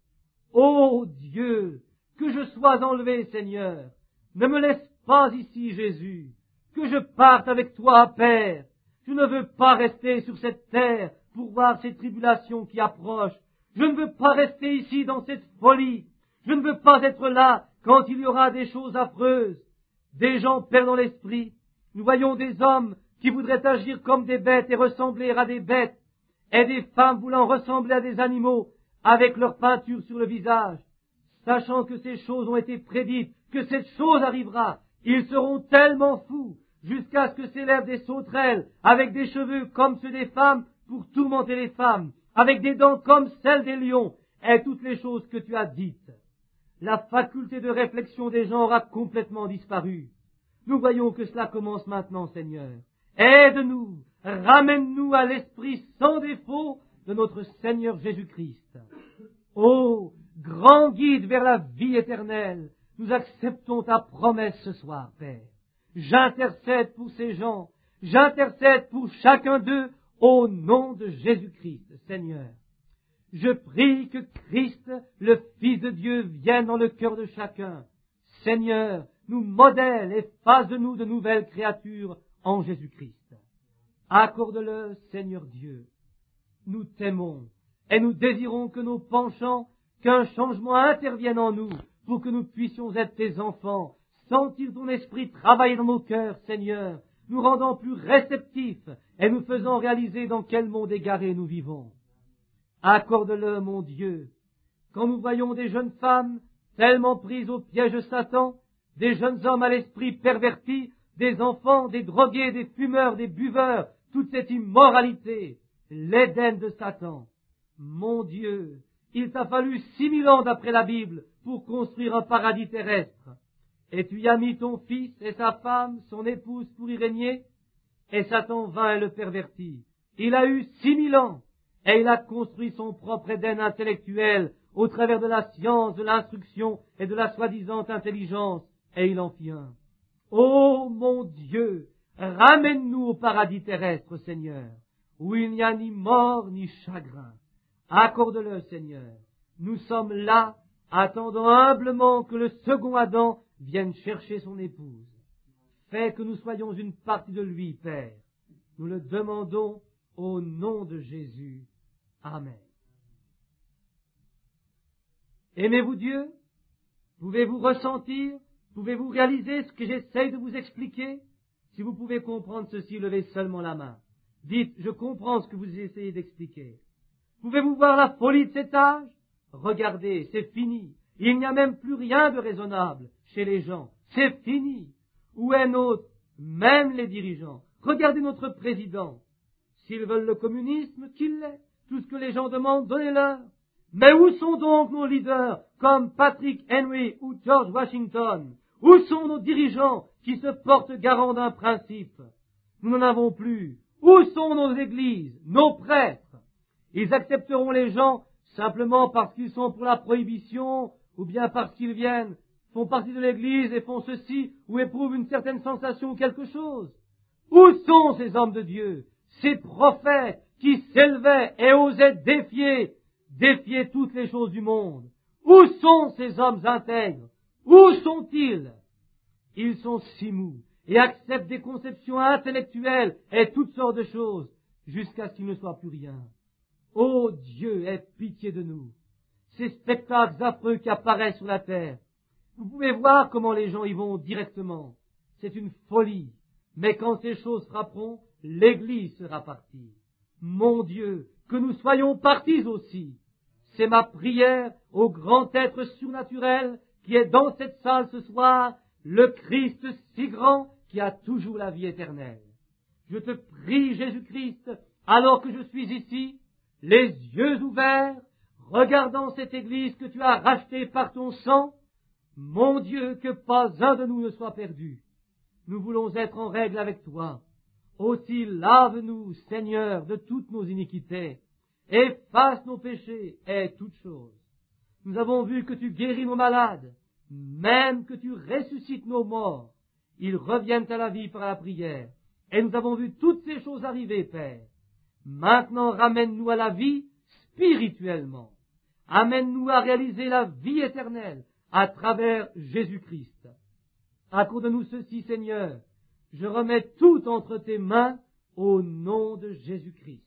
Ô Dieu, que je sois enlevé, Seigneur, ne me laisse pas ici, Jésus, que je parte avec toi, Père. Je ne veux pas rester sur cette terre pour voir ces tribulations qui approchent. Je ne veux pas rester ici dans cette folie. Je ne veux pas être là quand il y aura des choses affreuses. Des gens perdant l'esprit. Nous voyons des hommes qui voudraient agir comme des bêtes et ressembler à des bêtes. et des femmes voulant ressembler à des animaux avec leur peinture sur le visage, sachant que ces choses ont été prédites, que cette chose arrivera, ils seront tellement fous jusqu'à ce que s'élèvent des sauterelles avec des cheveux comme ceux des femmes pour tourmenter les femmes, avec des dents comme celles des lions, et toutes les choses que tu as dites. La faculté de réflexion des gens aura complètement disparu. Nous voyons que cela commence maintenant, Seigneur. Aide-nous, ramène-nous à l'esprit sans défaut de notre Seigneur Jésus-Christ. Ô grand guide vers la vie éternelle, nous acceptons ta promesse ce soir, Père. J'intercède pour ces gens, j'intercède pour chacun d'eux au nom de Jésus-Christ, Seigneur. Je prie que Christ, le Fils de Dieu, vienne dans le cœur de chacun. Seigneur, nous modèle et fasse de nous de nouvelles créatures en Jésus-Christ. Accorde-le, Seigneur Dieu. Nous t'aimons et nous désirons que nos penchants, qu'un changement intervienne en nous pour que nous puissions être tes enfants, sentir ton esprit travailler dans nos cœurs, Seigneur, nous rendant plus réceptifs et nous faisant réaliser dans quel monde égaré nous vivons. Accorde-le, mon Dieu, quand nous voyons des jeunes femmes tellement prises au piège de Satan, des jeunes hommes à l'esprit perverti, des enfants, des drogués, des fumeurs, des buveurs, toute cette immoralité, l'Éden de Satan. Mon Dieu, il t'a fallu six mille ans d'après la Bible pour construire un paradis terrestre. Et tu y as mis ton fils et sa femme, son épouse, pour y régner, et Satan vint et le pervertit. Il a eu six mille ans, et il a construit son propre Éden intellectuel au travers de la science, de l'instruction et de la soi-disant intelligence, et il en fit un. Ô mon Dieu, ramène-nous au paradis terrestre, Seigneur, où il n'y a ni mort ni chagrin. Accorde-le, Seigneur. Nous sommes là, attendant humblement que le second Adam vienne chercher son épouse. Fais que nous soyons une partie de lui, Père. Nous le demandons au nom de Jésus. Amen. Aimez-vous Dieu? Pouvez-vous ressentir? Pouvez-vous réaliser ce que j'essaye de vous expliquer? Si vous pouvez comprendre ceci, levez seulement la main. Dites, je comprends ce que vous essayez d'expliquer. Pouvez-vous voir la folie de cet âge? Regardez, c'est fini. Il n'y a même plus rien de raisonnable chez les gens. C'est fini. Où est notre, même les dirigeants? Regardez notre président. S'ils veulent le communisme, qu'il l'ait. Tout ce que les gens demandent, donnez-leur. Mais où sont donc nos leaders, comme Patrick Henry ou George Washington? Où sont nos dirigeants qui se portent garants d'un principe? Nous n'en avons plus. Où sont nos églises, nos prêtres? Ils accepteront les gens simplement parce qu'ils sont pour la prohibition, ou bien parce qu'ils viennent, font partie de l'église et font ceci, ou éprouvent une certaine sensation ou quelque chose. Où sont ces hommes de Dieu, ces prophètes qui s'élevaient et osaient défier, défier toutes les choses du monde? Où sont ces hommes intègres? Où sont-ils? Ils sont si mous et acceptent des conceptions intellectuelles et toutes sortes de choses jusqu'à ce qu'il ne soit plus rien. Ô Dieu, aie pitié de nous. Ces spectacles affreux qui apparaissent sur la terre, vous pouvez voir comment les gens y vont directement. C'est une folie. Mais quand ces choses frapperont, l'Église sera partie. Mon Dieu, que nous soyons partis aussi. C'est ma prière au grand être surnaturel qui est dans cette salle ce soir, le Christ si grand qui a toujours la vie éternelle. Je te prie, Jésus-Christ, alors que je suis ici, les yeux ouverts, regardant cette Église que tu as rachetée par ton sang, mon Dieu, que pas un de nous ne soit perdu. Nous voulons être en règle avec toi. Aussi lave-nous, Seigneur, de toutes nos iniquités, efface nos péchés et toutes choses. Nous avons vu que tu guéris nos malades, même que tu ressuscites nos morts. Ils reviennent à la vie par la prière. Et nous avons vu toutes ces choses arriver, Père. Maintenant, ramène-nous à la vie spirituellement. Amène-nous à réaliser la vie éternelle à travers Jésus-Christ. Accorde-nous ceci, Seigneur. Je remets tout entre tes mains au nom de Jésus-Christ.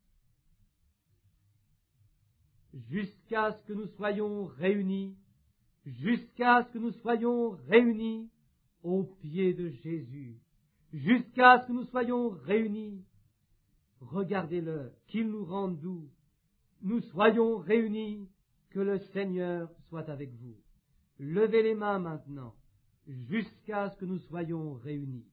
Jusqu'à ce que nous soyons réunis, jusqu'à ce que nous soyons réunis aux pieds de Jésus, jusqu'à ce que nous soyons réunis regardez-le, qu'il nous rende doux. Nous soyons réunis, que le Seigneur soit avec vous. Levez les mains maintenant, jusqu'à ce que nous soyons réunis.